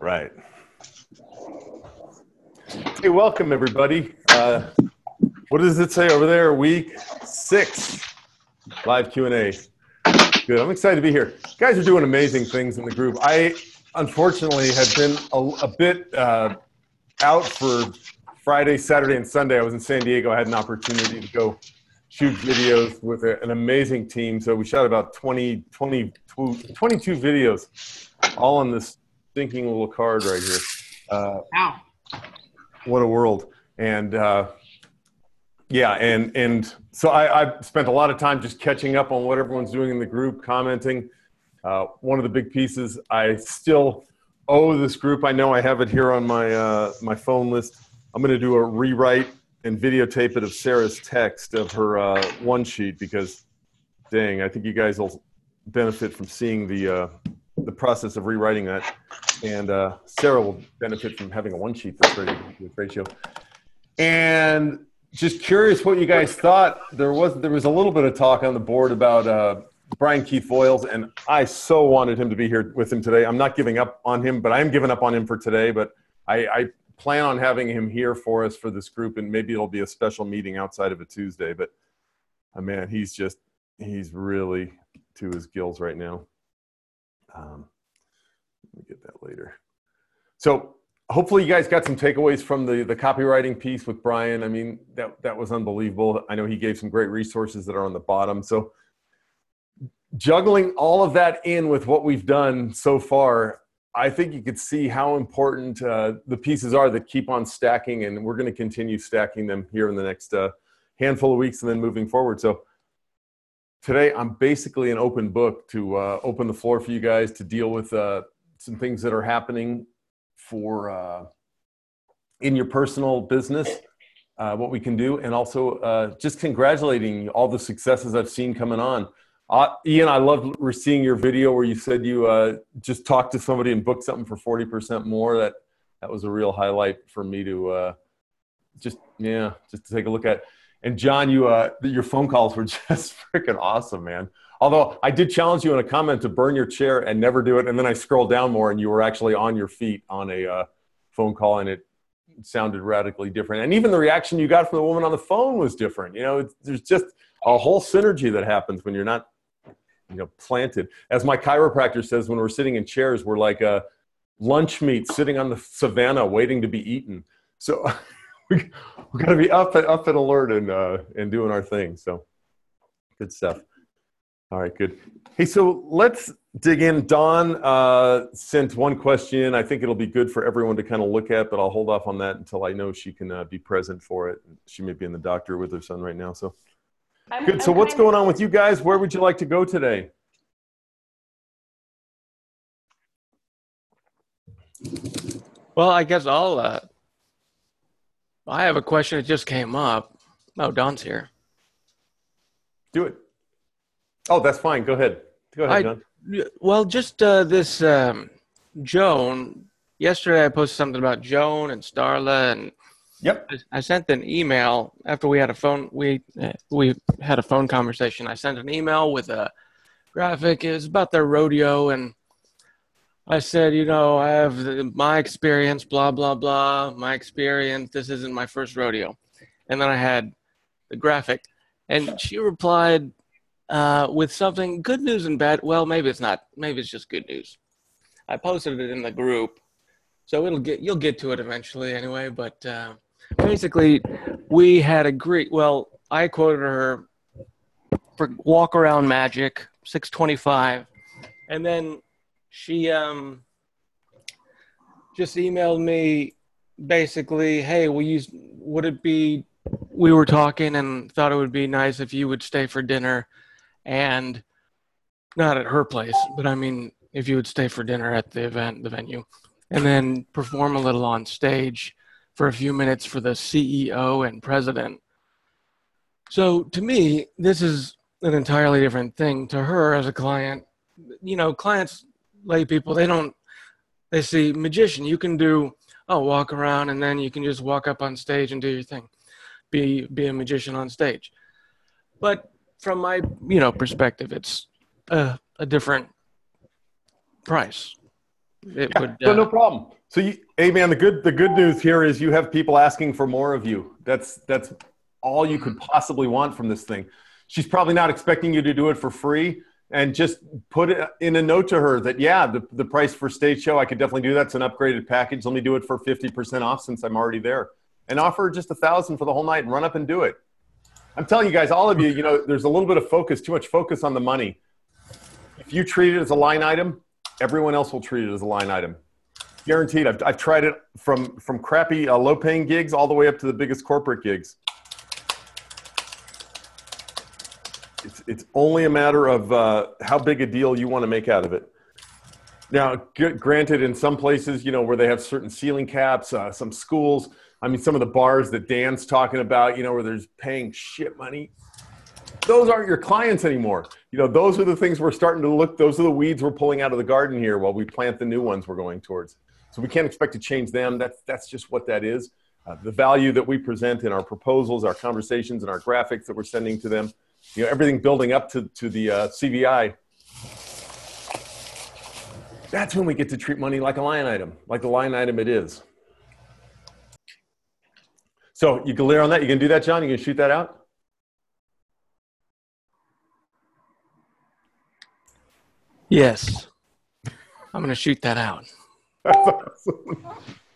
right. Hey, welcome everybody. What does it say over there? Week 6 live Q&A. Good. I'm excited to be here. You guys are doing amazing things in the group. I unfortunately had been a bit out for Friday, Saturday, and Sunday. I was in San Diego. I had an opportunity to go shoot videos with an amazing team. So we shot about 22 videos, all on this stinking little card right here. Wow. What a world. And yeah, and so I spent a lot of time just catching up on what everyone's doing in the group, commenting. One of the big pieces I still owe this group, I know I have it here on my my phone list. I'm going to do a rewrite and videotape it of Sarah's text of her one sheet because, dang, I think you guys will benefit from seeing the process of rewriting that. And Sarah will benefit from having a one sheet that's ready to do a trade show. And just curious what you guys thought. There was a little bit of talk on the board about Brian Keith Voiles, and I so wanted him to be here with him today. I'm not giving up on him, but I am giving up on him for today. But I plan on having him here for us for this group, and maybe it'll be a special meeting outside of a Tuesday. But man, he's really to his gills right now. Let me get that later. So hopefully you guys got some takeaways from the copywriting piece with Brian. I mean, that was unbelievable. I know he gave some great resources that are on the bottom. So juggling all of that in with what we've done so far, I think you could see how important the pieces are that keep on stacking, and we're going to continue stacking them here in the next handful of weeks and then moving forward. So today I'm basically an open book to open the floor for you guys to deal with some things that are happening for in your personal business, what we can do, and also just congratulating all the successes I've seen coming on. Ian, I loved seeing your video where you said you just talked to somebody and booked something for 40% more. That was a real highlight for me to just to take a look at. And John, your phone calls were just freaking awesome, man. Although I did challenge you in a comment to burn your chair and never do it. And then I scrolled down more and you were actually on your feet on a phone call, and it sounded radically different. And even the reaction you got from the woman on the phone was different. You know, there's just a whole synergy that happens when you're not, planted. As my chiropractor says, when we're sitting in chairs, we're like a lunch meat sitting on the savannah waiting to be eaten. So we got to be up and alert and doing our thing. So good stuff. All right, good. Hey, so let's dig in. Dawn sent one question. I think it'll be good for everyone to kind of look at, but I'll hold off on that until I know she can be present for it. She may be in the doctor with her son right now. So good. So what's going on with you guys? Where would you like to go today? Well, I guess I have a question that just came up. Oh, Don's here. Do it. Oh, that's fine. Go ahead. Go ahead, John. Well, just this Joan. Yesterday, I posted something about Joan and Starla, and yep, I sent an email after we had a phone. We had a phone conversation. I sent an email with a graphic. It was about their rodeo, and I said, I have my experience, blah blah blah. My experience. This isn't my first rodeo, and then I had the graphic, and she replied with something, good news and bad. Well, maybe it's not. Maybe it's just good news. I posted it in the group, so you'll get to it eventually anyway. But basically, we had agreed. Well, I quoted her for Walk Around Magic 625, and then she just emailed me basically, hey, would it be? We were talking and thought it would be nice if you would stay for dinner. And not at her place, but I mean, if you would stay for dinner at the venue, and then perform a little on stage for a few minutes for the CEO and president. So to me, this is an entirely different thing. To her as a client, clients, lay people, they see magician. You can walk around and then you can just walk up on stage and do your thing. Be a magician on stage. But from my, perspective, it's a different price. it would. So no problem. So, hey man, the good news here is you have people asking for more of you. That's all you could possibly want from this thing. She's probably not expecting you to do it for free. And just put it in a note to her that, yeah, the price for Stage Show, I could definitely do that. It's an upgraded package. Let me do it for 50% off since I'm already there. And offer her just $1,000 for the whole night and run up and do it. I'm telling you guys, all of you, you know, there's a little bit of focus, too much focus on the money. If you treat it as a line item, everyone else will treat it as a line item. Guaranteed. I've tried it from crappy low-paying gigs all the way up to the biggest corporate gigs. It's only a matter of how big a deal you want to make out of it. Now, granted, in some places, you know, where they have certain ceiling caps, some schools, I mean, some of the bars that Dan's talking about, you know, where there's paying shit money, those aren't your clients anymore. You know, those are the things we're starting to look, those are the weeds we're pulling out of the garden here while we plant the new ones we're going towards. So we can't expect to change them. That's just what that is. The value that we present in our proposals, our conversations, and our graphics that we're sending to them, you know, everything building up to the CVI. That's when we get to treat money like a line item, like the line item it is. So you can layer on that. You can do that, John? You can shoot that out? Yes. I'm going to shoot that out. That's awesome.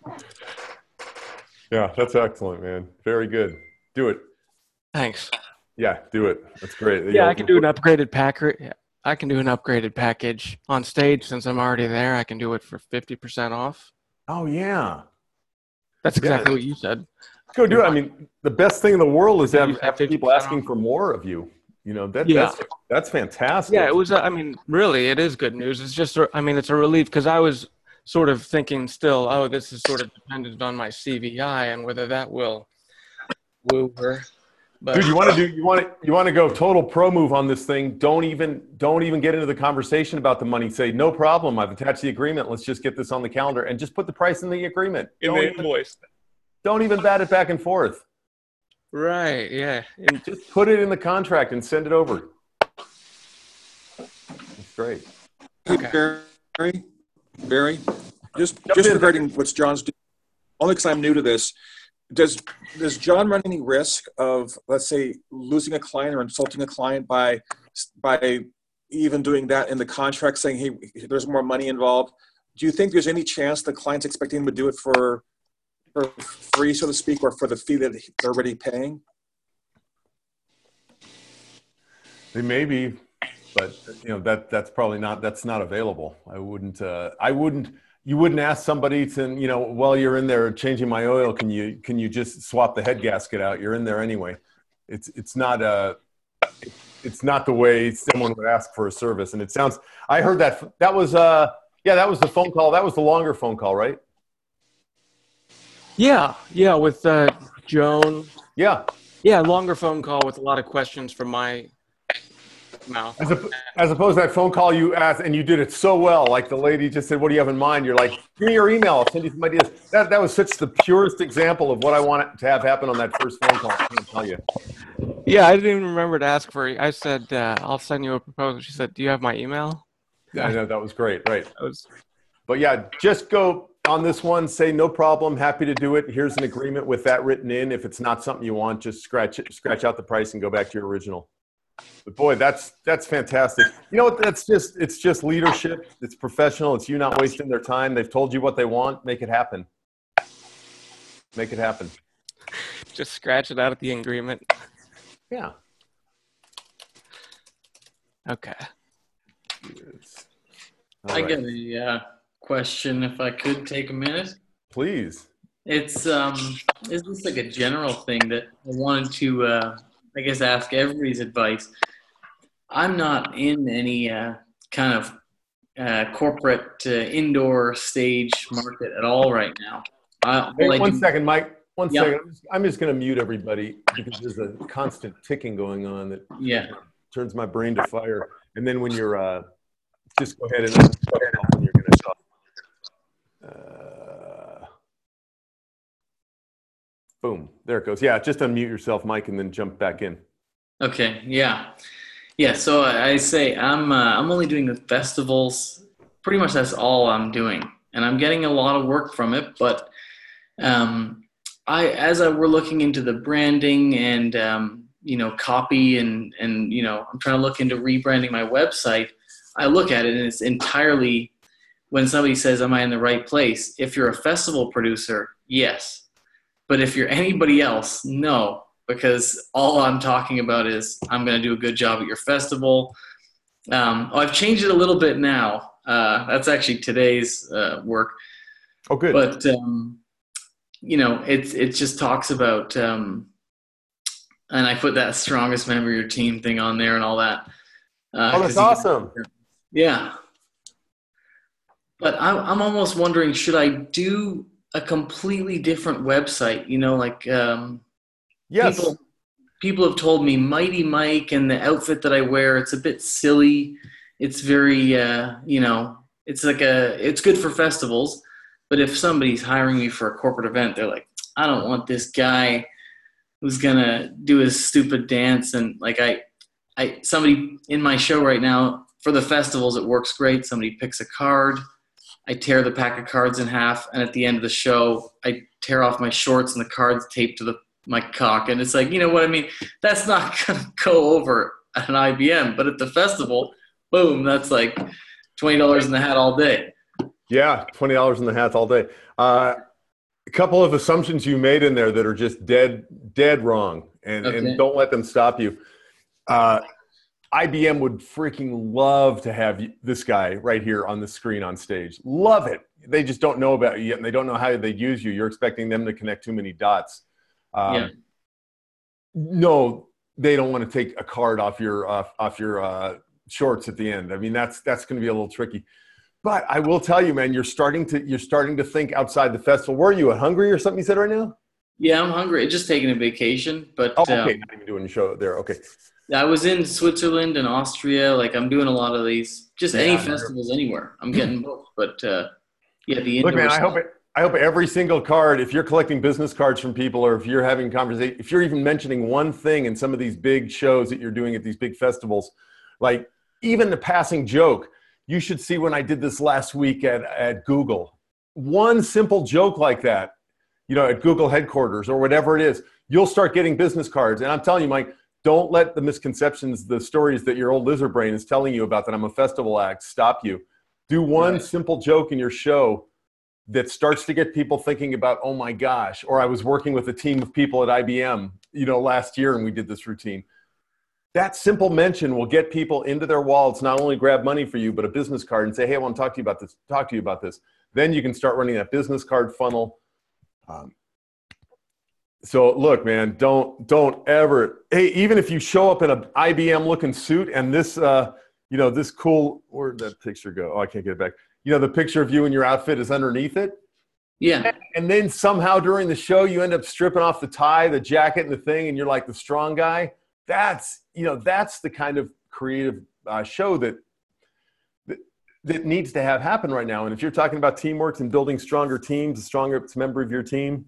Yeah, that's excellent, man. Very good. Do it. Thanks. Yeah, do it. That's great. Yeah, I can do an upgraded package. I can do an upgraded package on Stage since I'm already there. I can do it for 50% off. Oh, yeah. That's exactly what you said. Go do it. I mean, the best thing in the world is have people asking for more of you. You know, that's fantastic. Yeah, it was, I mean, really, it is good news. It's just, I mean, it's a relief because I was sort of thinking still, oh, this is sort of dependent on my CVI and whether that will woo her. But, dude, you want to go total pro move on this thing. Don't even get into the conversation about the money. Say, no problem. I've attached the agreement. Let's just get this on the calendar and just put the price in the agreement. In the invoice. Don't even bat it back and forth. Right, yeah. And just put it in the contract and send it over. That's great. Okay. Hey, Barry, just regarding what John's doing, only because I'm new to this, does John run any risk of, let's say, losing a client or insulting a client by even doing that in the contract, saying, hey, there's more money involved? Do you think there's any chance the client's expecting him to do it for free, so to speak, or for the fee that they're already paying? They may be, but you know that's probably not available. You wouldn't ask somebody to, you know, while you're in there changing my oil, can you just swap the head gasket out? You're in there anyway. It's not the way someone would ask for a service. And it sounds, I heard that was the phone call. That was the longer phone call, right? Yeah, with Joan. Yeah, longer phone call with a lot of questions from my mouth. As opposed to that phone call you asked and you did it so well, like the lady just said, what do you have in mind? You're like, give me your email, I'll send you some ideas. That was such the purest example of what I want to have happen on that first phone call. I can't tell you. Yeah, I didn't even remember to ask for it. I said, I'll send you a proposal. She said, do you have my email? Yeah, I know, that was great, right. But yeah, just go on this one, say no problem, happy to do it. Here's an agreement with that written in. If it's not something you want, just scratch out the price and go back to your original. But boy, that's fantastic. You know what? It's just leadership. It's professional. It's you not wasting their time. They've told you what they want. Make it happen. Make it happen. Just scratch it out of the agreement. Yeah. Okay. I got a question, if I could take a minute. Please. It's is this like a general thing that I wanted to I guess ask everybody's advice. I'm not in any kind of corporate indoor stage market at all right now. One second, Mike. One second. I'm just going to mute everybody because there's a constant ticking going on that turns my brain to fire. And then when you're just go ahead and when you're going to talk. Boom. There it goes. Yeah, just unmute yourself, Mike, and then jump back in. Okay. Yeah. So I say I'm only doing the festivals. Pretty much that's all I'm doing. and I'm getting a lot of work from it. But we're looking into the branding and copy and I'm trying to look into rebranding my website. I look at it and it's entirely, when somebody says, am I in the right place? If you're a festival producer, yes. But if you're anybody else, no, because all I'm talking about is I'm going to do a good job at your festival. I've changed it a little bit now. That's actually today's work. Oh, good. But, it just talks about, and I put that strongest member of your team thing on there and all that. That's awesome. Yeah. But I'm almost wondering, should I do a completely different website? Yes. People have told me Mighty Mike and the outfit that I wear, it's a bit silly. It's very, it's good for festivals. But if somebody's hiring me for a corporate event, they're like, I don't want this guy who's gonna do his stupid dance. And somebody in my show right now for the festivals, it works great. Somebody picks a card. I tear the pack of cards in half, and at the end of the show, I tear off my shorts and the cards taped to my cock. And it's like, you know what I mean? That's not going to go over at an IBM, but at the festival, boom, that's like $20 in the hat all day. Yeah, $20 in the hat all day. A couple of assumptions you made in there that are just dead wrong, and don't let them stop you. IBM would freaking love to have this guy right here on the screen on stage. Love it. They just don't know about you yet, and they don't know how they'd use you. You're expecting them to connect too many dots. No, they don't want to take a card off your shorts at the end. I mean, that's going to be a little tricky. But I will tell you, man, you're starting to think outside the festival. Where are you, at Hungary or something you said right now? Yeah, I'm hungry. Just taking a vacation. But okay, not even doing a show there. Okay. I was in Switzerland and Austria. I'm doing a lot of these, any festivals anywhere. I'm getting booked. But the indoor. Look, man, I hope every single card, if you're collecting business cards from people, or if you're having conversation, if you're even mentioning one thing in some of these big shows that you're doing at these big festivals, like even the passing joke, you should see when I did this last week at Google. One simple joke like that, at Google headquarters or whatever it is, you'll start getting business cards. And I'm telling you, Mike, don't let the misconceptions, the stories that your old lizard brain is telling you about that I'm a festival act, stop you. Do one simple joke in your show that starts to get people thinking about, oh my gosh, or I was working with a team of people at IBM, last year and we did this routine. That simple mention will get people into their wallets, not only grab money for you, but a business card and say, hey, I want to talk to you about this. Then you can start running that business card funnel. So look, man, don't ever, hey, even if you show up in an IBM looking suit and this, this cool, where'd that picture go? Oh, I can't get it back. The picture of you in your outfit is underneath it. Yeah. And then somehow during the show, you end up stripping off the tie, the jacket and the thing, and you're like the strong guy. That's the kind of creative show that needs to happen right now. And if you're talking about teamwork and building stronger teams, the stronger member of your team,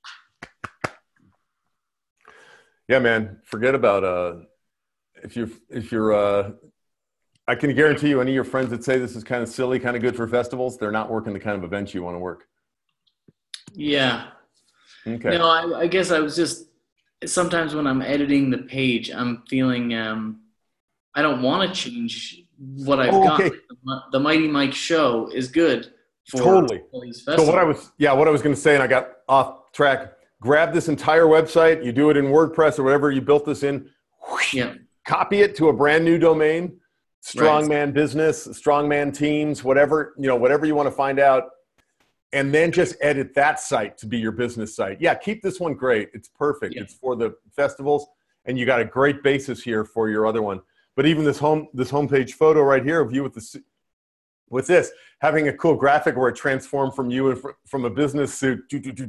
yeah, man, forget about if you're I can guarantee you any of your friends that say this is kind of silly, kind of good for festivals, they're not working the kind of events you want to work. Yeah. Okay. No, I guess I was just, sometimes when I'm editing the page, I'm feeling I don't want to change what I've got. Okay. The Mighty Mike show is good for totally. all these festivals. So what I was going to say, and I got off track, grab this entire website, you do it in WordPress or whatever you built this in, copy it to a brand new domain, Strongman Business, Strongman Teams, whatever you want to find out, and then just edit that site to be your business site. Yeah, keep this one great. It's perfect. Yeah. It's for the festivals, and you got a great basis here for your other one. But even this homepage photo right here of you with this, having a cool graphic where it transformed from you from a business suit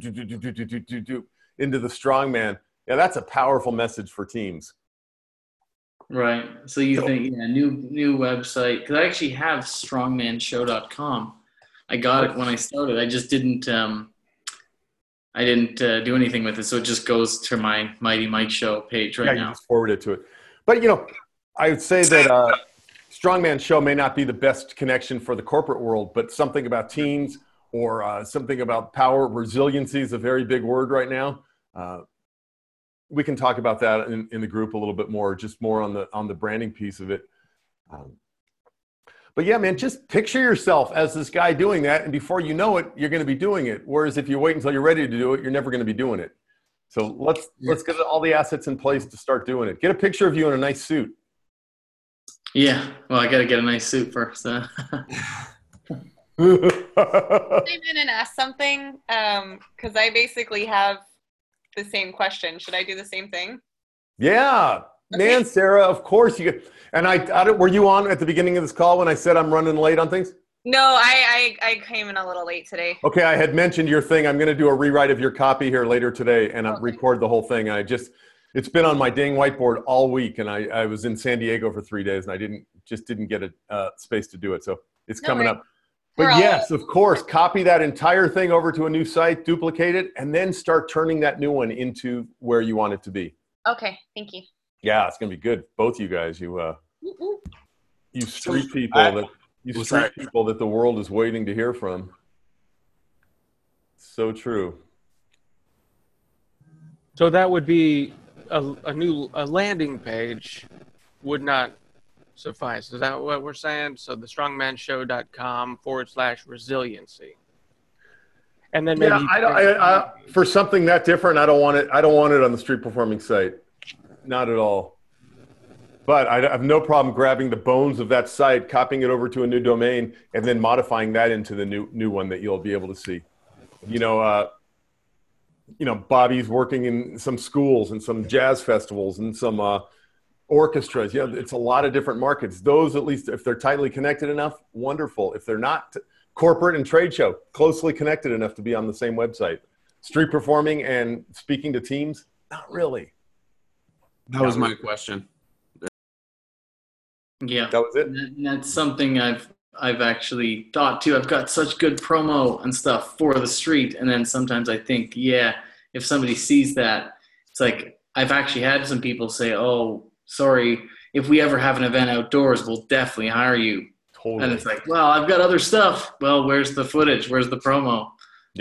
into the strongman. Yeah, that's a powerful message for teams. Right. So you think, new website, because I actually have strongmanshow.com. I got it when I started. I just didn't do anything with it. So it just goes to my Mighty Mike Show page now. You just forward it to it. But, I would say that Strongman Show may not be the best connection for the corporate world, but something about teams or something about power. Resiliency is a very big word right now. We can talk about that in the group a little bit more, just more on the branding piece of it. But yeah, man, just picture yourself as this guy doing that, and before you know it, you're going to be doing it. Whereas if you wait until you're ready to do it, you're never going to be doing it. So let's get all the assets in place to start doing it. Get a picture of you in a nice suit. Yeah, well, I got to get a nice suit first. Chime in and ask something, because I basically have the same question. Should I do the same thing? Yeah, man, Sarah, of course you get. And were you on at the beginning of this call when I said I'm running late on things? No, I came in a little late today. Okay, I had mentioned your thing. I'm going to do a rewrite of your copy here later today, and I'll record the whole thing. It's been on my dang whiteboard all week, and I was in San Diego for 3 days, and I didn't get a space to do it. So it's coming up. But yes, of course, copy that entire thing over to a new site, duplicate it, and then start turning that new one into where you want it to be. Okay, thank you. Yeah, it's gonna be good. Both you guys, you street people people that the world is waiting to hear from. So true. So that would be a landing page would not suffice. Is that what we're saying? So the strongmanshow.com/resiliency. And then maybe I for something that different, I don't want it on the street performing site. Not at all. But I have no problem grabbing the bones of that site, copying it over to a new domain, and then modifying that into the new one that you'll be able to see. Bobby's working in some schools and some jazz festivals and some orchestras. Yeah, it's a lot of different markets. Those, at least, if they're tightly connected enough, wonderful. If they're not, corporate and trade show, closely connected enough to be on the same website. Street performing and speaking to teams, not really. That was my question. Yeah, that was it. And that's something I've actually thought too. I've got such good promo and stuff for the street, and then sometimes I think, if somebody sees that, it's like I've actually had some people say, "Oh, sorry, if we ever have an event outdoors, we'll definitely hire you." Totally. And it's like, well, I've got other stuff. Well, where's the footage? Where's the promo?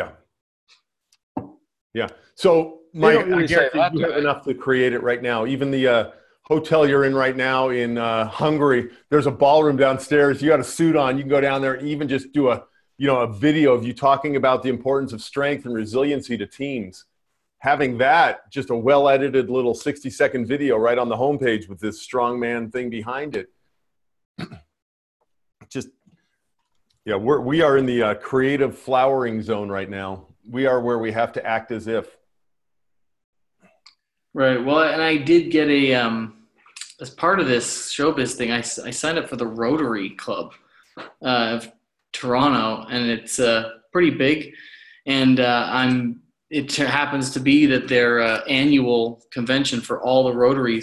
Yeah. So, Mike, I guarantee you have enough to create it right now. Even the hotel you're in right now in Hungary, there's a ballroom downstairs. You got a suit on. You can go down there and even just do a video of you talking about the importance of strength and resiliency to teams. Having that, just a well-edited little 60-second video right on the homepage with this strongman thing behind it. We are in the creative flowering zone right now. We are where we have to act as if. Right. Well, and I did get as part of this showbiz thing, I signed up for the Rotary Club of Toronto, and it's pretty big. And it happens to be that their annual convention for all the Rotaries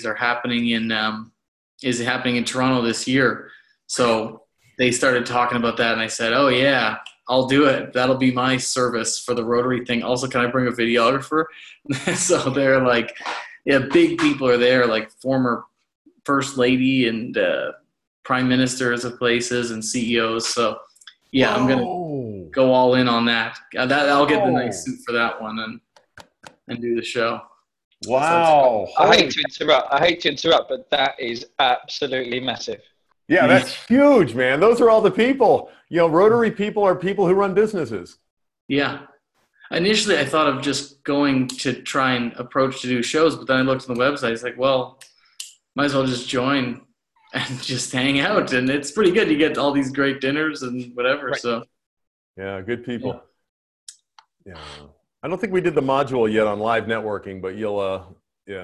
is happening in Toronto this year. So they started talking about that, and I said, "Oh yeah, I'll do it. That'll be my service for the Rotary thing. Also, can I bring a videographer?" So they're like, big people are there, like former First Lady and Prime Ministers of places and CEOs. So I'm going to go all in on that. I'll get the nice suit for that one and do the show. Wow. So I hate to interrupt, but that is absolutely massive. Yeah, that's huge, man. Those are all the people. Rotary people are people who run businesses. Yeah. Initially, I thought of just going to try and approach to do shows, but then I looked on the website. It's like, well, might as well just join and just hang out. And it's pretty good. You get all these great dinners and whatever. Right. So, yeah, good people. Yeah. I don't think we did the module yet on live networking, but you'll,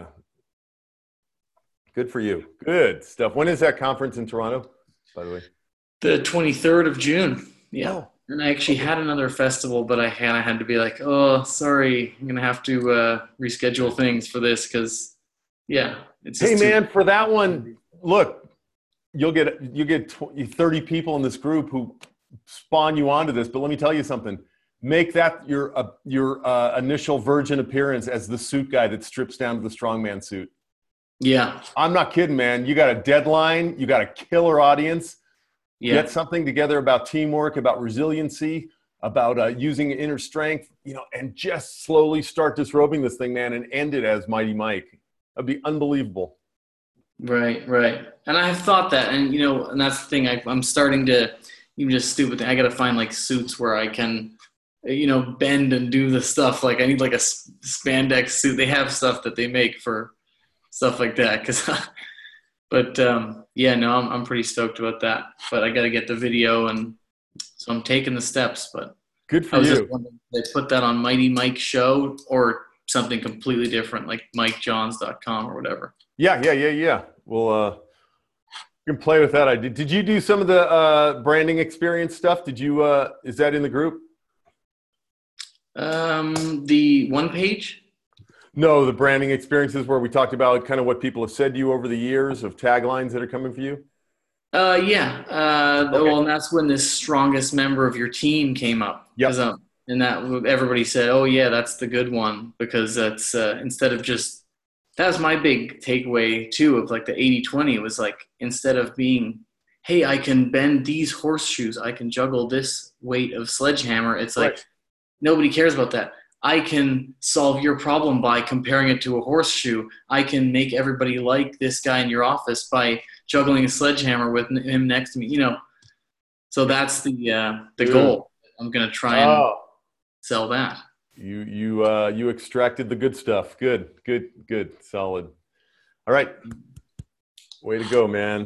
good for you. Good stuff. When is that conference in Toronto, by the way? The 23rd of June. Yeah. Oh. And I actually had another festival, but I had to be like, oh, sorry, I'm going to have to reschedule things for this because, it's just man, for that one, look, you get 30 people in this group who spawn you onto this. But let me tell you something. Make that your initial virgin appearance as the suit guy that strips down to the strongman suit. Yeah. I'm not kidding, man. You got a deadline. You got a killer audience. Yeah. Get something together about teamwork, about resiliency, about using inner strength, and just slowly start disrobing this thing, man, and end it as Mighty Mike. That'd be unbelievable. Right. And I've thought that, and and that's the thing. I'm starting to, even just stupid thing. I got to find like suits where I can, bend and do the stuff. Like I need like a spandex suit. They have stuff that they make for stuff like that. But I'm pretty stoked about that. But I got to get the video, and so I'm taking the steps. But good for I was you. just wondering if they put that on Mighty Mike Show or something completely different, like MikeJohns.com or whatever. Yeah. Well, you can play with that. Did you do some of the branding experience stuff? Did you? Is that in the group? The one page? No, the branding experiences where we talked about kind of what people have said to you over the years of taglines that are coming for you. Yeah. Okay. Well, and that's when this strongest member of your team came up. Yep. And that everybody said, "Oh yeah, that's the good one," because that's instead of just. That was my big takeaway too of like the 80-20. It was like, instead of being, hey, I can bend these horseshoes, I can juggle this weight of sledgehammer. It's like, right. Nobody cares about that. I can solve your problem by comparing it to a horseshoe. I can make everybody like this guy in your office by juggling a sledgehammer with him next to me. So that's the goal. I'm gonna try and sell that. You extracted the good stuff. Good. Solid. All right. Way to go, man.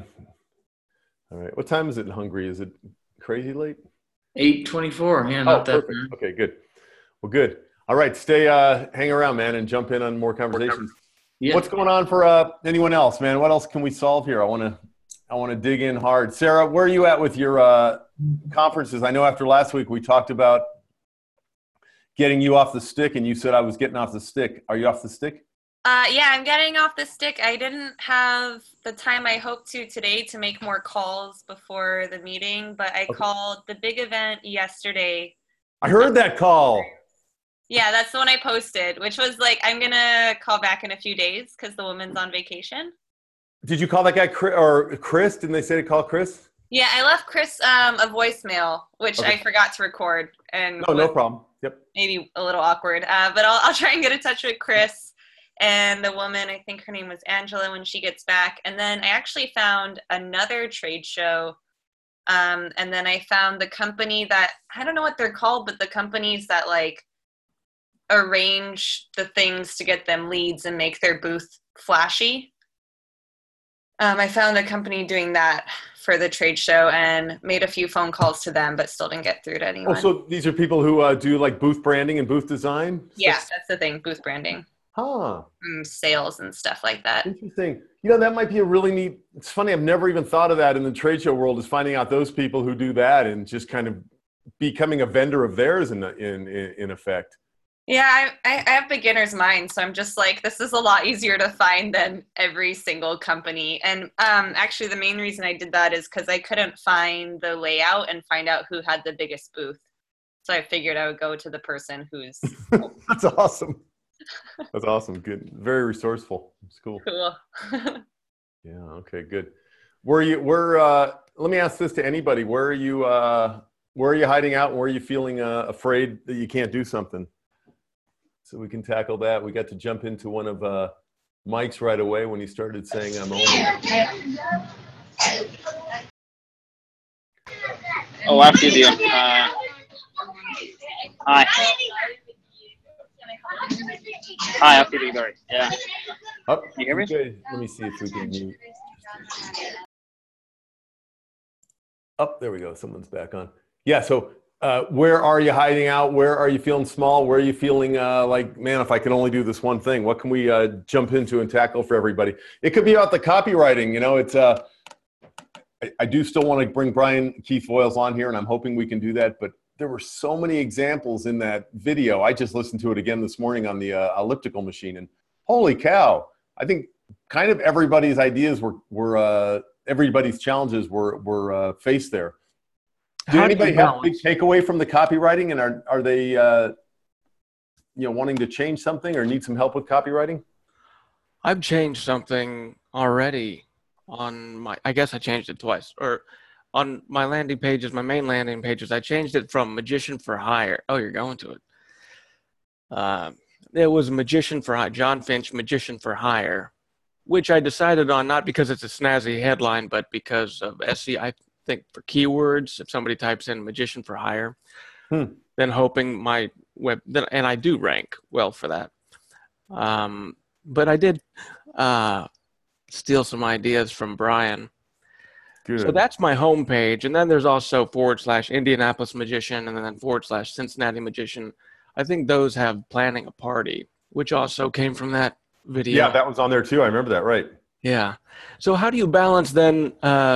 All right. What time is it in Hungary? Is it crazy late? 8:24. Yeah, not that bad. Okay, good. Well, good. All right. Hang around, man, and jump in on more conversations. Yeah. What's going on for anyone else, man? What else can we solve here? I want to dig in hard. Sarah, where are you at with your conferences? I know after last week we talked about getting you off the stick, and you said I was getting off the stick. Are you off the stick? Yeah, I'm getting off the stick. I didn't have the time I hoped to today to make more calls before the meeting, but I called the big event yesterday. I heard that call. Yeah, that's the one I posted, which was like, I'm going to call back in a few days because the woman's on vacation. Did you call that guy Chris? Didn't they say to call Chris? Yeah, I left Chris a voicemail, which I forgot to record. And no problem. Yep. Maybe a little awkward, but I'll try and get in touch with Chris and the woman. I think her name was Angela when she gets back. And then I actually found another trade show. And then I found the company that, I don't know what they're called, but the companies that like arrange the things to get them leads and make their booth flashy. I found a company doing that for the trade show and made a few phone calls to them, but still didn't get through to anyone. Oh, so these are people who do like booth branding and booth design? Yeah, that's the thing, booth branding. Huh. Sales and stuff like that. Interesting. That might be a really neat, it's funny, I've never even thought of that in the trade show world, is finding out those people who do that and just kind of becoming a vendor of theirs in effect. Yeah, I have beginner's mind, so I'm just like, this is a lot easier to find than every single company. And actually, the main reason I did that is because I couldn't find the layout and find out who had the biggest booth. So I figured I would go to the person who's... That's awesome. That's awesome. Good. Very resourceful. It's cool. Cool. Yeah, okay, good. Let me ask this to anybody. Where are you hiding out, and where are you feeling afraid that you can't do something? So we can tackle that. We got to jump into one of Mike's right away when he started saying, I'm only. Oh, after the hi. Hi, after the Gary. Yeah. Oh, you hear me? Okay. Let me see if we can mute. Oh, there we go. Someone's back on. Yeah. So where are you hiding out? Where are you feeling small? Where are you feeling like, man, if I can only do this one thing, what can we jump into and tackle for everybody? It could be about the copywriting. It's I do still want to bring Brian Keith Voiles on here, and I'm hoping we can do that. But there were so many examples in that video. I just listened to it again this morning on the elliptical machine, and holy cow! I think kind of everybody's ideas were everybody's challenges were faced there. Did anybody have a big takeaway from the copywriting, and are they wanting to change something or need some help with copywriting? I've changed something already on my, I guess I changed it twice, or on my landing pages, my main landing pages, I changed it from Magician for Hire. Oh, you're going to it. It was Magician for Hire, John Finch, Magician for Hire, which I decided on not because it's a snazzy headline, but because of SEO. I think for keywords, if somebody types in Magician for Hire, then hoping my web, and I do rank well for that. But I did steal some ideas from Brian. Good. So that's my homepage, and then there's also / Indianapolis Magician, and then / Cincinnati Magician. I think those have Planning a Party, which also came from that video. Yeah, that was on there too. I remember that, right? Yeah. So how do you balance then?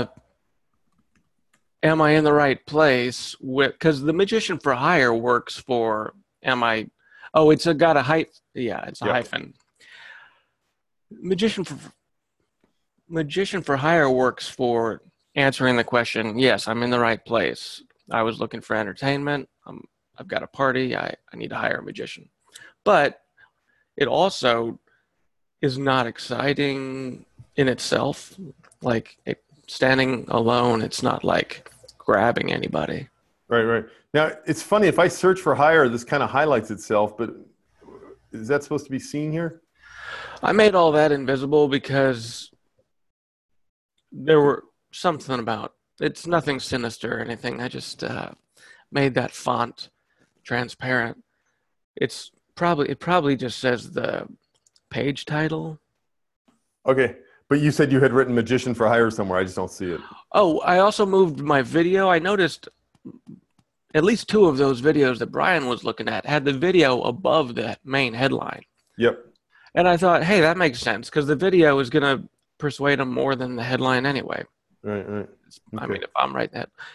Am I in the right place? Because the Magician for Hire works for. Am I? Oh, it's got a hyphen. Yeah, it's a hyphen. Magician for Hire works for answering the question, yes, I'm in the right place. I was looking for entertainment. I've got a party. I need to hire a magician. But it also is not exciting in itself. Like standing alone, it's not like grabbing anybody. Right. Now, it's funny. If I search for hire, this kind of highlights itself, but is that supposed to be seen here? I made all that invisible because there were something about it's nothing sinister or anything. I just made that font transparent. It probably just says the page title. Okay, but you said you had written Magician for Hire somewhere. I just don't see it. Oh, I also moved my video. I noticed at least 2 of those videos that Brian was looking at had the video above the main headline. Yep. And I thought, hey, that makes sense because the video is going to persuade them more than the headline anyway. Right. Okay. I mean, if I'm right,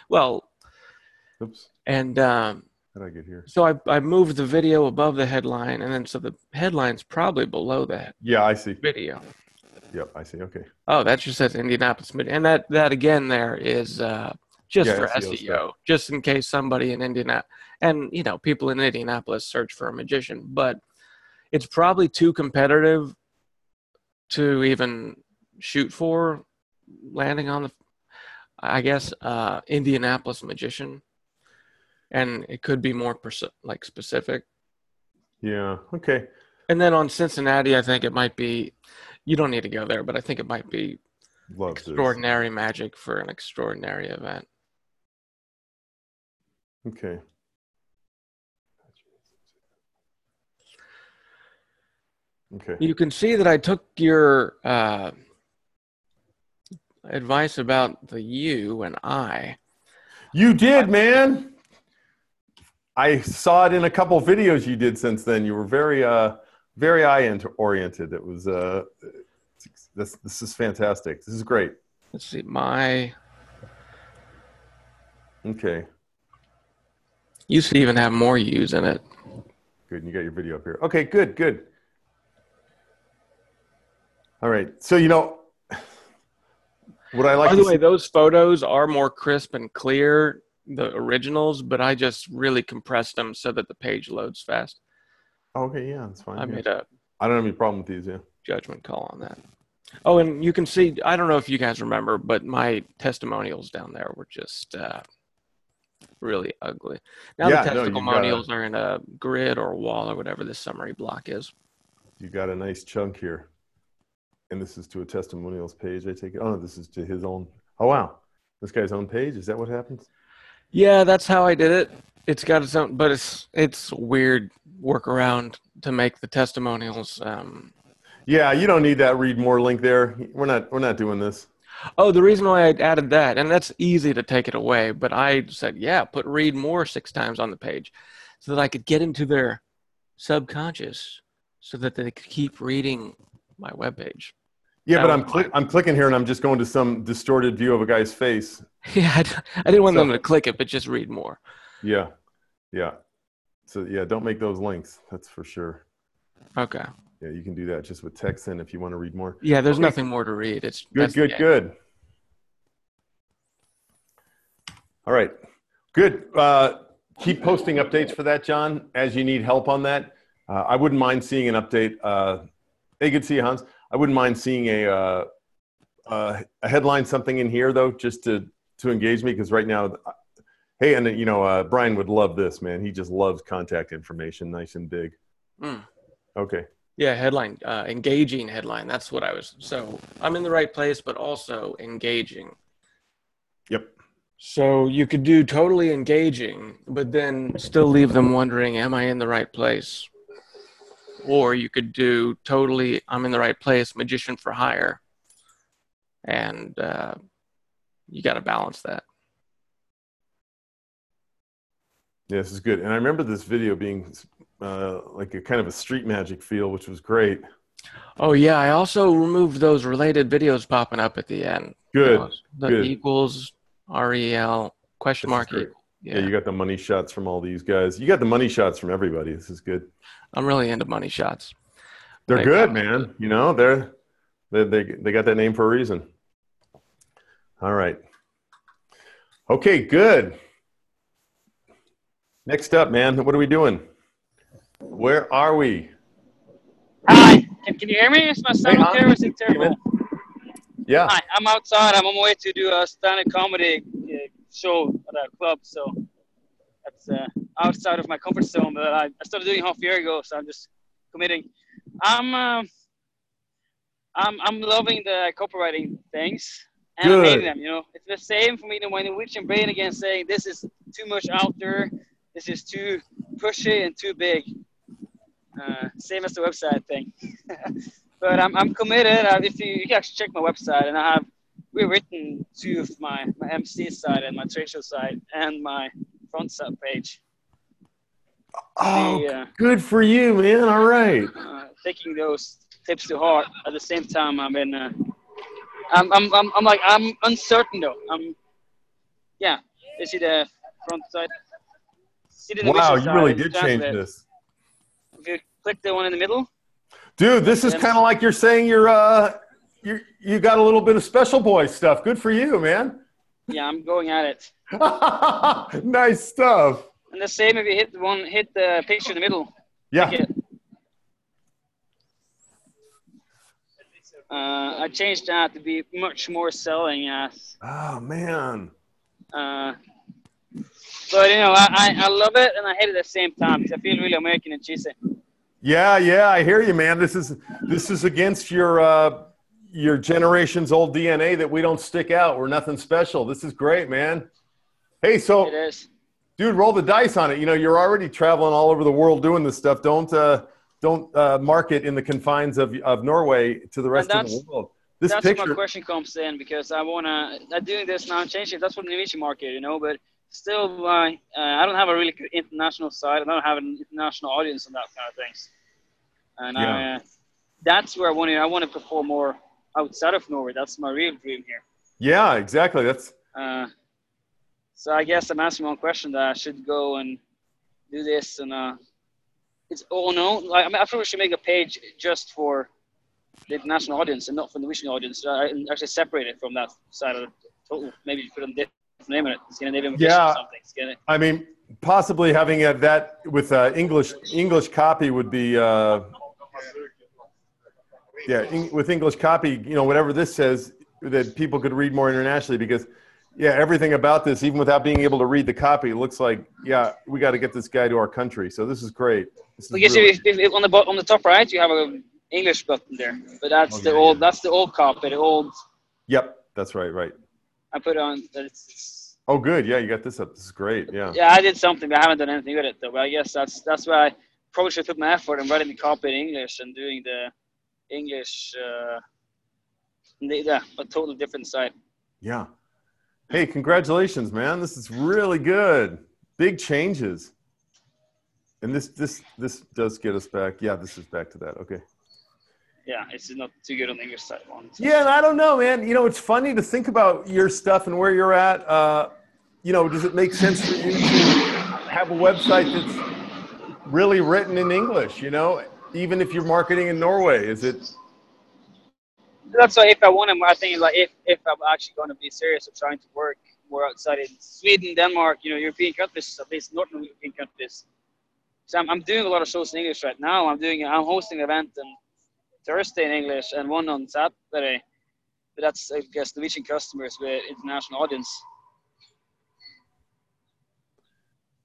Oops. And how did I get here? So I moved the video above the headline, and then so the headline's probably below that. Yeah, I see. Video. Yep, I see. Okay. Oh, that just says Indianapolis, and that again there is just for SEO stuff. Just in case somebody in Indianapolis, and people in Indianapolis search for a magician, but it's probably too competitive to even shoot for landing on the, I guess, Indianapolis Magician, and it could be more specific. Yeah. Okay. And then on Cincinnati, I think it might be. You don't need to go there, but I think it might be extraordinary magic for an extraordinary event. Okay. Okay. You can see that I took your advice about the you and I. You did, man. I saw it in a couple videos you did since then. You were very eye-oriented. It was this is fantastic. This is great. Let's see, Okay. Used to even have more U's in it. Good, and you got your video up here. Okay, good. All right. So what I like. By the way, those photos are more crisp and clear, the originals, but I just really compressed them so that the page loads fast. Okay, yeah, that's fine. I don't have any problem with these, yeah. Judgment call on that. Oh, and you can see, I don't know if you guys remember, but my testimonials down there were just really ugly. Now the testimonials are in a grid or a wall or whatever this summary block is. You got a nice chunk here. And this is to a testimonials page, I take it. Oh, this is to his own. Oh, wow. This guy's own page? Is that what happens? Yeah, that's how I did it. It's got its own, but it's weird workaround to make the testimonials. Yeah, you don't need that read more link there. We're not doing this. Oh, the reason why I added that, and that's easy to take it away, but I said, put read more 6 times on the page so that I could get into their subconscious so that they could keep reading my webpage. Yeah, but I'm clicking here and I'm just going to some distorted view of a guy's face. Yeah, I didn't want them to click it, but just read more. Yeah. So don't make those links. That's for sure. Okay. Yeah, you can do that just with text in if you want to read more. Yeah, there's nothing more to read. It's good. All right, good. Keep posting updates for that, John, as you need help on that. I wouldn't mind seeing an update. Hey, good to see you, Hans. I wouldn't mind seeing a headline, something in here, though, just to to engage me? Because right now, hey, and Brian would love this, man. He just loves contact information, nice and big. Okay. Yeah, headline, engaging headline. That's what I was. So I'm in the right place, but also engaging. Yep. So you could do totally engaging, but then still leave them wondering, am I in the right place? Or you could do totally, I'm in the right place, magician for hire. And you got to balance that. Yeah, this is good. And I remember this video being like a kind of a street magic feel, which was great. Oh, yeah. I also removed those related videos popping up at the end. Good. The good. equals, REL, question mark. Yeah, you got the money shots from all these guys. You got the money shots from everybody. This is good. I'm really into money shots. They're good, man. You know, they got that name for a reason. All right. Okay, good. Next up, man, what are we doing? Where are we? Hi, can you hear me? Is my sound okay or is it terrible? Yeah. Hi, I'm outside. I'm on my way to do a stand-up comedy show at a club, so that's outside of my comfort zone. But I started doing half a year ago, so I'm just committing. I'm loving the copywriting things, and I'm hating them. You know, it's the same for me when the Norwegian brain again saying this is too much out there, this is too pushy and too big. Same as the website thing. But I'm committed. If you can actually check my website, and I have rewritten 2 of my MC side and my trade show side and my front side page. Oh, good for you, man. All right. Taking those tips to heart. At the same time, I'm uncertain though. You see the front side. Wow, you really did change this. If you click the one in the middle. Dude, this is kind of like you're saying you got a little bit of Special Boy stuff. Good for you, man. Yeah, I'm going at it. Nice stuff. And the same if you hit the picture in the middle. Yeah. I changed that to be much more selling as. Oh man. But I love it and I hate it at the same time because I feel really American and cheesy. Yeah, I hear you, man. This is against your generation's old DNA that we don't stick out. We're nothing special. This is great, man. Hey, so it is. Dude, roll the dice on it. You know, you're already traveling all over the world doing this stuff. Don't mark it in the confines of Norway to the rest of the world. That's where my question comes in because I'm doing this now, changing. That's for the Norwegian market, you know, but still, I don't have a really good international side. I don't have an international audience on that kind of things. And that's where I want to perform more outside of Norway. That's my real dream here. Yeah, exactly. That's. So I guess I'm asking one question that I should go and do this, and it's all known. I probably should make a page just for the international audience and not for the Norwegian audience. I actually separate it from that side of the total. Maybe put a different name in it. Scandinavian or something. I mean, possibly having that with English copy would be. With English copy, you know, whatever this says, that people could read more internationally because. Yeah, everything about this, even without being able to read the copy, looks like, we got to get this guy to our country. So this is great. If on the top right, you have an English button there, but that's the old copy, the old. Yep, that's right. I put on. Oh, good. Yeah, you got this up. This is great. Yeah. Yeah, I did something, but I haven't done anything with it though. But I guess that's why I probably should put my effort in writing the copy in English and doing the English. A totally different site. Yeah. Hey, congratulations, man. This is really good. Big changes. And this does get us back. Yeah, this is back to that. Okay. Yeah, it's not too good on the English side one. So. Yeah, and I don't know, man. You know, it's funny to think about your stuff and where you're at. You know, does it make sense for you to have a website that's really written in English, you know, even if you're marketing in Norway? Is it... That's why if I want to, I think like if I'm actually going to be serious of trying to work more outside in Sweden, Denmark, you know, European countries, at least Northern European countries. So I'm doing a lot of shows in English right now. I'm hosting an event on Thursday in English and one on Saturday. But that's, I guess, Norwegian customers with international audience.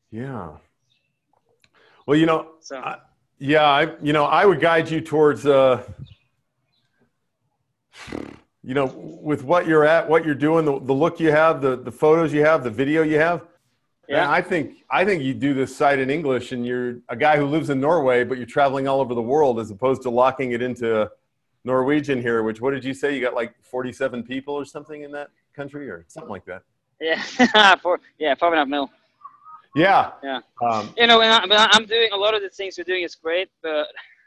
Yeah. Well, you know, So I would guide you towards, you know, with what you're at, what you're doing, the look you have, the photos you have, the video you have. yeah. Man, I think you do this site in English, and you're a guy who lives in Norway, but you're traveling all over the world, as opposed to locking it into Norwegian here. Which, what did you say? You got like 47 people or something in that country, or something like that? Yeah, 5.5 mil. Yeah. Yeah. You know, I'm doing a lot of the things you're doing is great, but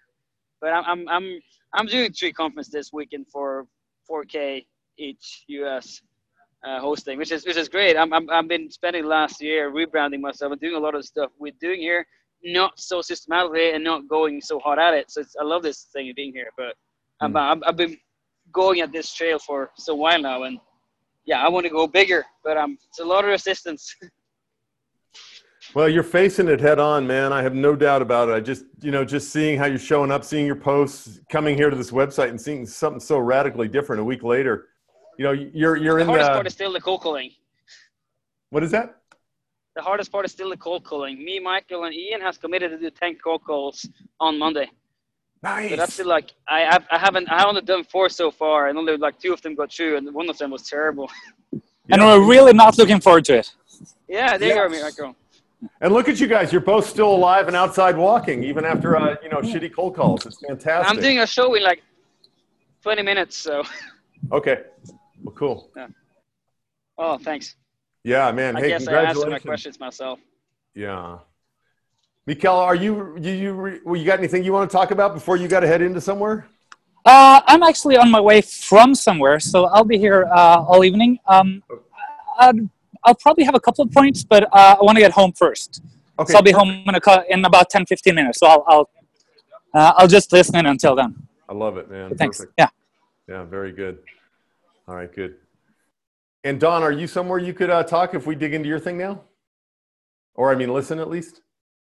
I'm doing 3 conferences this weekend for 4K each US hosting, which is great. I've been spending last year rebranding myself and doing a lot of stuff we're doing here, not so systematically and not going so hard at it. So I love this thing of being here, but I've been going at this trail for so while now, and yeah, I want to go bigger, but it's a lot of resistance. Well, you're facing it head on, man. I have no doubt about it. I just seeing how you're showing up, seeing your posts, coming here to this website and seeing something so radically different a week later. You know, you're in the hardest part is still the cold calling. What is that? The hardest part is still the cold calling. Me, Michael, and Ian has committed to do 10 cold calls on Monday. Nice. But that's still like I only done 4 so far, and only like 2 of them got through, and one of them was terrible. And we're really not looking forward to it. Yeah, there you are, Michael. And look at you guys. You're both still alive and outside walking, even after, shitty cold calls. It's fantastic. I'm doing a show in like 20 minutes, so. Okay. Well, cool. Yeah. Oh, thanks. Yeah, man. I guess I answered my questions myself. Yeah. Mikael, are you got anything you want to talk about before you got to head into somewhere? I'm actually on my way from somewhere, so I'll be here all evening. I'll probably have a couple of points, but I want to get home first. Okay. So I'll be home in about 10-15 minutes. So I'll just listen in until then. I love it, man. Thanks. Perfect. Yeah. Yeah, very good. All right, good. And Don, are you somewhere you could talk if we dig into your thing now? Or, I mean, listen at least?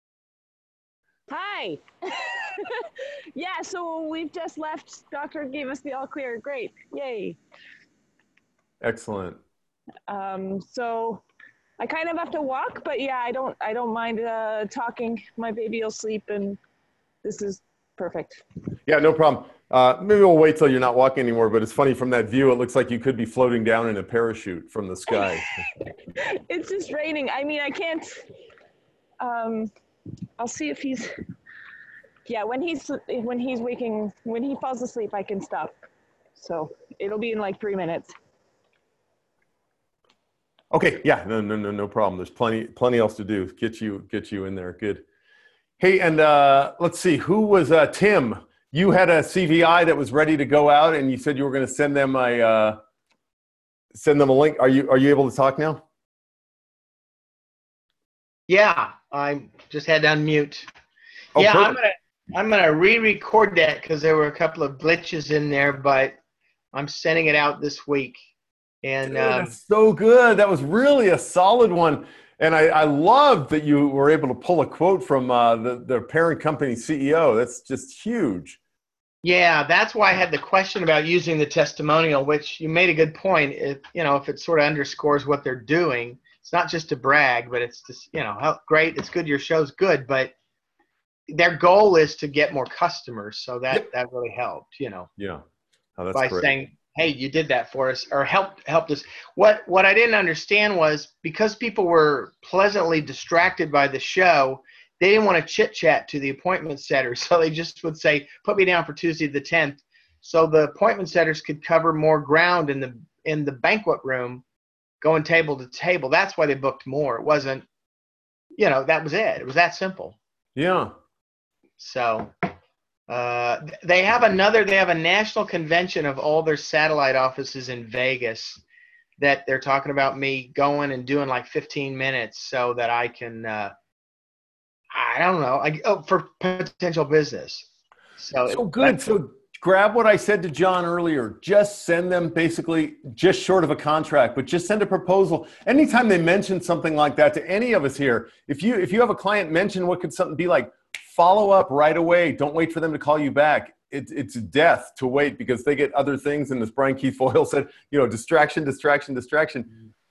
Hi. Yeah, so we've just left. Doctor gave us the all clear. Great. Yay. Excellent. So I kind of have to walk, but yeah, I don't mind talking. My baby will sleep, and this is perfect. Yeah, no problem. Maybe we'll wait till you're not walking anymore, but it's funny from that view, it looks like you could be floating down in a parachute from the sky. It's just raining. I mean, I can't, I'll see if he's, yeah, when he falls asleep, I can stop. So it'll be in like 3 minutes. Okay. Yeah, no problem. There's plenty else to do. Get you in there. Good. Hey, and let's see, who was Tim? You had a CVI that was ready to go out, and you said you were going to send them a link. Are you able to talk now? Yeah, I just had to unmute. Oh, yeah, perfect. I'm gonna re-record that because there were a couple of glitches in there, but I'm sending it out this week. And dude, that's so good. That was really a solid one. And I love that you were able to pull a quote from the parent company CEO. That's just huge. Yeah, that's why I had the question about using the testimonial, which you made a good point. If it sort of underscores what they're doing, it's not just to brag, but it's just, how great, it's good, your show's good, but their goal is to get more customers. So that really helped, Yeah. Oh, that's by great. saying, hey, you did that for us, or helped us. What I didn't understand was, because people were pleasantly distracted by the show, they didn't want to chit-chat to the appointment setters. So they just would say, put me down for Tuesday the 10th. So the appointment setters could cover more ground in the banquet room, going table to table. That's why they booked more. It wasn't, that was it. It was that simple. Yeah. So they have a national convention of all their satellite offices in Vegas that they're talking about me going and doing like 15 minutes so that I can, I don't know, for potential business. So good. So grab what I said to John earlier. Just send them basically just short of a contract, but just send a proposal. Anytime they mention something like that to any of us here, if you have a client mention what could something be like, follow up right away. Don't wait for them to call you back. It's death to wait because they get other things. And as Brian Keith Foyle said, distraction.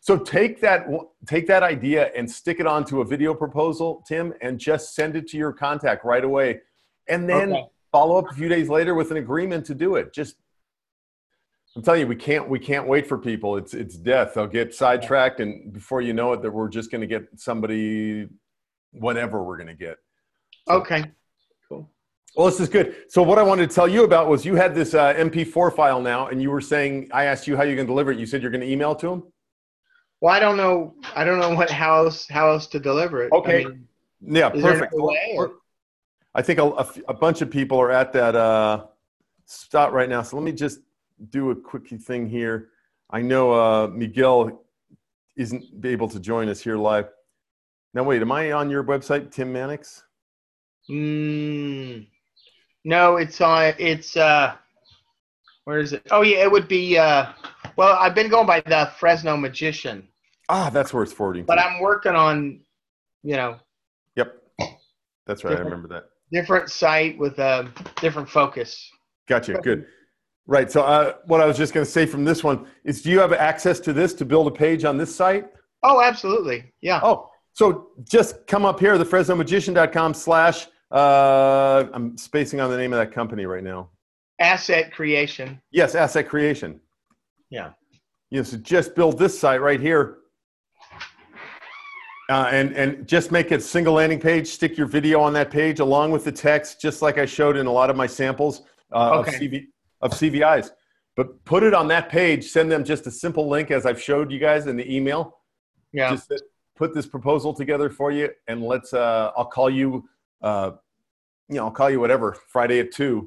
So take that idea and stick it onto a video proposal, Tim, and just send it to your contact right away. And then follow up a few days later with an agreement to do it. I'm telling you, we can't wait for people. It's death. They'll get sidetracked, and before you know it, that we're just going to get somebody, whatever we're going to get. So, okay, cool. Well, this is good. So what I wanted to tell you about was you had this MP4 file now, and you were saying, I asked you how you're going to deliver it. You said you're going to email it to them? Well, I don't know how else to deliver it. Okay. I mean, yeah, perfect. Way, I think a bunch of people are at that spot right now. So let me just do a quick thing here. I know Miguel isn't able to join us here live. Now, wait, am I on your website, Tim Mannix? No, it's where is it? Oh, yeah, it would be, well, I've been going by the Fresno Magician. Ah, that's where it's forwarding. But I'm working on, Yep. That's right. I remember that. Different site with a different focus. Gotcha. Good. Right. So what I was just going to say from this one is, do you have access to this to build a page on this site? Oh, absolutely. Yeah. Oh, so just come up here, thefresnomagician.com/ I'm spacing on the name of that company right now. Asset Creation. Yes, Asset Creation. Yeah. Yes, so just build this site right here. And just make it a single landing page, stick your video on that page along with the text, just like I showed in a lot of my samples of CVIs. But put it on that page, send them just a simple link as I've showed you guys in the email. Yeah. Just put this proposal together for you, and let's, I'll call you, I'll call you whatever, Friday at 2.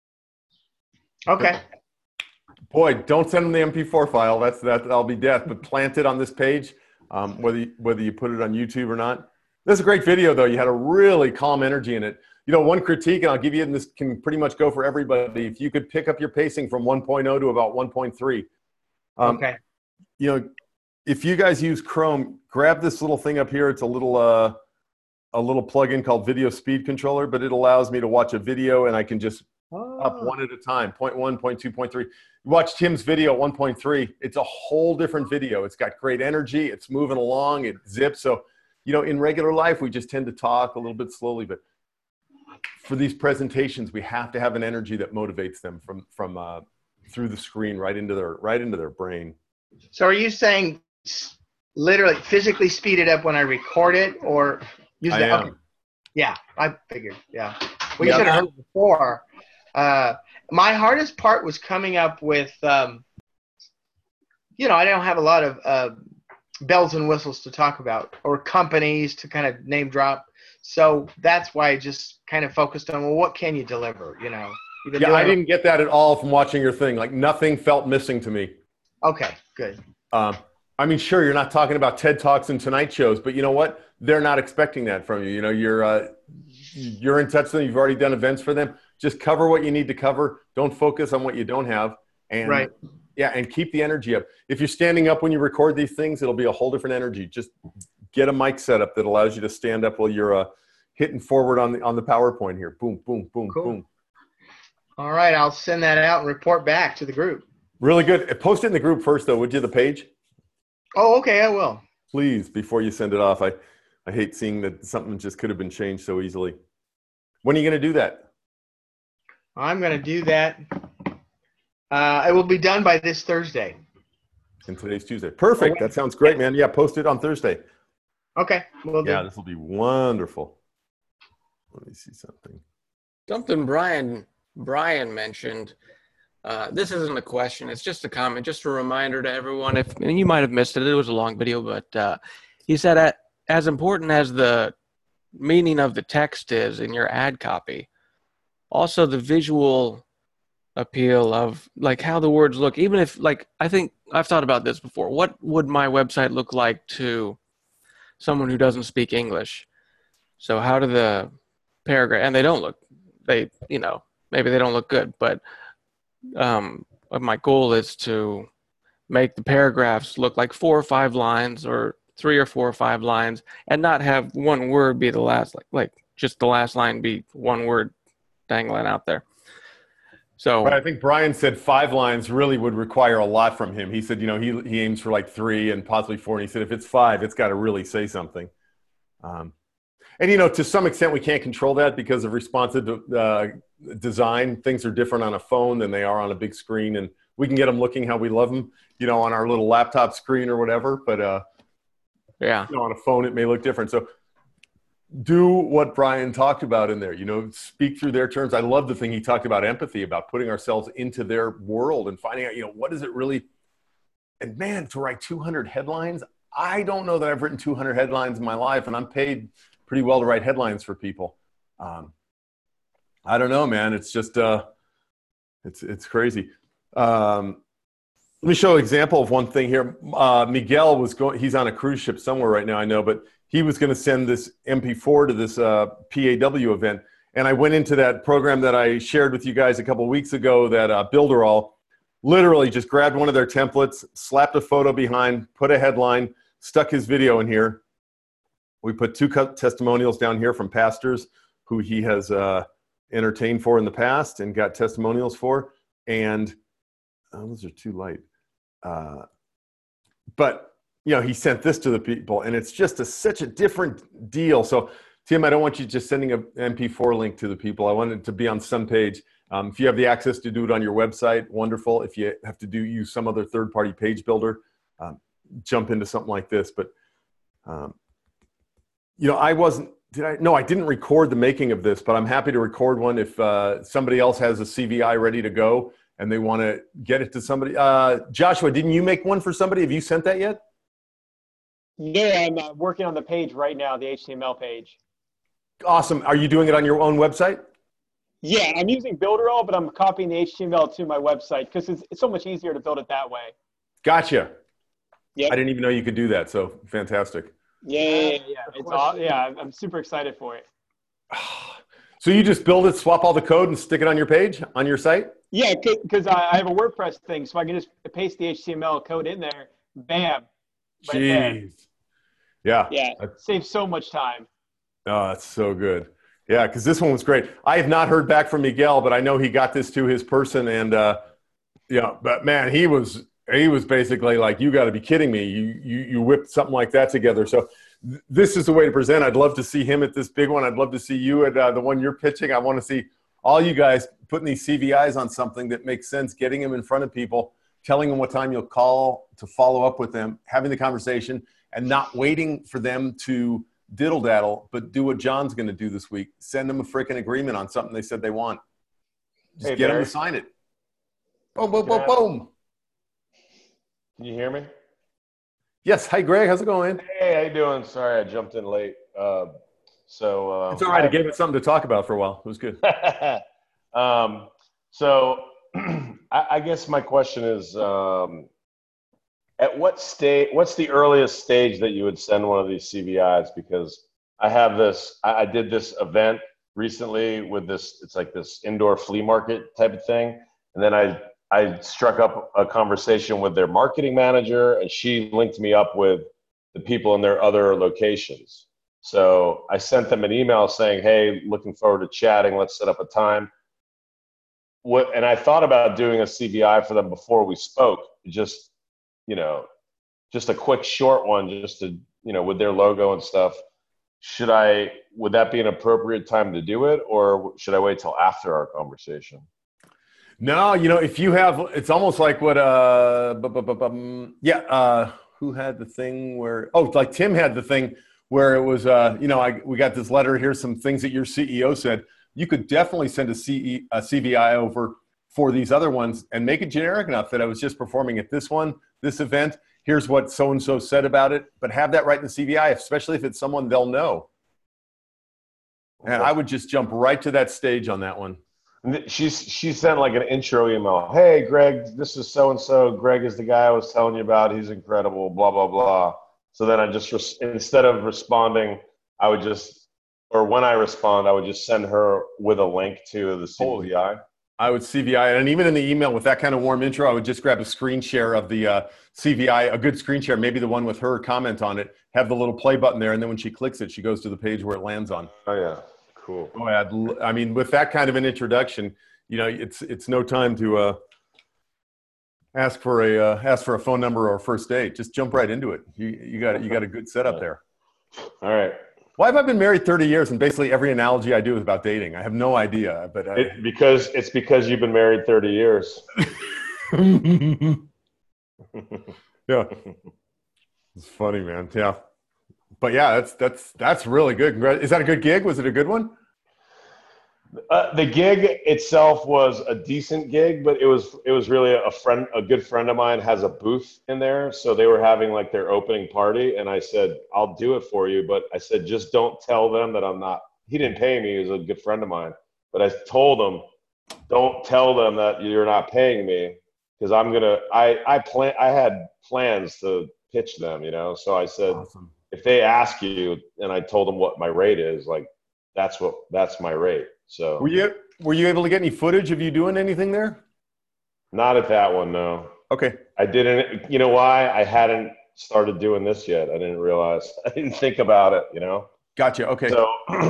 Okay. Boy, don't send them the MP4 file. That'll be death. But plant it on this page, whether you put it on YouTube or not. This is a great video, though. You had a really calm energy in it. One critique, and I'll give you, and this can pretty much go for everybody. If you could pick up your pacing from 1.0 to about 1.3. Okay. If you guys use Chrome, grab this little thing up here. It's a little plugin called Video Speed Controller, but it allows me to watch a video, and I can just up one at a time, 0.1, 0.2, 0.3. Watch Tim's video at 1.3. It's a whole different video. It's got great energy. It's moving along. It zips. So, in regular life, we just tend to talk a little bit slowly, but for these presentations, we have to have an energy that motivates them from through the screen right into their brain. So are you saying literally physically speed it up when I record it, or use the? Okay. Yeah, I figured. Yeah. Well, you should have heard it before. My hardest part was coming up with, I don't have a lot of bells and whistles to talk about, or companies to kind of name drop. So that's why I just kind of focused on, well, what can you deliver? I didn't get that at all from watching your thing. Like, nothing felt missing to me. Okay, good. Sure, you're not talking about TED Talks and Tonight shows, but you know what? They're not expecting that from you. You're in touch with them. You've already done events for them. Just cover what you need to cover. Don't focus on what you don't have. And and keep the energy up. If you're standing up when you record these things, it'll be a whole different energy. Just get a mic setup that allows you to stand up while you're hitting forward on the PowerPoint here. Boom, boom, boom, boom. All right, I'll send that out and report back to the group. Really good. Post it in the group first, though, would you, the page? Oh, okay, I will. Please, before you send it off. I hate seeing that something just could have been changed so easily. When are you going to do that? I'm going to do that. It will be done by this Thursday. And today's Tuesday. Perfect. That sounds great, man. Yeah, post it on Thursday. Okay. Yeah, this will be wonderful. Let me see something. Something Brian mentioned. This isn't a question. It's just a comment, just a reminder to everyone. And you might have missed it. It was a long video, but he said as important as the meaning of the text is in your ad copy, also the visual appeal of like how the words look. Even if, like, I think I've thought about this before. What would my website look like to someone who doesn't speak English? So how do the paragraph, and maybe they don't look good, but my goal is to make the paragraphs look like 4 or 5 lines, or 3 or 4 or 5 lines, and not have one word be the last, like just the last line be one word dangling out there. So But I think Brian said 5 lines really would require a lot from him. He said, he aims for like 3 and possibly 4. And he said, if it's 5, it's got to really say something. And, to some extent, we can't control that because of responsive design. Things are different on a phone than they are on a big screen. And we can get them looking how we love them, on our little laptop screen or whatever. But, on a phone, it may look different. So do what Brian talked about in there, speak through their terms. I love the thing he talked about, empathy, about putting ourselves into their world and finding out, what is it really? And man, to write 200 headlines, I don't know that I've written 200 headlines in my life, and I'm paid pretty well to write headlines for people. I don't know, man. It's just, it's crazy. Let me show an example of one thing here. Miguel he's on a cruise ship somewhere right now, I know, but he was going to send this MP4 to this PAW event. And I went into that program that I shared with you guys a couple of weeks ago, that Builderall, literally just grabbed one of their templates, slapped a photo behind, put a headline, stuck his video in here. We put 2 testimonials down here from pastors who he has entertained for in the past and got testimonials for. And those are too light. But he sent this to the people, and it's just such a different deal. So, Tim, I don't want you just sending an MP4 link to the people. I want it to be on some page. If you have the access to do it on your website, wonderful. If you have to use some other third-party page builder, jump into something like this. But, I didn't record the making of this, but I'm happy to record one if somebody else has a CVI ready to go and they want to get it to somebody. Joshua, didn't you make one for somebody? Have you sent that yet? No, I'm working on the page right now, the HTML page. Awesome. Are you doing it on your own website? Yeah, I'm using Builderall, but I'm copying the HTML to my website because it's so much easier to build it that way. Gotcha. Yeah. I didn't even know you could do that, so fantastic. Yeah. I'm super excited for it. So you just build it, swap all the code, and stick it on your page, on your site? Yeah, because I have a WordPress thing, so I can just paste the HTML code in there. Bam. Right there. Jeez. Yeah. Yeah, it saves so much time. Oh, that's so good. Yeah, because this one was great. I have not heard back from Miguel, but I know he got this to his person, and but man, he was basically like, "You got to be kidding me! You whipped something like that together." So this is the way to present. I'd love to see him at this big one. I'd love to see you at the one you're pitching. I want to see all you guys putting these CVIs on something that makes sense, getting them in front of people, telling them what time you'll call to follow up with them, having the conversation, and not waiting for them to diddle-daddle, but do what John's going to do this week. Send them a freaking agreement on something they said they want. Just get them to sign it. Boom, boom, boom, boom. Can you hear me? Yes. Hi, Greg. How's it going? Hey, how you doing? Sorry, I jumped in late. It's all right. I gave it something to talk about for a while. It was good. So I guess my question is, at what stage, what's the earliest stage that you would send one of these CVIs? Because I did this event recently with this, it's like this indoor flea market type of thing. And then I struck up a conversation with their marketing manager, and she linked me up with the people in their other locations. So I sent them an email saying, hey, looking forward to chatting. Let's set up a time. And I thought about doing a CVI for them before we spoke, just a quick short one, just to, with their logo and stuff. Would that be an appropriate time to do it, or should I wait till after our conversation? No, if you have, it's almost like what, who had the thing where, like Tim had the thing where it was, we got this letter, here's some things that your CEO said. You could definitely send a CVI over for these other ones and make it generic enough that I was just performing at this event. Here's what so-and-so said about it, but have that right in the CVI, especially if it's someone they'll know. And I would just jump right to that stage on that one. She sent like an intro email. Hey, Greg, this is so-and-so. Greg is the guy I was telling you about. He's incredible, blah, blah, blah. So then I just, instead of responding, when I respond, I would just send her with a link to the CVI. I would CVI, and even in the email with that kind of warm intro, I would just grab a screen share of the CVI, a good screen share, maybe the one with her comment on it, have the little play button there, and then when she clicks it, she goes to the page where it lands on. Oh, yeah. Cool. I mean, with that kind of an introduction, you know, it's no time to ask for a phone number or a first date. Just jump right into it. You got a good setup there. All right. Why have I been married 30 years and basically every analogy I do is about dating? I have no idea. But it's because you've been married 30 years. Yeah, it's funny, man. Yeah, but yeah, that's really good. Is that a good gig? Was it a good one? The gig itself was a decent gig, but it was really a good friend of mine has a booth in there, so they were having like their opening party, and I said, I'll do it for you, but I said, just don't tell them that I'm not. He didn't pay me. He was a good friend of mine, but I told him, don't tell them that you're not paying me, because I had plans to pitch them, you know. So I said, awesome. If they ask you, and I told them what my rate is, like that's my rate. So were you able to get any footage of you doing anything there? Not at that one, no. Okay. I didn't. You know why? I hadn't started doing this yet. I didn't realize. I didn't think about it. You know. Gotcha. Okay. So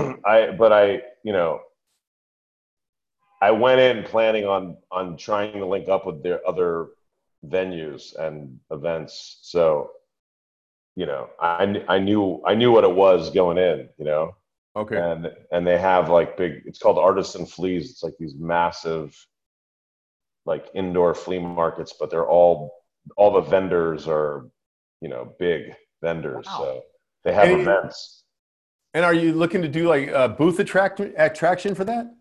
I went in planning on trying to link up with their other venues and events. So, you know, I knew what it was going in. You know. Okay. And they have like it's called Artisan Fleas. It's like these massive, like indoor flea markets, but they're all the vendors are, you know, big vendors. Wow. So they have events. And are you looking to do like a booth attraction for that?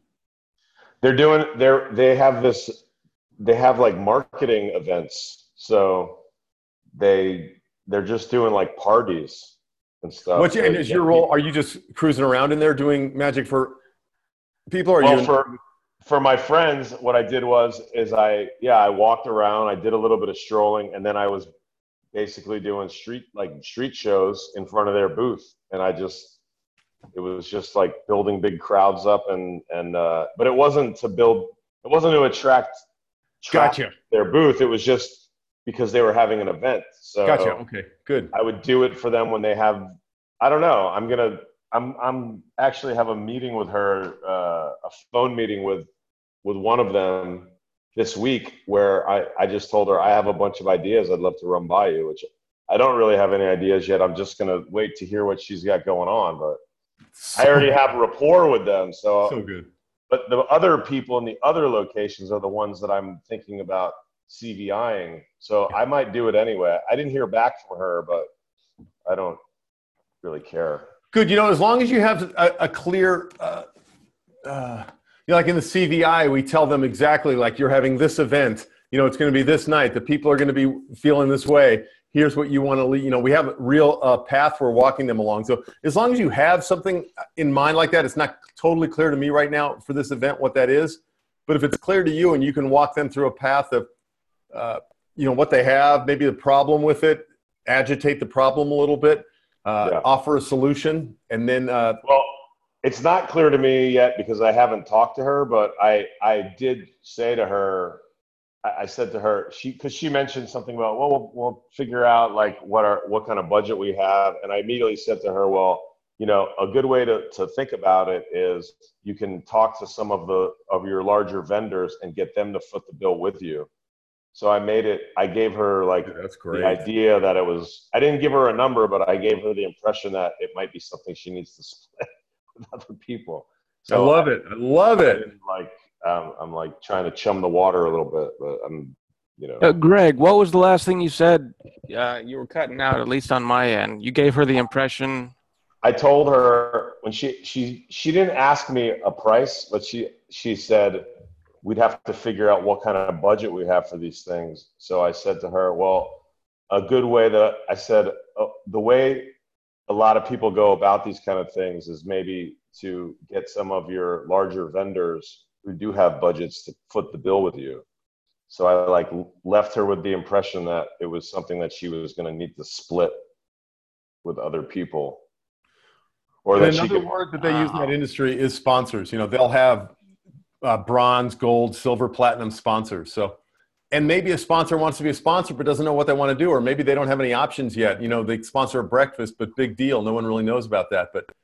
They have like marketing events. So they're just doing like parties and stuff. And is your role? Are you just cruising around in there doing magic for people? For my friends, what I did is I walked around. I did a little bit of strolling, and then I was basically doing street shows in front of their booth. And it was just like building big crowds up, but it wasn't to attract gotcha. Their booth. It was just because they were having an event. So gotcha. Okay, good. I would do it for them when they have, I don't know. I'm actually have a meeting with her, a phone meeting with one of them this week where I just told her I have a bunch of ideas I'd love to run by you, which I don't really have any ideas yet. I'm just going to wait to hear what she's got going on, but I already have rapport with them. So good. But the other people in the other locations are the ones that I'm thinking about CVIing. So I might do it anyway. I didn't hear back from her, but I don't really care. Good. You know, as long as you have a clear, like in the CVI, we tell them exactly like you're having this event, you know, it's going to be this night. The people are going to be feeling this way. Here's what you want to lead. You know, we have a real path we're walking them along. So as long as you have something in mind like that, it's not totally clear to me right now for this event what that is. But if it's clear to you and you can walk them through a path of, you know, what they have, maybe the problem with it, agitate the problem a little bit, offer a solution, and then. Well, it's not clear to me yet because I haven't talked to her, but I did say to her, I said to her, because she mentioned something about, well, we'll figure out like what kind of budget we have. And I immediately said to her, well, you know, a good way to think about it is you can talk to some of your larger vendors and get them to foot the bill with you. So I gave her like that's great. The idea that I didn't give her a number, but I gave her the impression that it might be something she needs to split with other people. So I love it. I'm like trying to chum the water a little bit, but I'm, you know. Greg, what was the last thing you said? You were cutting out, at least on my end. You gave her the impression. I told her when she didn't ask me a price, but she said we'd have to figure out what kind of budget we have for these things. So I said to her, well, a good way the way a lot of people go about these kind of things is maybe to get some of your larger vendors who do have budgets to foot the bill with you. So I like left her with the impression that it was something that she was going to need to split with other people. Or and that another word that they use in that industry is sponsors. You know, they'll have bronze, gold, silver, platinum sponsors. So, and maybe a sponsor wants to be a sponsor but doesn't know what they want to do, or maybe they don't have any options yet. You know, they sponsor a breakfast, but big deal. No one really knows about that. But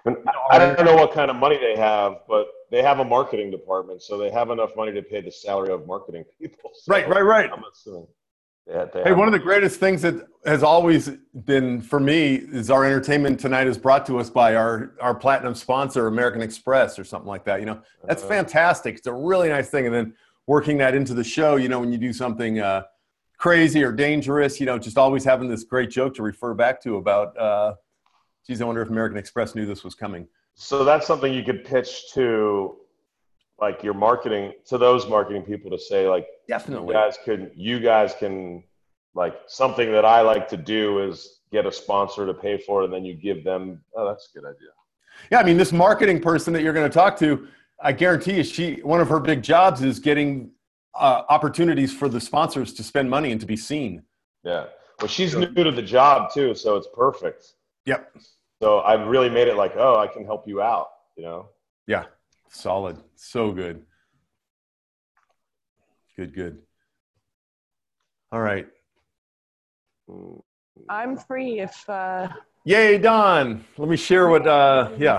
I don't know what kind of money they have, but they have a marketing department, so they have enough money to pay the salary of marketing people. So right. I'm assuming Hey, one of the greatest things that has always been for me is our entertainment tonight is brought to us by our platinum sponsor, American Express, or something like that. That's fantastic. It's a really nice thing. And then working that into the show, when you do something crazy or dangerous, just always having this great joke to refer back to about, geez, I wonder if American Express knew this was coming. So that's something you could pitch to, like, your marketing, to those marketing people, to say, like, definitely, you guys can, like, something that I like to do is get a sponsor to pay for it, and then you give them. Oh, that's a good idea. Yeah, I mean, this marketing person that you're going to talk to, I guarantee you, one of her big jobs is getting opportunities for the sponsors to spend money and to be seen. Yeah, well, she's new to the job too, so it's perfect. Yep. So I've really made it like, oh, I can help you out, Yeah, solid. So good. Good. All right. I'm free if... Yay, Don. Let me share what, yeah.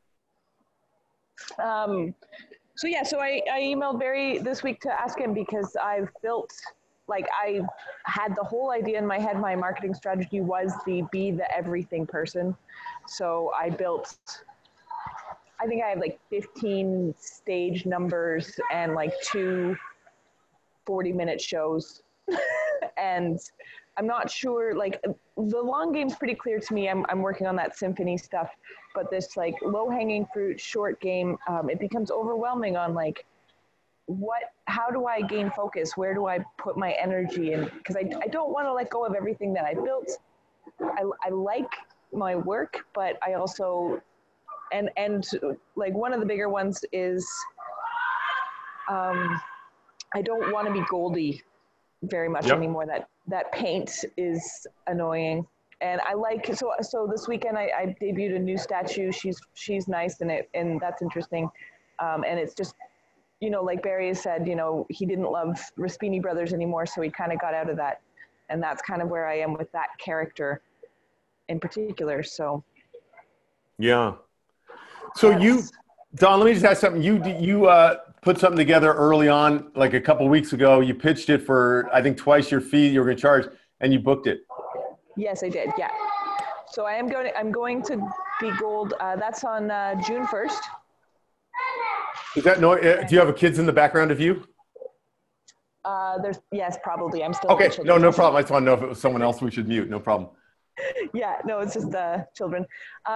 So I emailed Barry this week to ask him, because I've built, like, I had the whole idea in my head. My marketing strategy was be the everything person. So I built, I think I have like 15 stage numbers and like 2 40-minute shows. And I'm not sure, like, the long game's pretty clear to me. I'm working on that symphony stuff, but this, like, low-hanging fruit short game, it becomes overwhelming on, like, how do I gain focus? Where do I put my energy in? Because I don't want to let go of everything that I built. I like my work, but I also, and like, one of the bigger ones is, I don't want to be Goldie very much anymore. That paint is annoying. And I like, so this weekend I debuted a new statue. She's nice, and that's interesting. And it's just, like Barry has said, he didn't love Raspini Brothers anymore, so he kind of got out of that. And that's kind of where I am with that character in particular. So. Yeah. So Don, let me just ask something. You put something together early on, like a couple of weeks ago. You pitched it for, I think, twice your fee you were going to charge, and you booked it. Yes, I did. Yeah. So I'm going to be gold. That's on June 1st. Is that do you have kids in the background of you? Yes, probably. I'm still. Okay. No problem. I just want to know if it was someone else we should mute. No problem. Yeah. No, it's just children.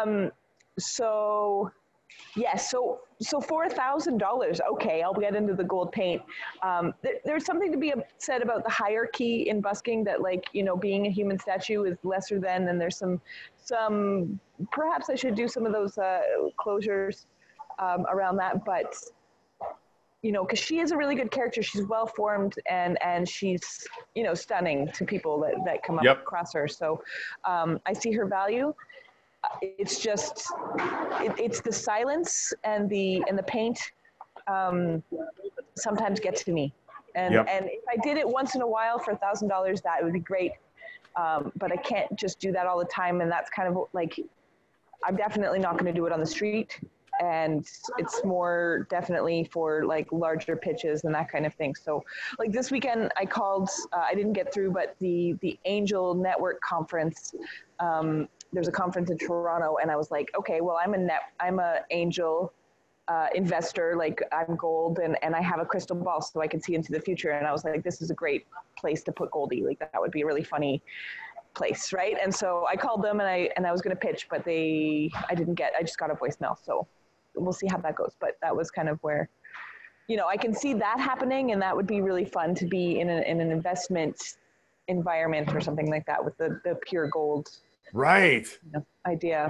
So. Yes, so for $1,000, okay, I'll get into the gold paint. There's something to be said about the hierarchy in busking, that, like, being a human statue is lesser than, and there's some perhaps I should do some of those closures around that, but because she is a really good character. She's well formed, and she's stunning to people that come up across her. So I see her value. It's just, it's the silence and the paint sometimes get to me. And if I did it once in a while for $1,000, that would be great. But I can't just do that all the time. And that's kind of like, I'm definitely not going to do it on the street. And it's more definitely for, like, larger pitches and that kind of thing. So, like, this weekend I called, I didn't get through, but the Angel Network conference, there's a conference in Toronto, and I was like, okay, well, I'm a angel investor, like, I'm gold, and I have a crystal ball so I can see into the future. And I was like, this is a great place to put Goldie. Like, that would be a really funny place, right? And so I called them, and I was going to pitch, but I just got a voicemail. So we'll see how that goes. But that was kind of where, I can see that happening, and that would be really fun to be in an investment environment or something like that with the pure gold. Right. Idea.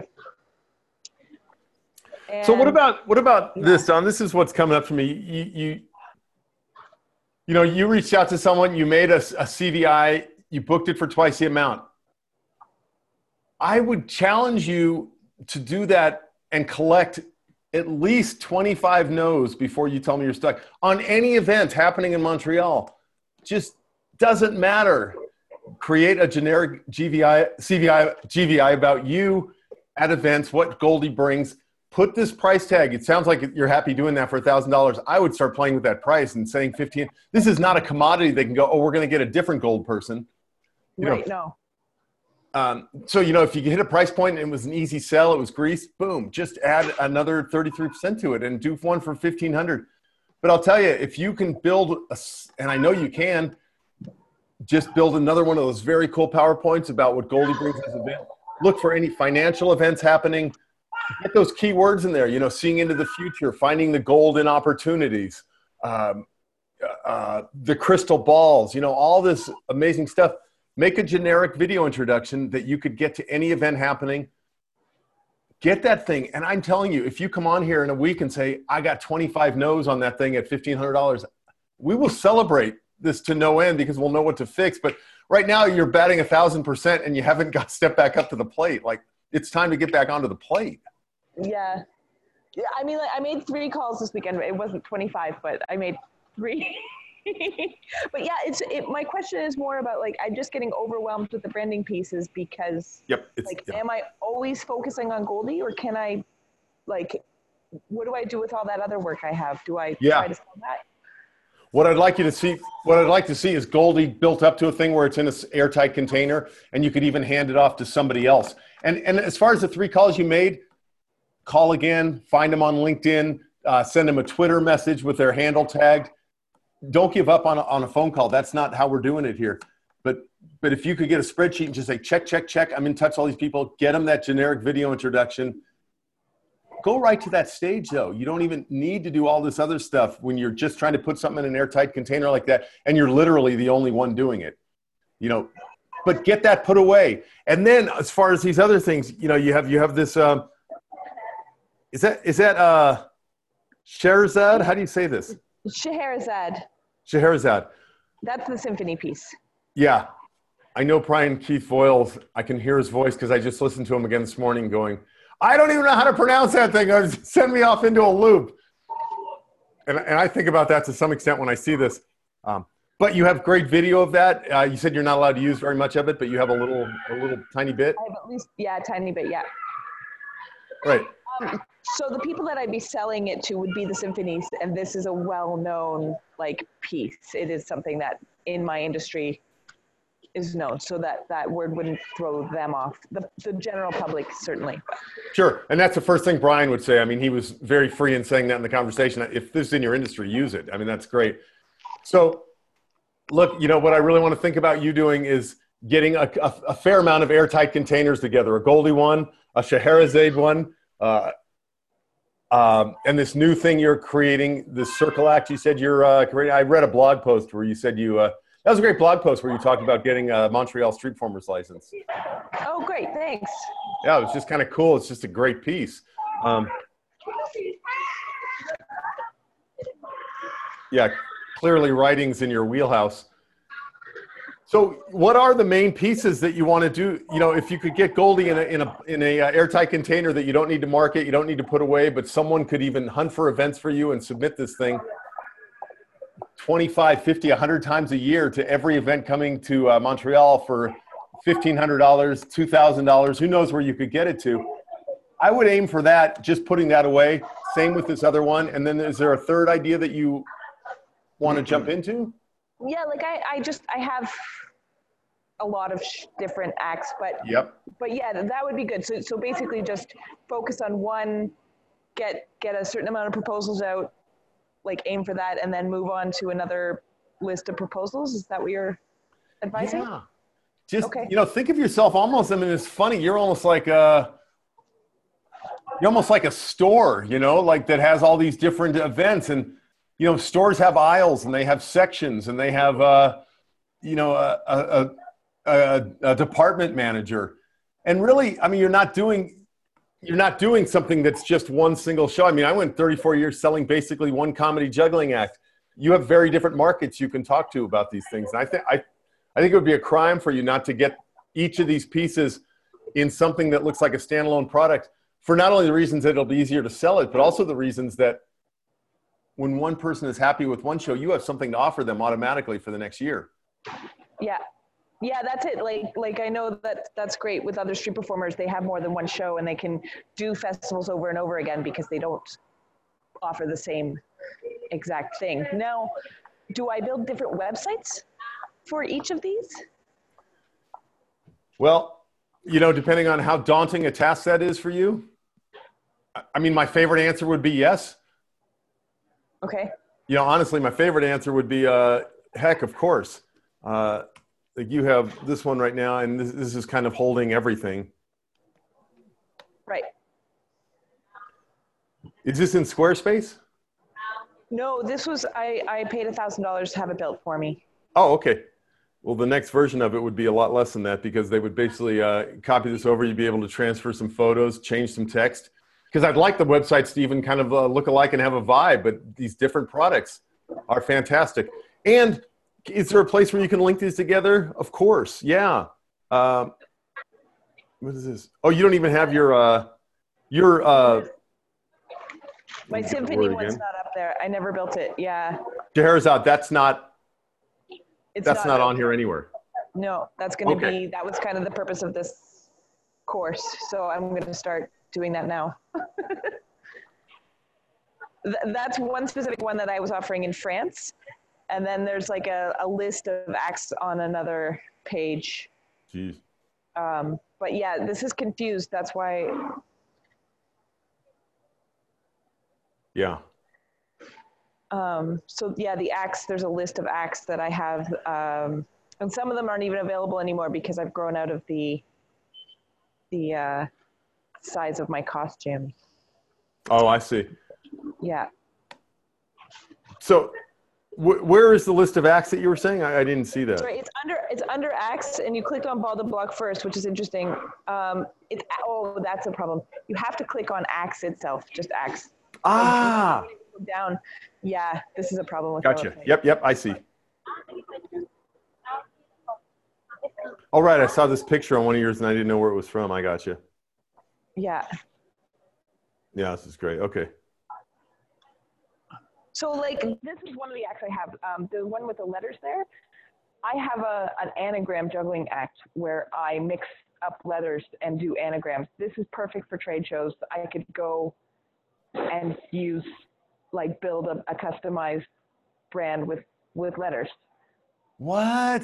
And, so what about this, Don? This is what's coming up for me. You reached out to someone, you made a CVI, you booked it for twice the amount. I would challenge you to do that and collect at least 25 no's before you tell me you're stuck on any event happening in Montreal. Just doesn't matter. Create a generic GVI about you at events, what Goldie brings. put this price tag. It sounds like you're happy doing that for $1,000. I would start playing with that price and saying 15. This is not a commodity. They can go, oh, we're going to get a different gold person. No. So, if you hit a price point and it was an easy sell, it was grease, boom, just add another 33% to it and do one for 1,500. But I'll tell you, if you can build, and I know you can, just build another one of those very cool PowerPoints about what Goldie brings as an event. Look for any financial events happening. Get those keywords in there, seeing into the future, finding the golden opportunities, the crystal balls, all this amazing stuff. Make a generic video introduction that you could get to any event happening. Get that thing. And I'm telling you, if you come on here in a week and say, I got 25 no's on that thing at $1,500, we will celebrate this to no end because we'll know what to fix. But right now you're batting 1,000% and you haven't got stepped back up to the plate. Like, it's time to get back onto the plate. Yeah. I mean, I made 3 calls this weekend. It wasn't 25, but I made 3. But yeah, my question is more about, like, I'm just getting overwhelmed with the branding pieces because am I always focusing on Goldie, or can I, like, what do I do with all that other work I have? Do I try to sell that? What I'd like to see is Goldie built up to a thing where it's in an airtight container and you could even hand it off to somebody else. And as far as the 3 calls you made, call again, find them on LinkedIn, send them a Twitter message with their handle tagged. Don't give up on a phone call. That's not how we're doing it here. But if you could get a spreadsheet and just say, check, I'm in touch with all these people, get them that generic video introduction. Go right to that stage, though. You don't even need to do all this other stuff when you're just trying to put something in an airtight container like that, and you're literally the only one doing it. But get that put away. And then as far as these other things, you have this is that Scheherazade? How do you say this? Scheherazade. That's the symphony piece. Yeah. I know Brian Keith Voiles. I can hear his voice because I just listened to him again this morning going, I don't even know how to pronounce that thing. Send me off into a loop. And I think about that to some extent when I see this. But you have great video of that. You said you're not allowed to use very much of it, but you have a little tiny bit. I have at least, a tiny bit, yeah. Right. So the people that I'd be selling it to would be the symphonies, and this is a well-known piece. It is something that in my industry is known, so that word wouldn't throw them off. The general public, certainly. Sure, and that's the first thing Brian would say. I mean, he was very free in saying that in the conversation. If this is in your industry, use it. I mean, that's great. So, look, what I really want to think about you doing is getting a fair amount of airtight containers together, a Goldie one, a Scheherazade one, and this new thing you're creating, this Circle Act you said you're creating. I read a blog post where you said that was a great blog post where you talked about getting a Montreal Street Performers license. Oh, great. Thanks. Yeah, it was just kind of cool. It's just a great piece. Yeah, clearly writing's in your wheelhouse. So what are the main pieces that you want to do? If you could get Goldie in a airtight container that you don't need to market, you don't need to put away, but someone could even hunt for events for you and submit this thing 25, 50, 100 times a year to every event coming to Montreal for $1,500, $2,000, who knows where you could get it to. I would aim for that, just putting that away. Same with this other one. And then is there a third idea that you want to jump into? Yeah, I have a lot of different acts, but yeah, that would be good. So basically just focus on one, get a certain amount of proposals out, aim for that, and then move on to another list of proposals. Is that what you're advising? Yeah. Just, think of yourself almost, it's funny. You're almost like a store, that has all these different events, and, stores have aisles and they have sections and they have, a department manager. And really, you're not doing something that's just one single show. I went 34 years selling basically one comedy juggling act. You have very different markets you can talk to about these things. And I think it would be a crime for you not to get each of these pieces in something that looks like a standalone product, for not only the reasons that it'll be easier to sell it, but also the reasons that when one person is happy with one show, you have something to offer them automatically for the next year. Yeah. Yeah, that's it. Like I know that's great with other street performers. They have more than one show and they can do festivals over and over again because they don't offer the same exact thing. Now, do I build different websites for each of these? Well, depending on how daunting a task that is for you, I mean, my favorite answer would be yes. Okay. Honestly, my favorite answer would be, heck, of course. Like you have this one right now, and this is kind of holding everything. Right. Is this in Squarespace? No, this was, I paid $1,000 to have it built for me. Oh, okay. Well, the next version of it would be a lot less than that because they would basically copy this over. You'd be able to transfer some photos, change some text. Because I'd like the websites to even kind of look alike and have a vibe, but these different products are fantastic. And is there a place where you can link these together? Of course, yeah. What is this? Oh, you don't even have your my Symphony one's not up there. I never built it. Yeah. Scheherazade, that's not It's not on here anywhere. No, that's going to be, that was kind of the purpose of this course. So I'm going to start doing that now. That's one specific one that I was offering in France. And then there's like a list of acts on another page. Jeez. But yeah, this is confused. That's why. Yeah. So yeah, the acts, there's a list of acts that I have. And some of them aren't even available anymore because I've grown out of the size of my costume. Oh, I see. Yeah. So where is the list of acts that you were saying? I didn't see that. Sorry, it's under acts, and you clicked on Ball the Block first, which is interesting. That's a problem. You have to click on acts itself, just acts. Ah. Down. Yeah, this is a problem with Gotcha. Yep, I see. All right, I saw this picture on one of yours, and I didn't know where it was from. I got you. Yeah. Yeah, this is great. Okay. So, like, this is one of the acts I have. The one with the letters there. I have an anagram juggling act where I mix up letters and do anagrams. This is perfect for trade shows. I could go and use, like, build a customized brand with letters. What?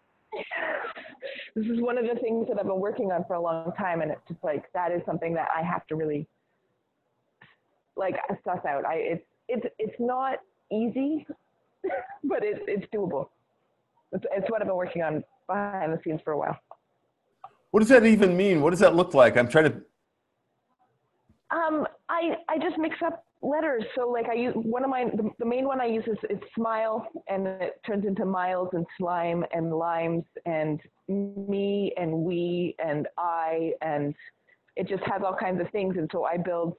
This is one of the things that I've been working on for a long time, and it's just like that is something that I have to really like suss out. It's not easy, but it's doable. It's what I've been working on behind the scenes for a while. What does that even mean? What does that look like? I'm trying to. I just mix up letters. So like I use the main one I use is smile, and it turns into miles and slime and limes and me and we and I, and it just has all kinds of things. And so I build,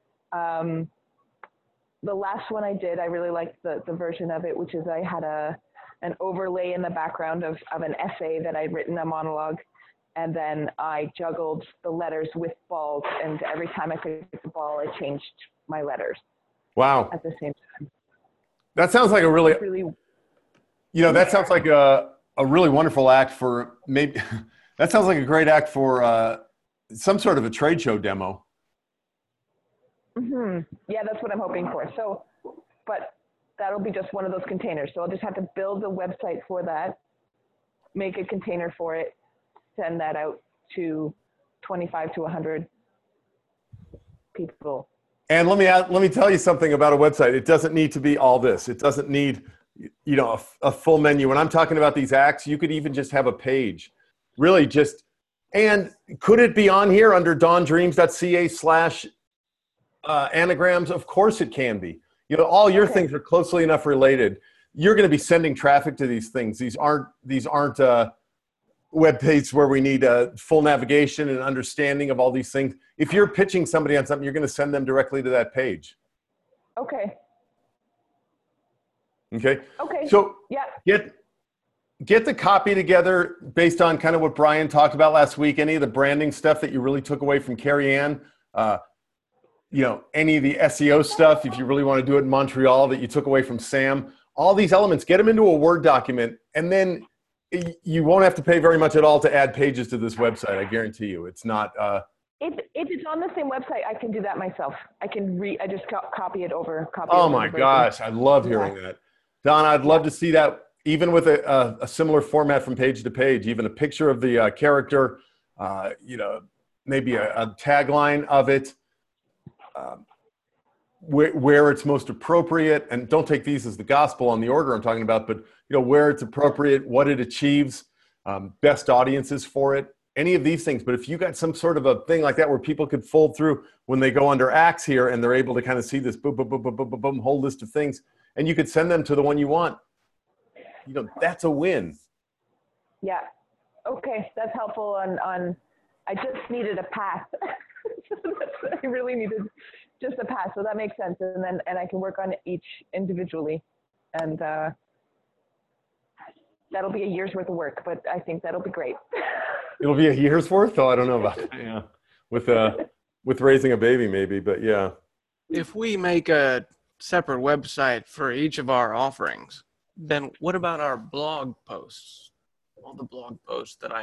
the last one I did, I really liked the version of it, which is I had an overlay in the background of an essay that I'd written, a monologue. And then I juggled the letters with balls, and every time I picked the ball, I changed my letters. Wow. At the same time. That sounds like a really that sounds like a really wonderful act for maybe, that sounds like a great act for some sort of a trade show demo. Mm-hmm. Yeah, that's what I'm hoping for. So, but that'll be just one of those containers. So I'll just have to build a website for that, make a container for it, send that out to 25 to 100 people. And let me tell you something about a website. It doesn't need to be all this. It doesn't need, a full menu. When I'm talking about these acts, you could even just have a page. Really just, and could it be on here under dawndreams.ca/anagrams? Of course it can be. All your things are closely enough related. You're going to be sending traffic to these things. These aren't web pages where we need a full navigation and understanding of all these things. If you're pitching somebody on something, you're going to send them directly to that page. Okay. Okay. Okay. So yeah. Get the copy together based on kind of what Brian talked about last week. Any of the branding stuff that you really took away from Carrie Ann, any of the SEO stuff, if you really want to do it in Montreal, that you took away from Sam, all these elements, get them into a Word document, and then you won't have to pay very much at all to add pages to this website. I guarantee you. It's not. If it's on the same website, I can do that myself. I just copy it over. Oh my gosh, I love hearing that. Don, I'd love to see that, even with a similar format from page to page, even a picture of the character, maybe a tagline of it, where it's most appropriate. And don't take these as the gospel on the order I'm talking about, but where it's appropriate, what it achieves, best audiences for it, any of these things. But if you got some sort of a thing like that where people could fold through when they go under acts here and they're able to kind of see this boom, boom, boom, boom, boom, boom, boom, whole list of things, and you could send them to the one you want, that's a win. Yeah. Okay. That's helpful on I just needed a path. I really needed just a path. So that makes sense. And I can work on each individually. And that'll be a year's worth of work, but I think that'll be great. It'll be a year's worth? Oh, I don't know about that. Yeah. With raising a baby maybe, but yeah. If we make a separate website for each of our offerings, then what about our blog posts? All the blog posts that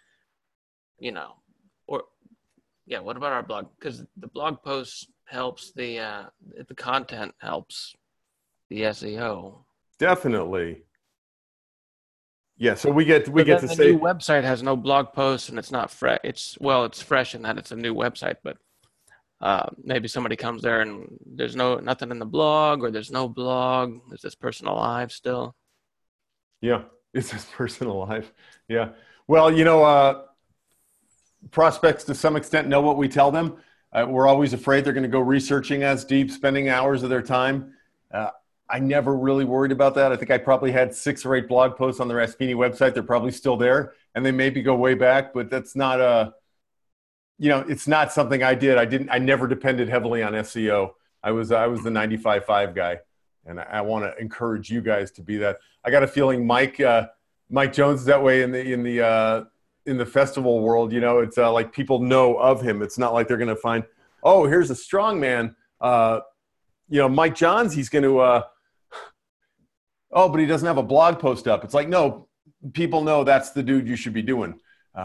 what about our blog? Because the blog posts helps the content helps the SEO. Definitely. Yeah, so we get to the say new website has no blog posts and it's not fresh. It's fresh in that it's a new website, but maybe somebody comes there and there's nothing in the blog, or there's no blog. Is this person alive still? Yeah, is this person alive? Yeah. Well, prospects to some extent know what we tell them. We're always afraid they're going to go researching as deep, spending hours of their time. I never really worried about that. I think I probably had 6 or 8 blog posts on the Raspini website. They're probably still there, and they maybe go way back, but that's not it's not something I did. I never depended heavily on SEO. I was the 95.5 guy, and I want to encourage you guys to be that. I got a feeling Mike Jones is that way in the festival world. It's like people know of him. It's not like they're going to find, oh, here's a strong man. Mike Johns, he's going to, but he doesn't have a blog post up. It's like, no, people know that's the dude you should be doing.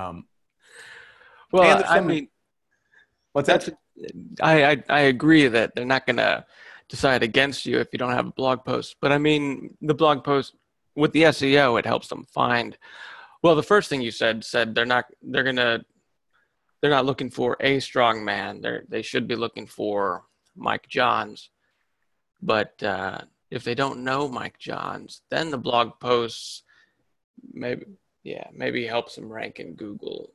Well, I mean, what's that? I agree that they're not going to decide against you if you don't have a blog post. But I mean, the blog post with the SEO, it helps them find. Well, the first thing you said they're not looking for a strong man. They should be looking for Mike Johns. But if they don't know Mike Johns, then the blog posts maybe helps them rank in Google.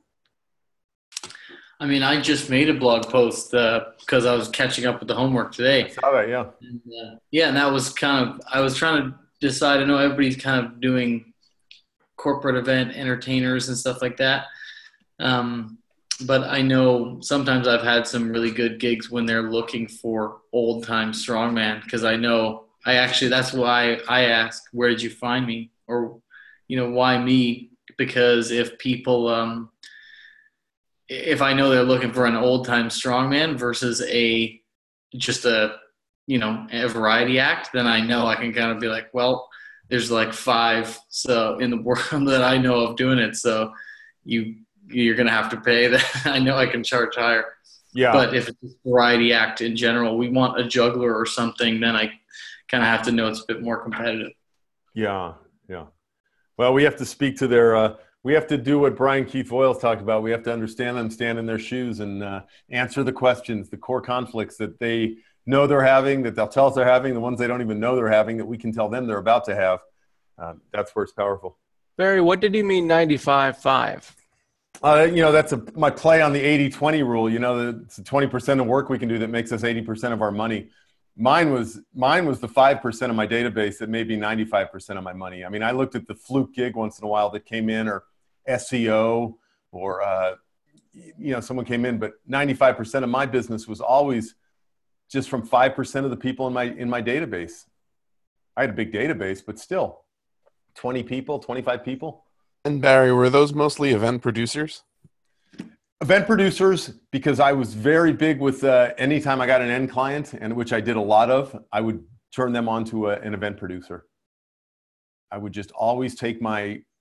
I mean, I just made a blog post because I was catching up with the homework today. I saw that, yeah. And, and that was I was trying to decide. I know everybody's kind of doing corporate event entertainers and stuff like that. But I know sometimes I've had some really good gigs when they're looking for old time strongman, because that's why I asked, where did you find me? Or, why me? Because if people, if I know they're looking for an old time strongman versus just a variety act, then I know I can kind of be like, well, there's like 5 in the world that I know of doing it. So you're going to have to pay that. I know I can charge higher. Yeah. But if it's a variety act in general, we want a juggler or something, then I kind of have to know it's a bit more competitive. Yeah. Yeah. Well, we have to speak to we have to do what Brian Keith Voiles talked about. We have to understand them, stand in their shoes, and answer the questions, the core conflicts that they know they're having, that they'll tell us they're having, the ones they don't even know they're having, that we can tell them they're about to have. That's where it's powerful. Barry, what did you mean 95.5? That's my play on the 80-20 rule. It's the 20% of work we can do that makes us 80% of our money. Mine was the 5% of my database that made me 95% of my money. I mean, I looked at the fluke gig once in a while that came in, or SEO, or someone came in, but 95% of my business was always just from 5% of the people in my database. I had a big database, but still 20 people, 25 people. And Barry, were those mostly event producers? Event producers, because I was very big with anytime I got an end client, and which I did a lot of, I would turn them on to an event producer. I would just always take my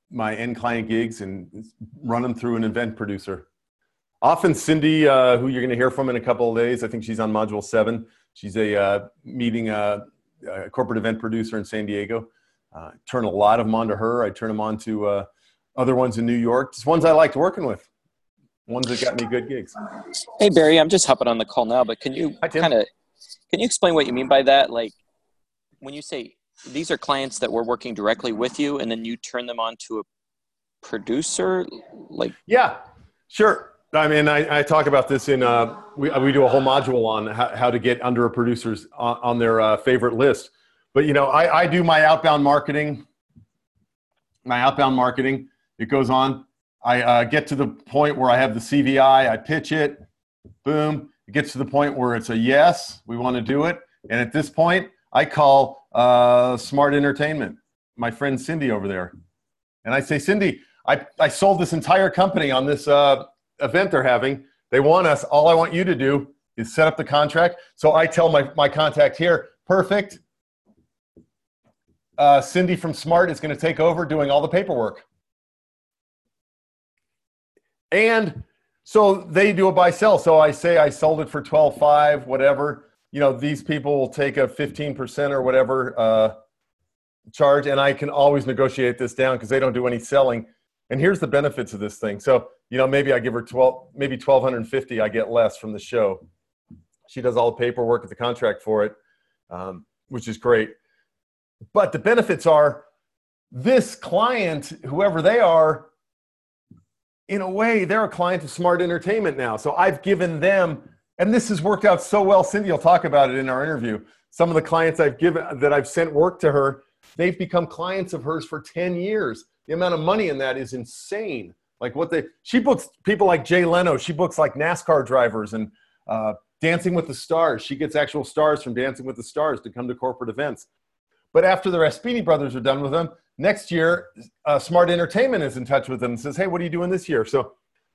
my end client gigs and run them through an event producer. Often Cindy, who you're going to hear from in a couple of days, I think she's on module 7. She's a corporate event producer in San Diego. Turn a lot of them on to her. I turn them on to other ones in New York. Just ones I liked working with. Ones that got me good gigs. Hey Barry, I'm just hopping on the call now, but can you explain what you mean by that? Like when you say these are clients that were working directly with you and then you turn them on to a producer, like? Yeah, sure. I mean, I talk about this in, we do a whole module on how to get under a producer's on their favorite list. But, you know, I do my outbound marketing. It goes on. I get to the point where I have the CVI. I pitch it. Boom. It gets to the point where it's a yes, we want to do it. And at this point, I call Smart Entertainment, my friend Cindy over there. And I say, Cindy, I sold this entire company on this event they're having. They want us. All I want you to do is set up the contract. So I tell my contact here, perfect. Cindy from Smart is going to take over doing all the paperwork. And so they do a buy sell. So I say I sold it for $12,500, whatever. You know, these people will take a 15% or whatever charge, and I can always negotiate this down because they don't do any selling. And here's the benefits of this thing. So, you know, maybe I give her maybe $1,250. I get less from the show. She does all the paperwork at the contract for it, which is great. But the benefits are this client, whoever they are, in a way, they're a client of Smart Entertainment now. So I've given them, and this has worked out so well. Cindy will talk about it in our interview. Some of the clients I've sent work to her, they've become clients of hers for 10 years. The amount of money in that is insane. Like she books people like Jay Leno. She books like NASCAR drivers and Dancing with the Stars. She gets actual stars from Dancing with the Stars to come to corporate events. But after the Raspini brothers are done with them, next year, Smart Entertainment is in touch with them and says, hey, what are you doing this year? So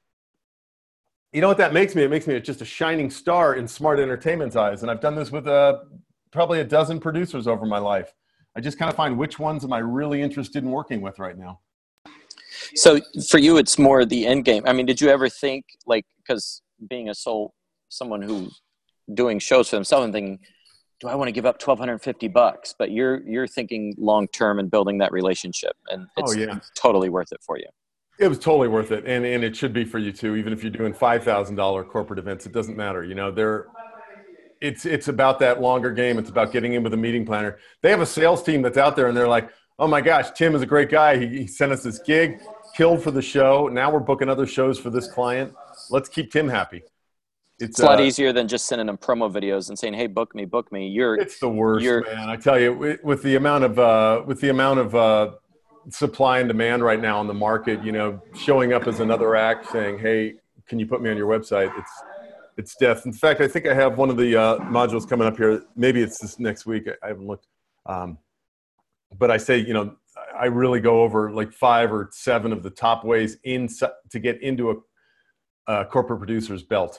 you know what that makes me? It makes me just a shining star in Smart Entertainment's eyes. And I've done this with probably a dozen producers over my life. I just kind of find which ones am I really interested in working with right now. So for you, it's more the end game. I mean, did you ever think, like, because being someone who's doing shows for themselves and thinking, do I want to give up $1,250? But you're thinking long term and building that relationship, and it's totally worth it for you. It was totally worth it, and it should be for you too. Even if you're doing $5,000 corporate events, it doesn't matter. You know, it's about that longer game. It's about getting in with a meeting planner. They have a sales team that's out there, and they're like, oh my gosh, Tim is a great guy. He sent us this gig, killed for the show. Now we're booking other shows for this client. Let's keep Tim happy. It's a lot easier than just sending them promo videos and saying, "Hey, book me." It's the worst, man. I tell you, with the amount of supply and demand right now on the market, you know, showing up as another act saying, "Hey, can you put me on your website?" It's death. In fact, I think I have one of the modules coming up here. Maybe it's this next week. I haven't looked, but I say, you know, I really go over like 5 or 7 of the top ways to get into a corporate producer's belt.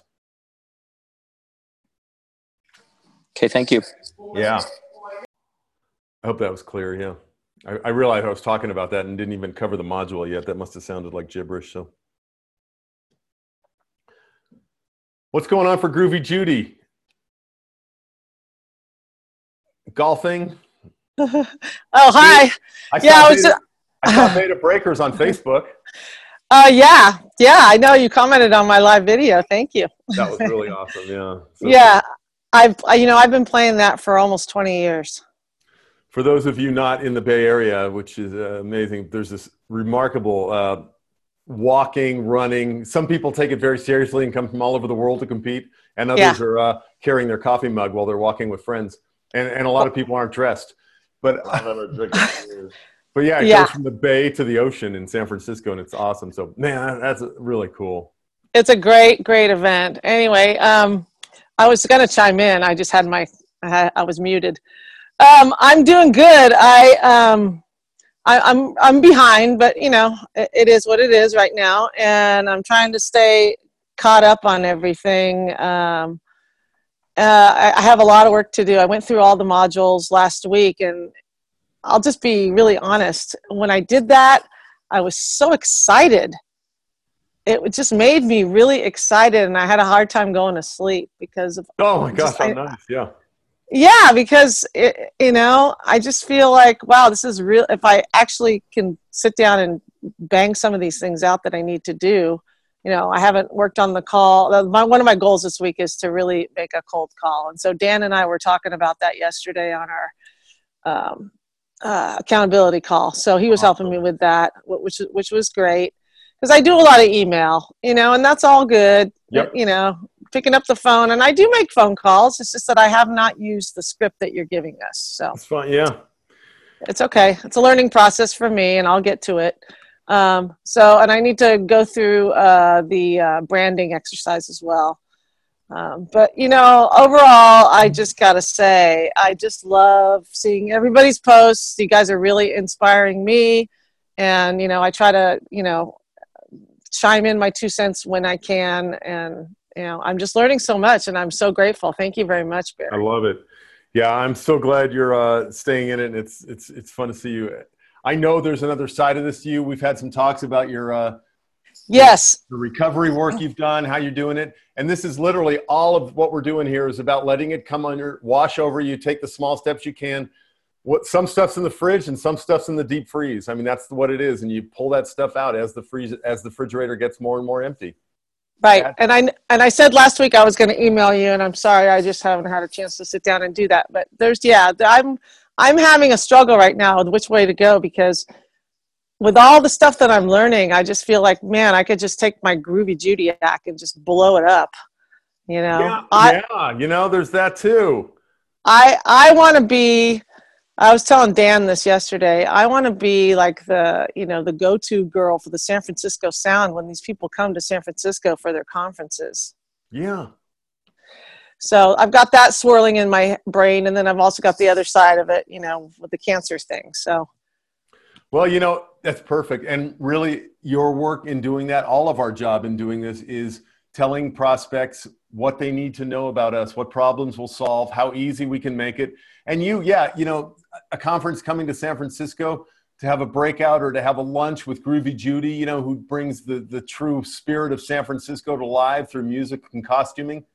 Okay, thank you. Yeah. I hope that was clear, yeah. I realized I was talking about that and didn't even cover the module yet. That must have sounded like gibberish. So, what's going on for Groovy Judy? Golfing? Oh, hi. I saw Beta Breakers on Facebook. Yeah, I know you commented on my live video. Thank you. That was really awesome, yeah. So, yeah. I've been playing that for almost 20 years. For those of you not in the Bay Area, which is amazing, there's this remarkable walking, running. Some people take it very seriously and come from all over the world to compete, and others are carrying their coffee mug while they're walking with friends. And a lot of people aren't dressed. But yeah, it goes from the Bay to the ocean in San Francisco, and it's awesome. So, man, that's really cool. It's a great event. Anyway, I was going to chime in. I just had I was muted. I'm doing good. I'm behind, but you know, it is what it is right now. And I'm trying to stay caught up on everything. I have a lot of work to do. I went through all the modules last week, and I'll just be really honest. When I did that, I was so excited. It just made me really excited, and I had a hard time going to sleep because of. Oh my gosh, how nice! Yeah. Yeah, because I just feel like, wow, this is real. If I actually can sit down and bang some of these things out that I need to do, I haven't worked on the call. One of my goals this week is to really make a cold call, and so Dan and I were talking about that yesterday on our accountability call. So he was helping me with that, which was great, because I do a lot of email, and that's all good. Yep. Picking up the phone, and I do make phone calls. It's just that I have not used the script that you're giving us. So it's fine. Yeah. It's okay. It's a learning process for me, and I'll get to it. And I need to go through the branding exercise as well. But overall, I just got to say, I just love seeing everybody's posts. You guys are really inspiring me. And, I try to, chime in my 2 cents when I can. And, I'm just learning so much, and I'm so grateful. Thank you very much, Barry. I love it. Yeah, I'm so glad you're staying in it. And it's fun to see you. I know there's another side of this to you. We've had some talks about your yes, the recovery work you've done, how you're doing it. And this is literally all of what we're doing here is about letting it come under, wash over you, take the small steps you can. Some stuff's in the fridge and some stuff's in the deep freeze. I mean, that's what it is. And you pull that stuff out as the refrigerator gets more and more empty. Right. And I said last week I was going to email you, and I'm sorry, I just haven't had a chance to sit down and do that. But I'm having a struggle right now with which way to go, because with all the stuff that I'm learning, I just feel like, man, I could just take my Groovy Judy act and just blow it up. Yeah, there's that too. I want to be, I was telling Dan this yesterday, I want to be like the go-to girl for the San Francisco Sound when these people come to San Francisco for their conferences. Yeah. So I've got that swirling in my brain, and then I've also got the other side of it, with the cancer thing. So. Well, that's perfect. And really your work in doing that, all of our job in doing this is telling prospects what they need to know about us, what problems we'll solve, how easy we can make it. And a conference coming to San Francisco to have a breakout or to have a lunch with Groovy Judy, who brings the true spirit of San Francisco to life through music and costuming.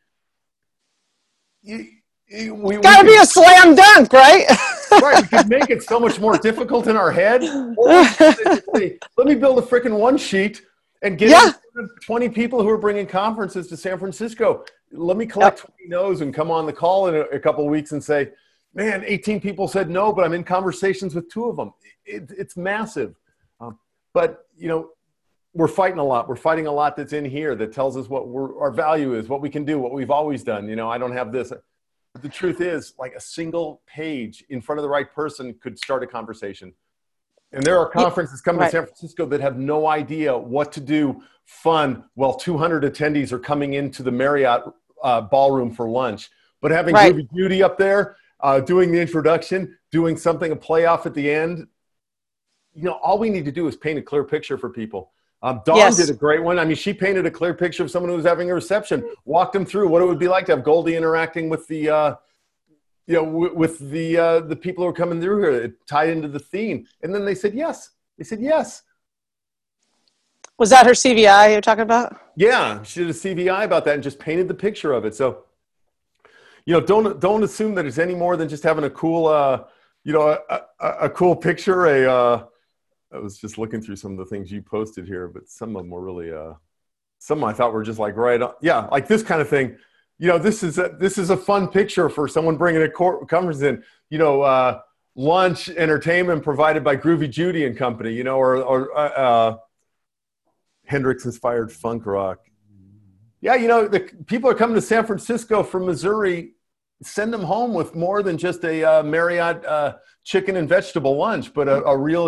Gotta be a slam dunk, right? Right, we could make it so much more difficult in our head. Or say, let me build a freaking one sheet and get 20 people who are bringing conferences to San Francisco. Let me collect 20 no's and come on the call in a couple of weeks and say, man, 18 people said no, but I'm in conversations with 2 of them. It's massive. But we're fighting a lot. We're fighting a lot that's in here that tells us what our value is, what we can do, what we've always done. I don't have this. But the truth is, like, a single page in front of the right person could start a conversation. And there are conferences coming to San Francisco that have no idea what to do fun while 200 attendees are coming into the Marriott ballroom for lunch. But having Groovy Judy up there, doing the introduction, doing something, a playoff at the end, all we need to do is paint a clear picture for people. Dawn did a great one. I mean, she painted a clear picture of someone who was having a reception, walked them through what it would be like to have Goldie interacting with the, with the people who are coming through here. It tied into the theme. And then they said yes. They said yes. Was that her CVI you're talking about? Yeah, she did a CVI about that and just painted the picture of it. So, don't assume that it's any more than just having a cool, a cool picture, I was just looking through some of the things you posted here, but some of them were really, some I thought were just like right on. Yeah, like this kind of thing. This is a fun picture for someone bringing a conference in. Lunch, entertainment provided by Groovy Judy and Company. Or Hendrix-inspired funk rock. Yeah, the people are coming to San Francisco from Missouri. Send them home with more than just a Marriott chicken and vegetable lunch, but a real.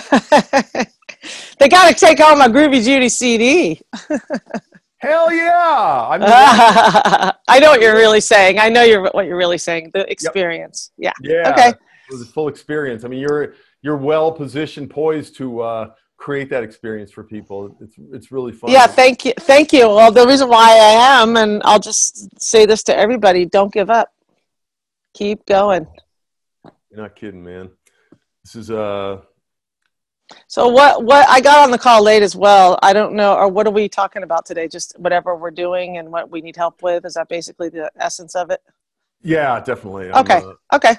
They got to take home a Groovy Judy CD. Hell yeah! I know what you're really saying. I know what you're really saying. The experience. Yep. Yeah. Okay. It was a full experience. I mean, you're well positioned, poised to create that experience for people. It's really fun. Yeah. Thank you. Well, the reason why I am, and I'll just say this to everybody: don't give up. Keep going. You're not kidding, man. This is So what I got on the call late as well. I don't know, or what are we talking about today? Just whatever we're doing and what we need help with. Is that basically the essence of it? Yeah, definitely. Okay. Okay.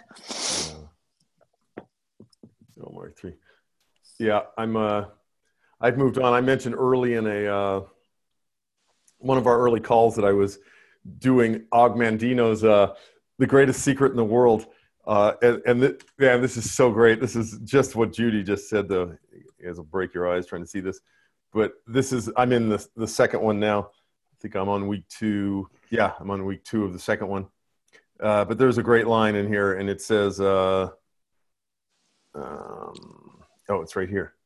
Mark 3. Yeah, I've moved on. I mentioned early in one of our early calls that I was doing Og Mandino's The Greatest Secret in the World. This is so great. This is just what Judy just said, though. You guys will break your eyes trying to see this. But I'm in the second one now. I think I'm on week 2. Yeah, I'm on week 2 of the second one. But there's a great line in here, and it says, it's right here.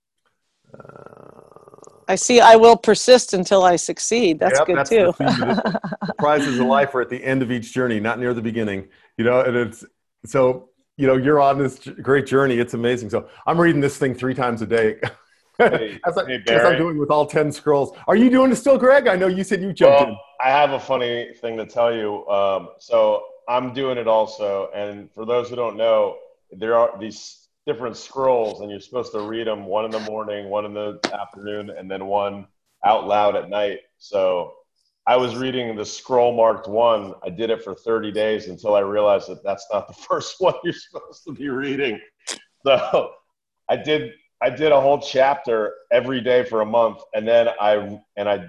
I see. I will persist until I succeed. That's good too. The prizes of life are at the end of each journey, not near the beginning. And it's so. You're on this great journey. It's amazing. So I'm reading this thing 3 times a day, as I'm doing with all 10 scrolls. Are you doing it still, Greg? I know you said you jumped in. I have a funny thing to tell you. So I'm doing it also. And for those who don't know, there are these different scrolls, and you're supposed to read them, one in the morning, one in the afternoon, and then one out loud at night. So I was reading the scroll marked 1. I did it for 30 days until I realized that that's not the first one you're supposed to be reading. So I did a whole chapter every day for a month, and then I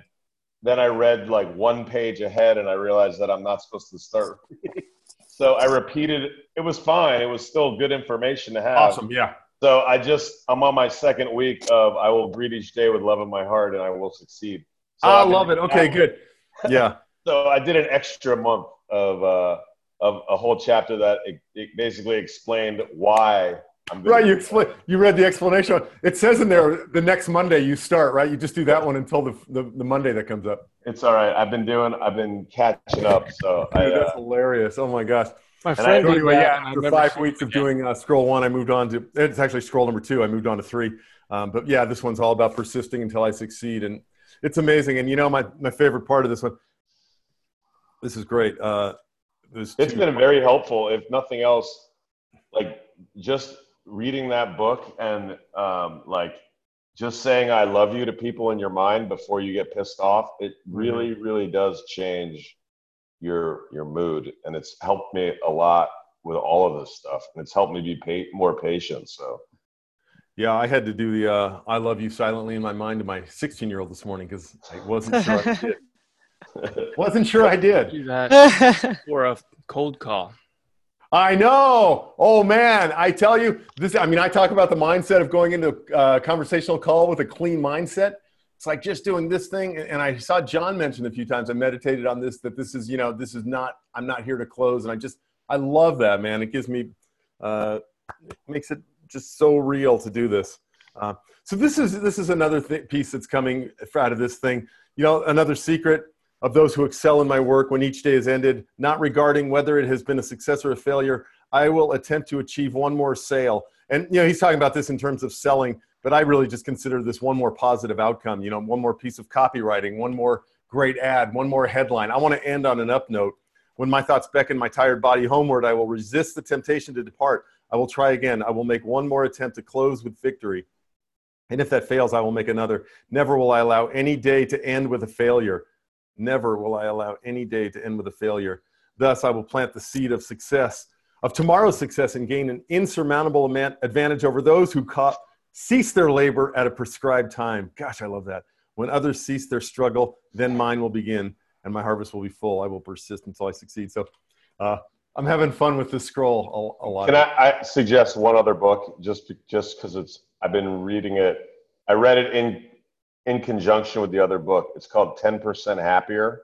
read like 1 page ahead, and I realized that I'm not supposed to start reading. So I repeated it. It was fine. It was still good information to have. Awesome, yeah. So I'm on my second week of I will greet each day with love in my heart, and I will succeed. So I love it. Okay, good. Yeah. So I did an extra month of a whole chapter that it basically explained why I'm right. You read the explanation. It says in there the next Monday you start, right? You just do that one until the Monday that comes up. It's all right. I've been catching up. So that's hilarious. Oh my gosh. My friend after 5 weeks of doing scroll 1, I moved on to, it's actually scroll number 2. I moved on to 3. But yeah, this one's all about persisting until I succeed. And it's amazing. And my favorite part of this one, this is great. It's been very helpful. If nothing else, like just reading that book and just saying I love you to people in your mind before you get pissed off, it really, really does change your mood. And it's helped me a lot with all of this stuff. And it's helped me be more patient. So. Yeah, I had to do the I love you silently in my mind to my 16-year-old this morning because I wasn't sure I did. Wasn't sure I did. Do that for a cold call. I know. Oh, man. I tell you, I talk about the mindset of going into a conversational call with a clean mindset. It's like just doing this thing. And I saw John mention a few times, I meditated on this, that this is not, I'm not here to close. And I love that, man. It gives me, it makes it just so real to do this. So this is another piece that's coming out of this thing. Another secret of those who excel in my work when each day is ended, not regarding whether it has been a success or a failure, I will attempt to achieve one more sale. And, he's talking about this in terms of selling, but I really just consider this one more positive outcome, one more piece of copywriting, one more great ad, one more headline. I want to end on an up note. When my thoughts beckon my tired body homeward, I will resist the temptation to depart. I will try again. I will make one more attempt to close with victory. And if that fails, I will make another. Never will I allow any day to end with a failure. Never will I allow any day to end with a failure. Thus, I will plant the seed of success, of tomorrow's success, and gain an insurmountable advantage over those who cease their labor at a prescribed time. Gosh, I love that. When others cease their struggle, then mine will begin, and my harvest will be full. I will persist until I succeed. So I'm having fun with this scroll a lot. Can I suggest one other book just because I've been reading it. I read it in conjunction with the other book. It's called 10% Happier.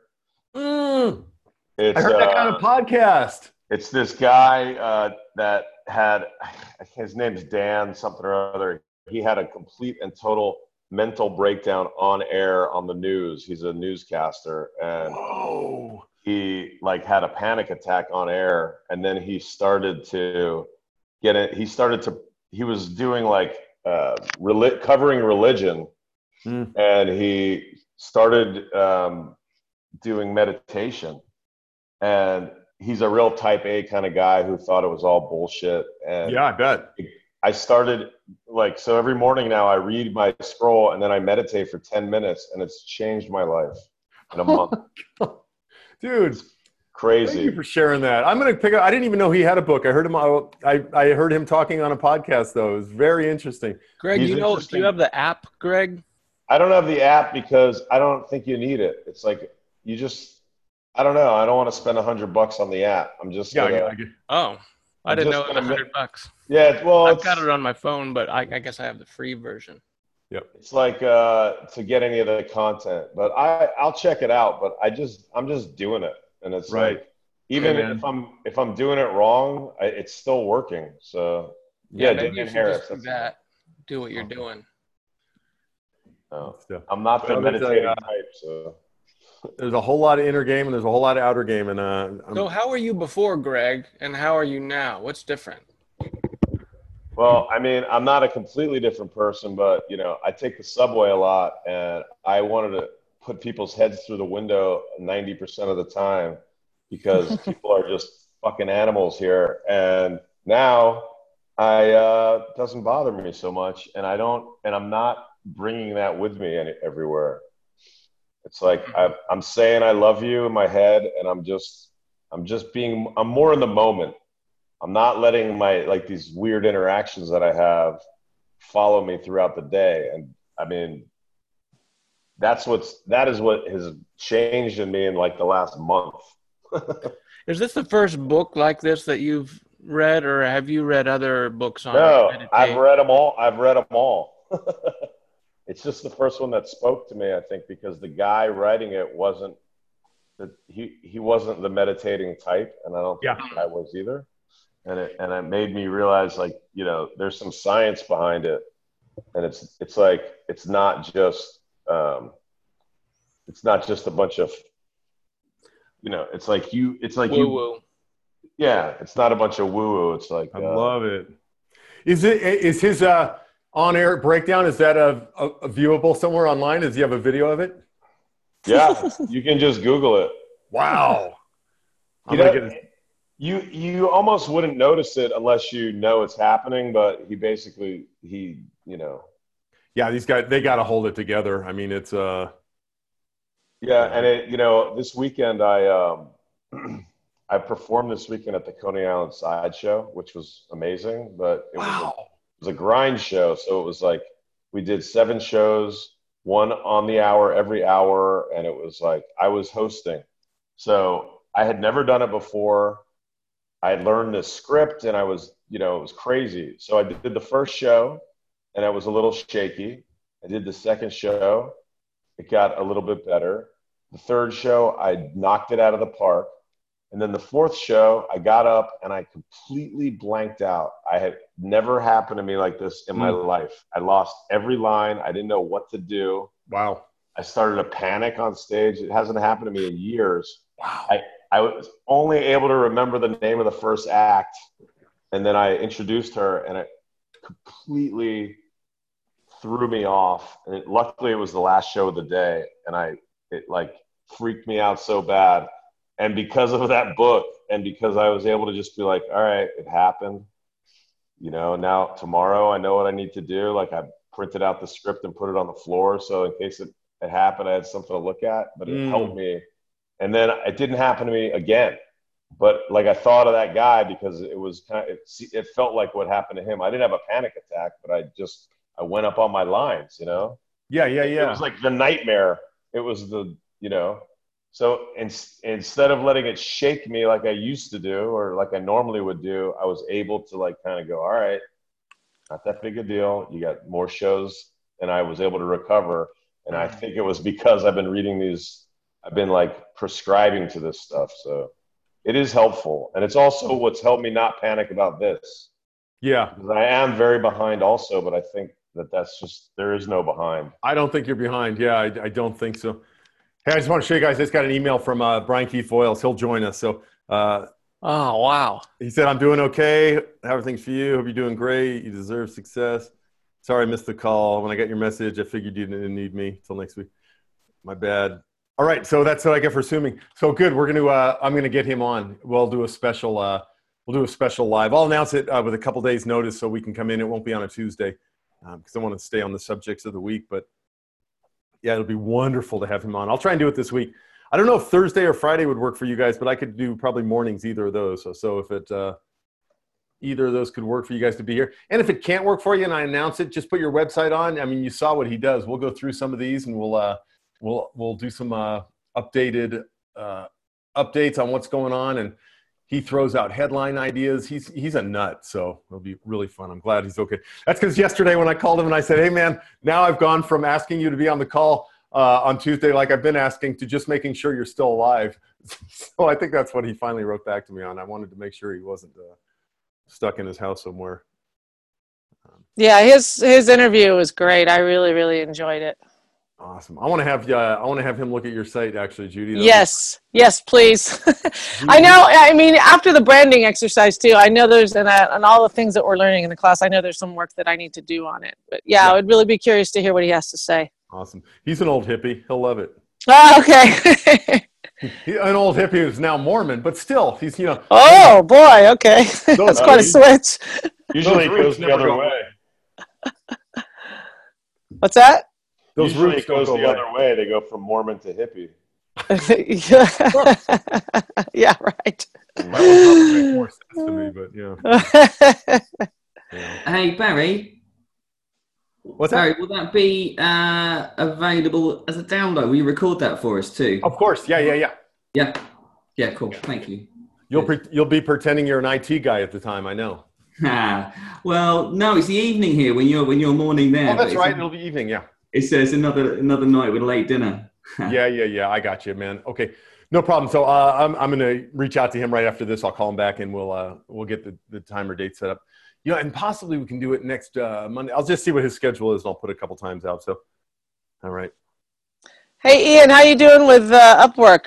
I heard that kind of podcast. It's this guy that had, his name's Dan something or other. He had a complete and total mental breakdown on air on the news. He's a newscaster, and he had a panic attack on air, and then he started to get it. He was doing covering religion. And he started doing meditation, and he's a real type A kind of guy who thought it was all bullshit. And yeah, I bet. I started like, so every morning now I read my scroll and then I meditate for 10 minutes and it's changed my life in a month. Dude, crazy. Thank you for sharing that. I'm going to pick up. I didn't even know he had a book. I heard him. I heard him talking on a podcast though. It was very interesting. Greg, do you have the app, Greg? I don't have the app because I don't think you need it. It's like, I don't know. I don't want to spend $100 on the app. I'm just I didn't know it was $100. Yeah, well, I've got it on my phone, but I guess I have the free version. Yep. It's like to get any of the content, but I'll check it out. But I'm just doing it, and it's like even if I'm doing it wrong, it's still working. So yeah, Damian Harris. Do what you're doing. No, I'm not the meditating type, so. There's a whole lot of inner game and there's a whole lot of outer game. And so how were you before, Greg, and how are you now? What's different? Well, I mean, I'm not a completely different person, but, I take the subway a lot, and I wanted to put people's heads through the window 90% of the time because people are just fucking animals here. And now it doesn't bother me so much, and I'm not bringing that with me everywhere. It's like I'm saying I love you in my head, and I'm more in the moment. I'm not letting these weird interactions that I have follow me throughout the day. And I mean, that is what has changed in me in like the last month. Is this the first book like this that you've read, or have you read other books on No, I've read them all. It's just the first one that spoke to me, I think, because the guy writing it wasn't he wasn't the meditating type, and I don't think I was either. And it made me realize, like, there's some science behind it, and it's like it's not just a bunch of it's like woo-woo. Yeah, it's not a bunch of woo-woo. It's like I love it. Is his on-air breakdown, is that a viewable somewhere online? Does he have a video of it? Yeah, you can just Google it. Wow. You almost wouldn't notice it unless you know it's happening, but he Yeah, these guys, they got to hold it together. I mean, it's Yeah, and this weekend I performed this weekend at the Coney Island Sideshow, which was amazing, but it was a grind show. So it was like we did 7 shows, one on the hour every hour, and it was like I was hosting. So I had never done it before. I had learned this script, and I was, it was crazy. So I did the first show, and I was a little shaky. I did the second show. It got a little bit better. The third show, I knocked it out of the park. And then the fourth show, I got up and I completely blanked out. I had never happened to me like this in my life. I lost every line. I didn't know what to do. Wow. I started to panic on stage. It hasn't happened to me in years. Wow. I was only able to remember the name of the first act. And then I introduced her, and it completely threw me off. And luckily it was the last show of the day. And it freaked me out so bad. And because of that book, and because I was able to just be like, all right, it happened. Now tomorrow I know what I need to do. Like, I printed out the script and put it on the floor, so in case it happened, I had something to look at. But it helped me. And then it didn't happen to me again. But like, I thought of that guy because it was it felt like what happened to him. I didn't have a panic attack, but I went up on my lines. Yeah. It was like the nightmare. It was So instead of letting it shake me like I used to do, or like I normally would do, I was able to kind of go, all right, not that big a deal. You got more shows, and I was able to recover. And I think it was because I've been reading I've been prescribing to this stuff. So it is helpful. And it's also what's helped me not panic about this. Yeah. Because I am very behind also, but I think that's just, there is no behind. I don't think you're behind. Yeah, I don't think so. Hey, I just want to show you guys. I just got an email from Brian Keith Voiles. He'll join us. So, oh, wow. He said, I'm doing okay. How are things for you? Hope you're doing great. You deserve success. Sorry I missed the call. When I got your message, I figured you didn't need me till next week. My bad. All right. So that's what I get for assuming. So good. I'm going to get him on. We'll do a special we'll do a special live. I'll announce it with a couple days notice so we can come in. It won't be on a Tuesday because I want to stay on the subjects of the week. But yeah, it'll be wonderful to have him on. I'll try and do it this week. I don't know if Thursday or Friday would work for you guys, but I could do probably mornings, either of those. So if it either of those could work for you guys to be here. And if it can't work for you and I announce it, just put your website on. I mean, you saw what he does. We'll go through some of these and we'll do some updated updates on what's going on. And he throws out headline ideas. He's a nut, so it'll be really fun. I'm glad he's okay. That's because yesterday when I called him and I said, hey, man, now I've gone from asking you to be on the call on Tuesday like I've been asking to just making sure you're still alive. So I think that's what he finally wrote back to me on. I wanted to make sure he wasn't stuck in his house somewhere. Yeah, his interview was great. I really, really enjoyed it. Awesome. I want to have him look at your site, actually, Judy. Yes, please. I know. I mean, after the branding exercise too, I know there's and all the things that we're learning in the class. I know there's some work that I need to do on it. But yeah, I would really be curious to hear what he has to say. Awesome. He's an old hippie. He'll love it. Oh, okay. An old hippie who's now Mormon, but still, he's Oh boy. Okay, that's quite a switch. Usually it goes the other way. What's that? Those Usually roots it goes don't the go other way. They go from Mormon to hippie. Yeah, right. That would probably make more sense to me, but yeah. Hey, Barry. What's Barry, that? will that be available as a download? Will you record that for us too? Of course. Yeah. Yeah, cool. Thank you. You'll be pretending you're an IT guy at the time, I know. Well, no, it's the evening here when you're morning there. Oh, that's right. It'll be evening, yeah. It says another night with a late dinner. Yeah. I got you, man. Okay, no problem. So I'm going to reach out to him right after this. I'll call him back and we'll get the time or date set up. And possibly we can do it next Monday. I'll just see what his schedule is and I'll put a couple times out. So, all right. Hey, Ian, how you doing with Upwork?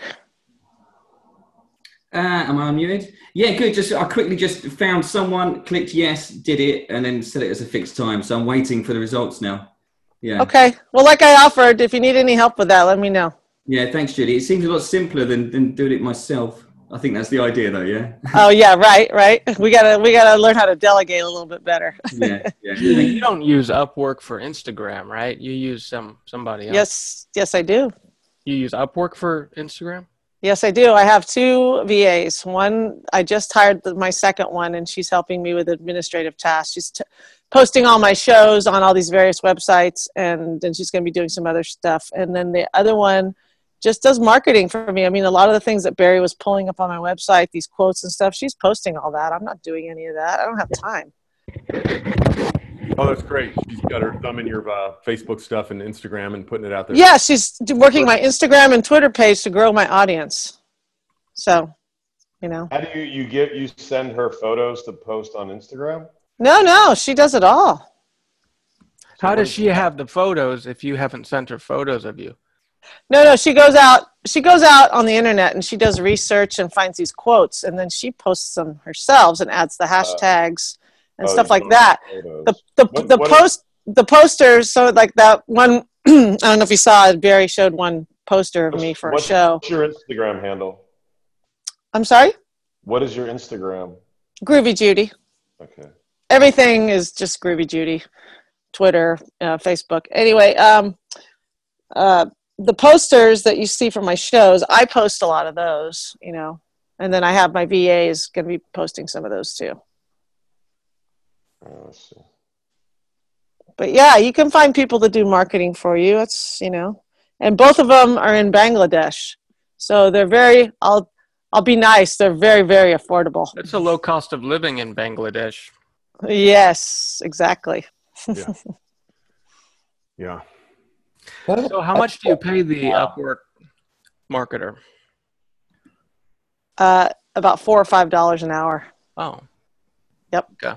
Am I unmuted? Yeah, good. I quickly just found someone, clicked yes, did it, and then set it as a fixed time. So I'm waiting for the results now. Yeah. Okay. Well, like I offered, if you need any help with that, let me know. Yeah, thanks, Judy. It seems a lot simpler than doing it myself. I think that's the idea, though. Yeah. Oh yeah, right. We gotta learn how to delegate a little bit better. Yeah. You don't use Upwork for Instagram, right? You use somebody else. Yes, I do. You use Upwork for Instagram? Yes, I do. I have 2 VAs. One, I just hired my second one, and she's helping me with administrative tasks. She's posting all my shows on all these various websites, and then she's going to be doing some other stuff. And then the other one just does marketing for me. I mean, a lot of the things that Barry was pulling up on my website, these quotes and stuff, she's posting all that. I'm not doing any of that. I don't have time. Oh, that's great. She's got her thumb in your Facebook stuff and Instagram and putting it out there. Yeah, she's working my Instagram and Twitter page to grow my audience. So, How do you send her photos to post on Instagram? No, she does it all. How does she have the photos if you haven't sent her photos of you? No, she goes out on the internet and she does research and finds these quotes, and then she posts them herself and adds the hashtags and stuff like that. The posters, so like that one, I don't know if you saw it, Barry showed one poster of me for a show. What's your Instagram handle? I'm sorry? What is your Instagram? Groovy Judy. Okay. Everything is just Groovy Judy. Twitter, Facebook. Anyway, the posters that you see from my shows, I post a lot of those, and then I have my VA is going to be posting some of those too. Let's see. But yeah, you can find people to do marketing for you. It's, and both of them are in Bangladesh. So they're very, I'll be nice. They're very, very affordable. It's a low cost of living in Bangladesh. Yes, exactly. Yeah. So how much do you pay the Upwork marketer? About $4 or $5 an hour. Oh. Yep. Okay.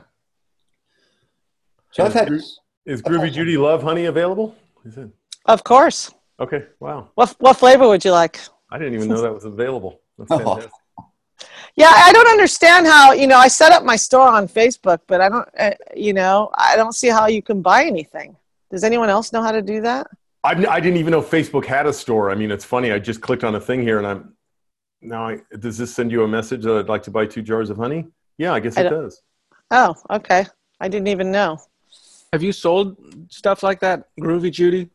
So is Groovy Judy Love Honey available? Of course. Okay. Wow. What flavor would you like? I didn't even know that was available. That's fantastic. Yeah, I don't understand how, I set up my store on Facebook, but I don't, I don't see how you can buy anything. Does anyone else know how to do that? I didn't even know Facebook had a store. I mean, it's funny. I just clicked on a thing here and does this send you a message that I'd like to buy 2 jars of honey? Yeah, I guess it does. Oh, okay. I didn't even know. Have you sold stuff like that, Groovy Judy?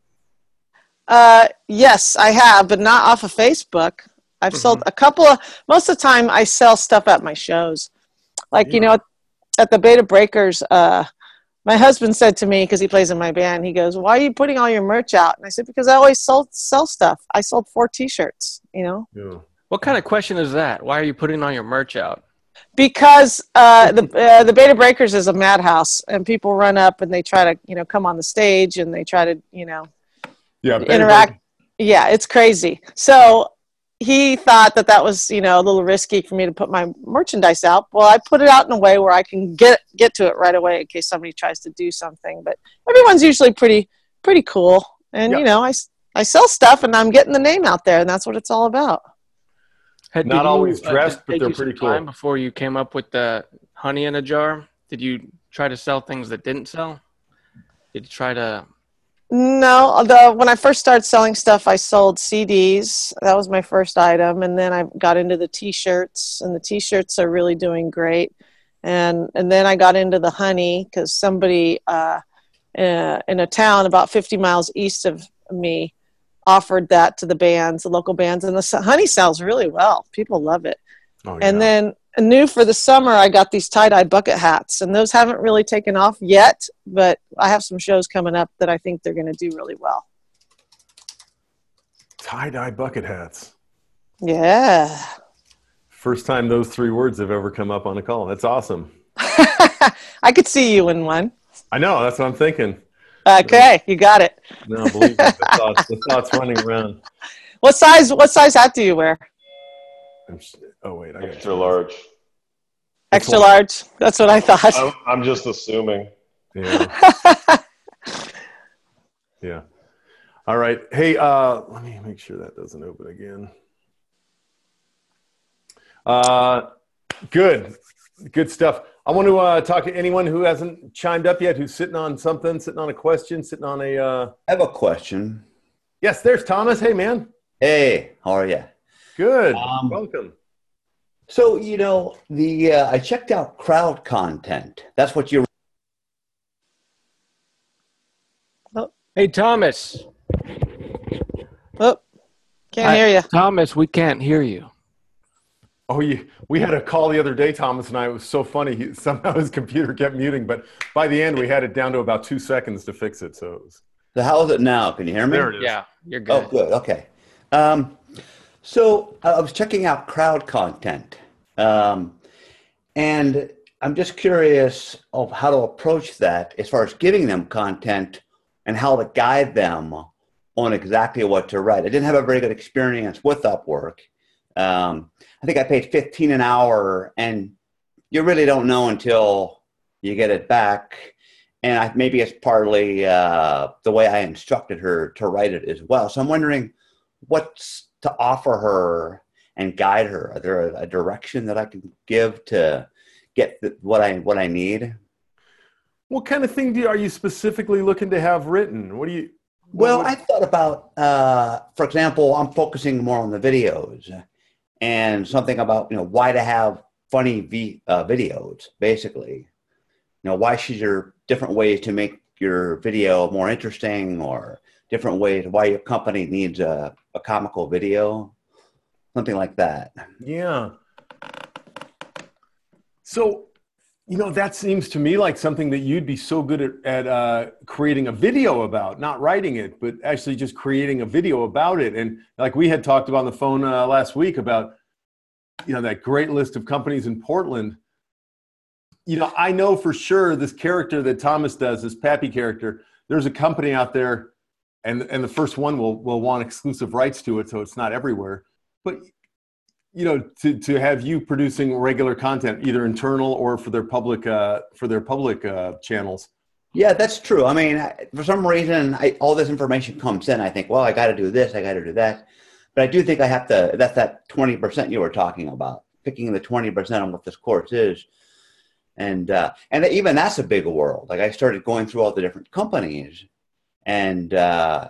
Yes, I have, but not off of Facebook. I've sold a couple of, most of the time I sell stuff at my shows. Like, you know, at the Beta Breakers, my husband said to me, because he plays in my band, he goes, "Why are you putting all your merch out?" And I said, "Because I always sell stuff. I sold 4 T-shirts, you know." Yeah. What kind of question is that? Why are you putting all your merch out? Because the Beta Breakers is a madhouse, and people run up and they try to, you know, come on the stage and they try to, you know, interact. Yeah, it's crazy. So he thought that was, you know, a little risky for me to put my merchandise out. Well, I put it out in a way where I can get to it right away in case somebody tries to do something. But everyone's usually pretty cool, and you know, I sell stuff and I'm getting the name out there, and that's what it's all about. Not always dressed, but they're pretty cool. Before you came up with the honey in a jar, did you try to sell things that didn't sell? Did you try to? No, although when I first started selling stuff, I sold CDs. That was my first item, and then I got into the T-shirts, and the T-shirts are really doing great. And then I got into the honey because somebody in a town about 50 miles east of me offered that to the bands, the local bands, and the honey sells really well. People love it. Oh, yeah. And then new for the summer, I got these tie-dye bucket hats, and those haven't really taken off yet, but I have some shows coming up that I think they're going to do really well. Tie-dye bucket hats. Yeah. First time those 3 words have ever come up on a call. That's awesome. I could see you in one. I know. That's what I'm thinking. Okay, you got it. No, believe me, the thoughts running around. What size hat do you wear? Oh wait, I got extra large. Extra large. That's what I thought. I'm just assuming. Yeah. Yeah. All right. Hey, let me make sure that doesn't open again. Good stuff. I want to talk to anyone who hasn't chimed up yet, who's sitting on something, sitting on a question, sitting on a... I have a question. Yes, there's Thomas. Hey, man. Hey, how are you? Good. Welcome. So, you know, I checked out crowd content. That's what you're... Oh. Hey, Thomas. Oh, can't hear you. Thomas, we can't hear you. Oh, we had a call the other day, Thomas and I. It was so funny. Somehow his computer kept muting, but by the end, we had it down to about 2 seconds to fix it. So how is it now? Can you hear me? There it is. Yeah, you're good. Oh, good. Okay. So I was checking out crowd content, and I'm just curious of how to approach that as far as giving them content and how to guide them on exactly what to write. I didn't have a very good experience with Upwork. I think I paid $15 an hour, and you really don't know until you get it back. And maybe it's partly the way I instructed her to write it as well. So I'm wondering what's to offer her and guide her. Are there a direction that I can give to get what I need? What kind of thing are you specifically looking to have written? I thought about, for example, I'm focusing more on the videos. And something about, you know, why to have funny videos, basically. You know, why should there different ways to make your video more interesting, or different ways why your company needs a comical video, something like that. Yeah. So, you know, that seems to me like something that you'd be so good at creating a video about, not writing it, but actually just creating a video about it. And like we had talked about on the phone last week about, you know, that great list of companies in Portland. You know, I know for sure this character that Thomas does, this Pappy character, there's a company out there, and the first one will want exclusive rights to it, so it's not everywhere. But you know, to have you producing regular content, either internal or for their public channels. Yeah, that's true. I mean, for some reason, all this information comes in. I think, well, I got to do this, I got to do that. But I do think I have to. That's that 20% you were talking about, picking the 20% on what this course is, and even that's a big world. Like I started going through all the different companies, and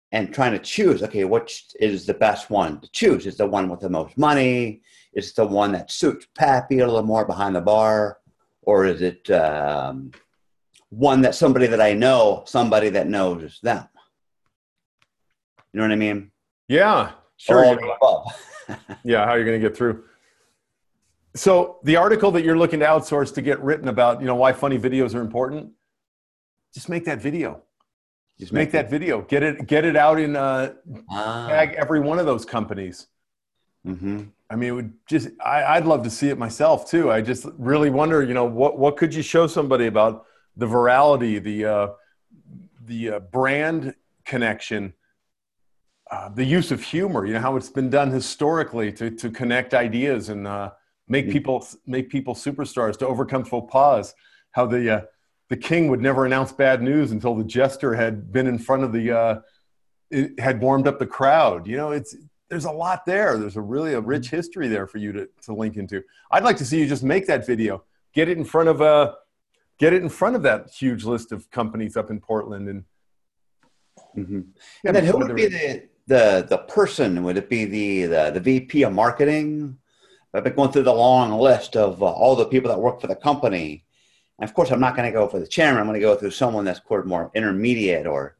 and trying to choose, okay, which is the best one to choose? Is the one with the most money? Is it the one that suits Pappy a little more behind the bar? Or is it one that somebody that I know, somebody that knows them? You know what I mean? Yeah, sure. All the above. Yeah, how you're going to get through. So the article that you're looking to outsource to get written about, why funny videos are important, just make that video. Just make that video. Get it out in tag every one of those companies. Mm-hmm. I mean, it would just I'd love to see it myself too. I just really wonder, what could you show somebody about the virality, the brand connection, the use of humor, how it's been done historically to connect ideas and make people superstars, to overcome faux pas, how the king would never announce bad news until the jester had been in front of it had warmed up the crowd. There's a lot there. There's a rich history there for you to link into. I'd like to see you just make that video, get it in front of that huge list of companies up in Portland. And, mm-hmm. And then who would be the person? Would it be the VP of marketing? I've been going through the long list of all the people that work for the company. And of course, I'm not going to go for the chairman. I'm going to go through someone that's more intermediate or.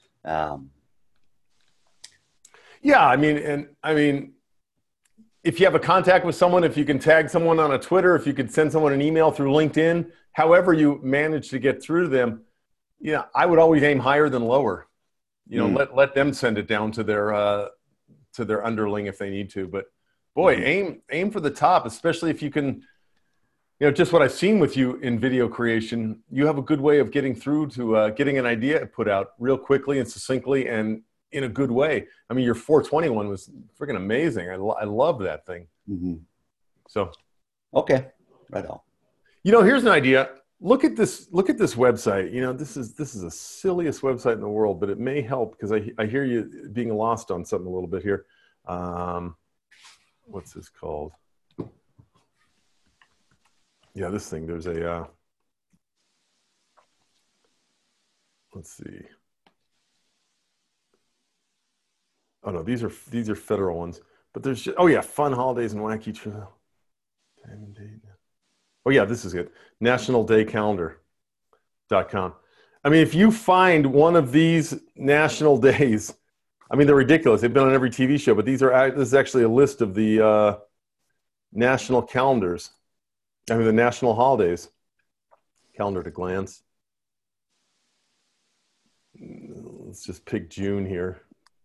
Yeah, I mean, if you have a contact with someone, if you can tag someone on a Twitter, if you could send someone an email through LinkedIn, however you manage to get through to them, I would always aim higher than lower. Let them send it down to their underling if they need to. But boy, aim for the top, especially if you can. Just what I've seen with you in video creation, you have a good way of getting through to getting an idea put out real quickly and succinctly and in a good way. I mean, your 421 was freaking amazing. I love that thing. Mm-hmm. So, okay, right on. Here's an idea. Look at this website. This is the silliest website in the world, but it may help because I hear you being lost on something a little bit here. What's this called? Yeah, this thing. There's a. Let's see. Oh no, these are federal ones. But there's fun holidays and wacky trail. Oh yeah, this is it. nationaldaycalendar.com. I mean, if you find one of these national days, I mean, they're ridiculous. They've been on every TV show, but this is actually a list of the national calendars. I mean, the national holidays. Calendar at a glance. Let's just pick June here.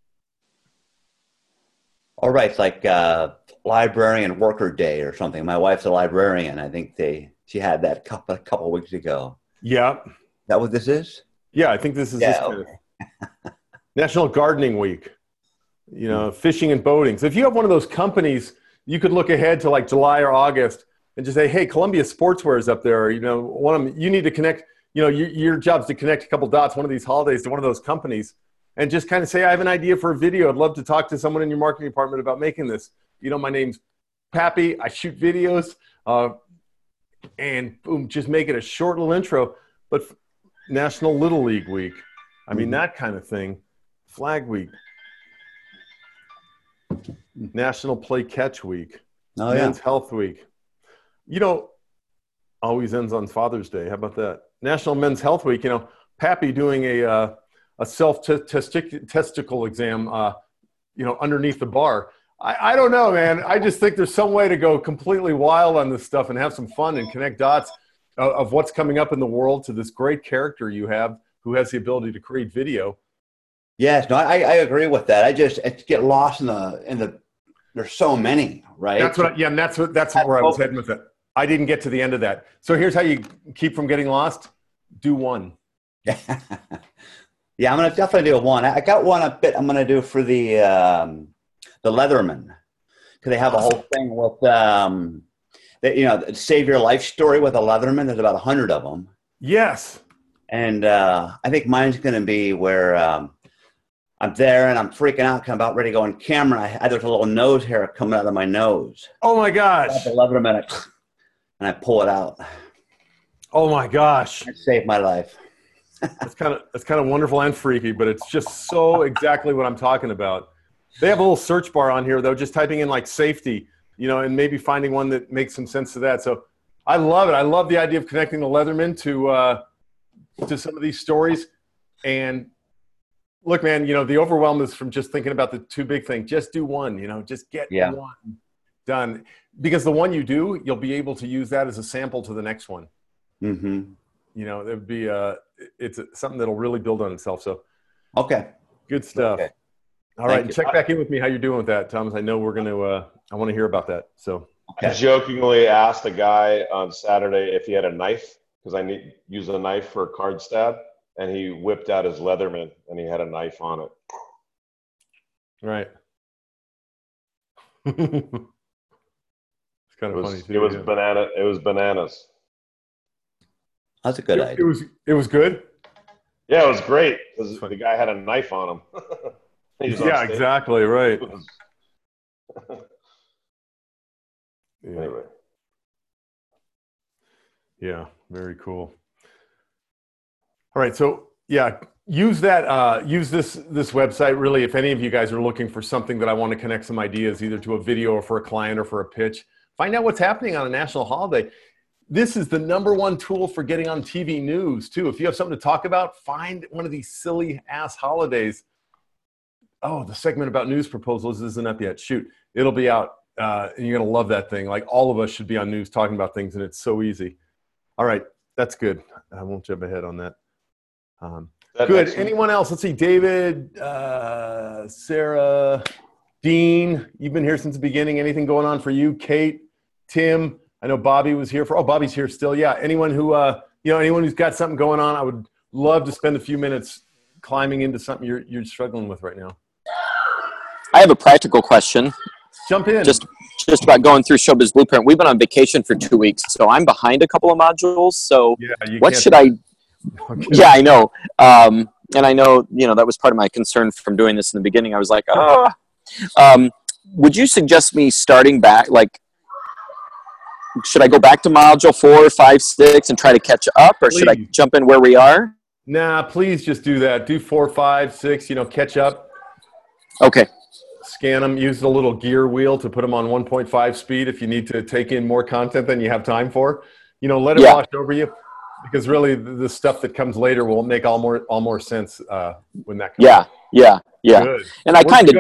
All right, like Librarian Worker Day or something. My wife's a librarian. I think she had that a couple of weeks ago. Yeah. Is that what this is? Yeah, I think this is this kind of National Gardening Week. Fishing and boating. So if you have one of those companies, you could look ahead to like July or August and just say, hey, Columbia Sportswear is up there. One of them, you need to connect, your job's to connect a couple dots one of these holidays to one of those companies. And just kind of say, I have an idea for a video. I'd love to talk to someone in your marketing department about making this. My name's Pappy. I shoot videos. And boom, just make it a short little intro. But National Little League Week. I mean, that kind of thing. Flag Week. National Play Catch Week. Oh, Men's Health Week. Always ends on Father's Day. How about that? National Men's Health Week. Pappy doing a self-testicle exam, underneath the bar. I don't know, man. I just think there's some way to go completely wild on this stuff and have some fun and connect dots of what's coming up in the world to this great character you have who has the ability to create video. Yes, no, I agree with that. I get lost in the. There's so many, right? That's where I was heading with it. I didn't get to the end of that. So here's how you keep from getting lost. Do one. Yeah, I'm going to definitely do one. I got one I'm going to do for the Leatherman, because they have a whole thing with Save Your Life story with a Leatherman. There's about 100 of them. Yes. And I think mine's going to be where I'm there and I'm freaking out because I'm about ready to go on camera. There's a little nose hair coming out of my nose. Oh my gosh. I have the Leatherman and I pull it out. Oh my gosh. It saved my life. It's kind of wonderful and freaky, but it's just so exactly what I'm talking about. They have a little search bar on here though, just typing in like safety, and maybe finding one that makes some sense to that. So I love it. I love the idea of connecting the Leatherman to some of these stories. And look, man, the overwhelm is from just thinking about the too big thing. Just do one, just get one done. Because the one you do, you'll be able to use that as a sample to the next one. Mm-hmm. It'd be it's something that'll really build on itself. So, okay, good stuff. Okay. All right, and check back in with me how you're doing with that, Thomas. I know we're going to. I want to hear about that. So, I jokingly asked a guy on Saturday if he had a knife because I use a knife for card stab, and he whipped out his Leatherman and he had a knife on it. Right. It's kind of funny too. It was banana. It was bananas. That's a good idea. It was good. Yeah, it was great because the guy had a knife on him. Yeah, exactly right. Anyway. Yeah, very cool. All right, so yeah, use that. Use this website really. If any of you guys are looking for something that I want to connect some ideas, either to a video or for a client or for a pitch, find out what's happening on a national holiday. This is the #1 tool for getting on TV news too. If you have something to talk about, find one of these silly ass holidays. Oh, the segment about news proposals isn't up yet. Shoot, it'll be out, and you're gonna love that thing. Like all of us should be on news talking about things, and it's so easy. All right, that's good. I won't jump ahead on that. Good. Anyone else? Let's see. David, Sarah, Dean. You've been here since the beginning. Anything going on for you? Kate, Tim. I know Bobby was here for. Oh, Bobby's here still. Yeah. Anyone who anyone who's got something going on, I would love to spend a few minutes climbing into something you're struggling with right now. I have a practical question. Jump in. Just about going through Showbiz Blueprint. We've been on vacation for 2 weeks, so I'm behind a couple of modules. So what should I? Okay. Yeah, I know. And I know, that was part of my concern from doing this in the beginning. I was like, would you suggest me starting back? Like, should I go back to module 4, 5, 6 and try to catch up, or should I jump in where we are? Nah, please just do that. Do 4, 5, 6, catch up. Okay. Scan them. Use the little gear wheel to put them on 1.5 speed if you need to take in more content than you have time for. Let it wash over you, because really the stuff that comes later will make all more sense when that comes. Yeah. Good. And I kind of.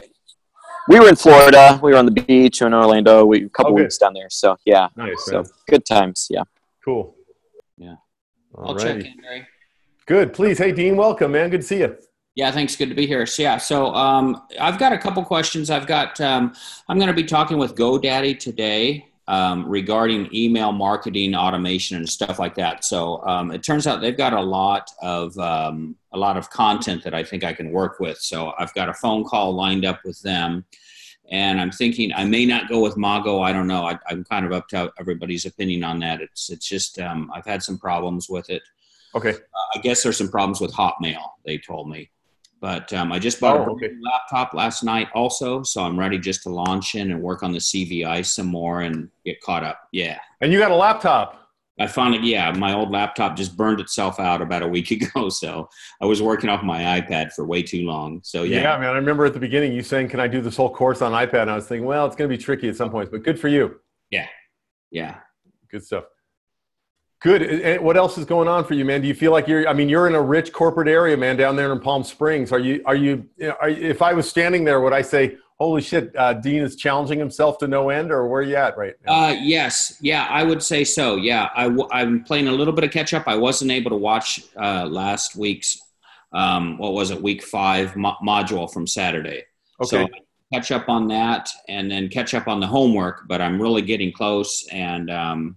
We were in Florida. We were on the beach in Orlando. A couple weeks down there. So yeah. Nice. So good times. Yeah. Cool. Yeah. I'll check in, Barry. Good. Please. Hey, Dean. Welcome, man. Good to see you. Yeah, thanks. Good to be here. So I've got a couple questions. I'm going to be talking with GoDaddy today regarding email marketing automation and stuff like that. So it turns out they've got a lot of content that I think I can work with. So I've got a phone call lined up with them, and I'm thinking I may not go with Mago. I don't know. I'm kind of up to everybody's opinion on that. It's just I've had some problems with it. Okay. I guess there's some problems with Hotmail, they told me. But I just bought a laptop last night also, so I'm ready just to launch in and work on the CVI some more and get caught up. Yeah. And you got a laptop? I finally, my old laptop just burned itself out about a week ago, so I was working off my iPad for way too long. So yeah, man, I remember at the beginning you saying, "Can I do this whole course on iPad?" And I was thinking, well, it's going to be tricky at some points, but good for you. Yeah. Good stuff. Good. And what else is going on for you, man? Do you feel like you're in a rich corporate area, man, down there in Palm Springs? Are you, if I was standing there, would I say, holy shit, Dean is challenging himself to no end, or where are you at right now? Yes. Yeah, I would say so. Yeah. I'm playing a little bit of catch up. I wasn't able to watch last week's, week 5 module from Saturday. Okay. So catch up on that and then catch up on the homework, but I'm really getting close. And,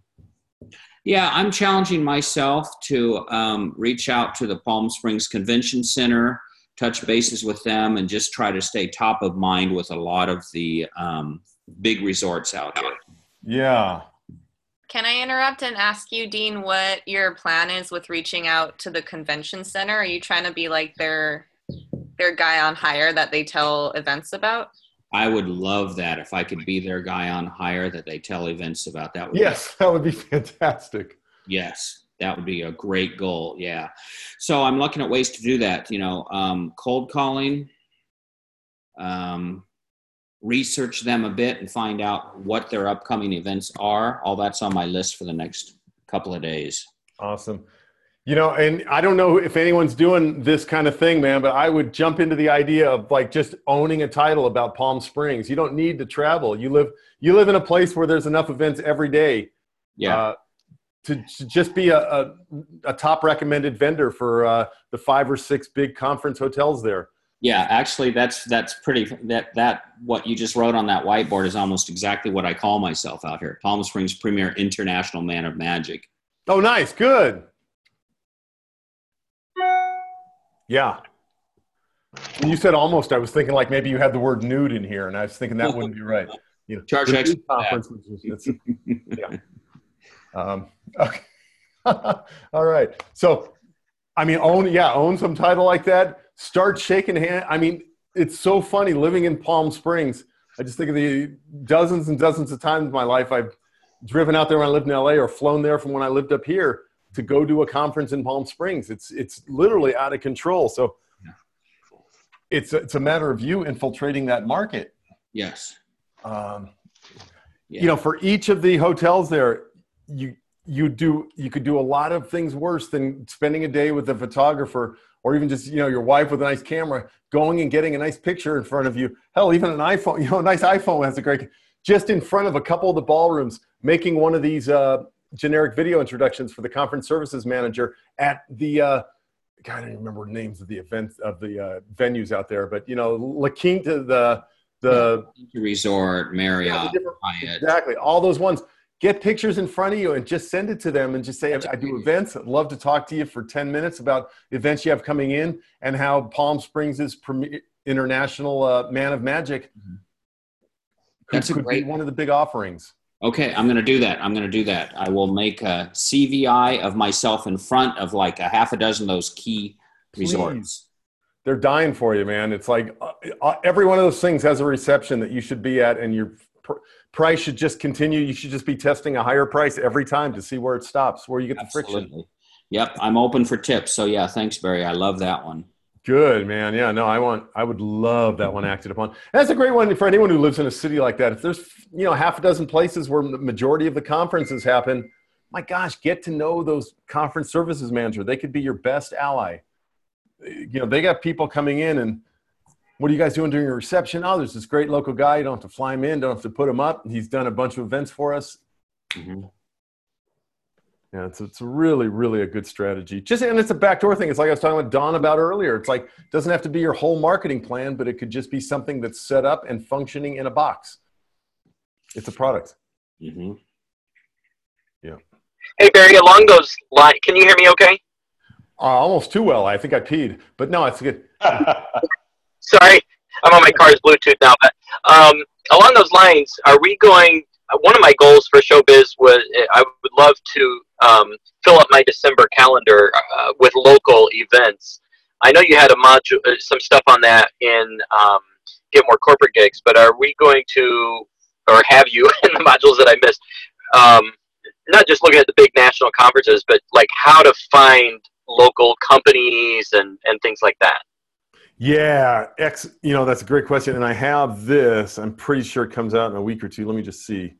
I'm challenging myself to reach out to the Palm Springs Convention Center, touch bases with them, and just try to stay top of mind with a lot of the big resorts out here. Yeah. Can I interrupt and ask you, Dean, what your plan is with reaching out to the convention center? Are you trying to be like their guy on hire that they tell events about? I would love that if I could be their guy on hire that they tell events about. That would that would be fantastic. Yes. That would be a great goal. Yeah. So I'm looking at ways to do that. Cold calling, research them a bit and find out what their upcoming events are. All that's on my list for the next couple of days. Awesome. And I don't know if anyone's doing this kind of thing, man, but I would jump into the idea of like just owning a title about Palm Springs. You don't need to travel. You live in a place where there's enough events every day. Yeah. To just be a top recommended vendor for the 5 or 6 big conference hotels there. Yeah, actually, that's pretty. That what you just wrote on that whiteboard is almost exactly what I call myself out here. Palm Springs Premier International Man of Magic. Oh, nice, good. Yeah. When you said almost, I was thinking like maybe you had the word nude in here, and I was thinking that wouldn't be right. Charge extra. Conference. Yeah. Okay. All right. So, I mean, own some title like that. Start shaking hands. I mean, it's so funny living in Palm Springs. I just think of the dozens and dozens of times in my life I've driven out there when I lived in LA or flown there from when I lived up here to go do a conference in Palm Springs. It's literally out of control. So it's a matter of you infiltrating that market. Yes. For each of the hotels there, you could do a lot of things worse than spending a day with a photographer or even just, your wife with a nice camera going and getting a nice picture in front of you. Hell, even an iPhone, a nice iPhone has a great, just in front of a couple of the ballrooms, making one of these generic video introductions for the conference services manager at the, God, I don't remember the names of the events of the venues out there, but La Quinta, the Resort, Marriott, Hyatt. Exactly. All those ones. Get pictures in front of you and just send it to them and just say, I do events. I'd love to talk to you for 10 minutes about events you have coming in and how Palm Springs is international man of magic. Could be one of the big offerings. Okay, I'm going to do that. I will make a CVI of myself in front of like a half a dozen of those key resorts. They're dying for you, man. It's like every one of those things has a reception that you should be at, and your price should just continue. You should just be testing a higher price every time to see where it stops, where you get the friction. Yep, I'm open for tips. So yeah, thanks, Barry. I love that one. Good, man. Yeah, no, I would love that one acted upon. That's a great one for anyone who lives in a city like that. If there's, half a dozen places where the majority of the conferences happen, my gosh, get to know those conference services manager. They could be your best ally. They got people coming in and what are you guys doing during your reception? Oh, there's this great local guy. You don't have to fly him in. Don't have to put him up. He's done a bunch of events for us. Mm-hmm. Yeah, it's really, really a good strategy. And it's a backdoor thing. It's like I was talking with Don about earlier. It's like, it doesn't have to be your whole marketing plan, but it could just be something that's set up and functioning in a box. It's a product. Mm-hmm. Yeah. Hey, Barry, along those lines, can you hear me okay? Almost too well. I think I peed, but no, it's good. Sorry, I'm on my car's Bluetooth now. But along those lines, are we going? One of my goals for Showbiz was I would love to fill up my December calendar with local events. I know you had a module, some stuff on that in Get More Corporate Gigs, but are we going to, or have you in the modules that I missed? Not just looking at the big national conferences, but like how to find local companies and things like that. Yeah, that's a great question. And I have this, I'm pretty sure it comes out in a week or two. Let me just see.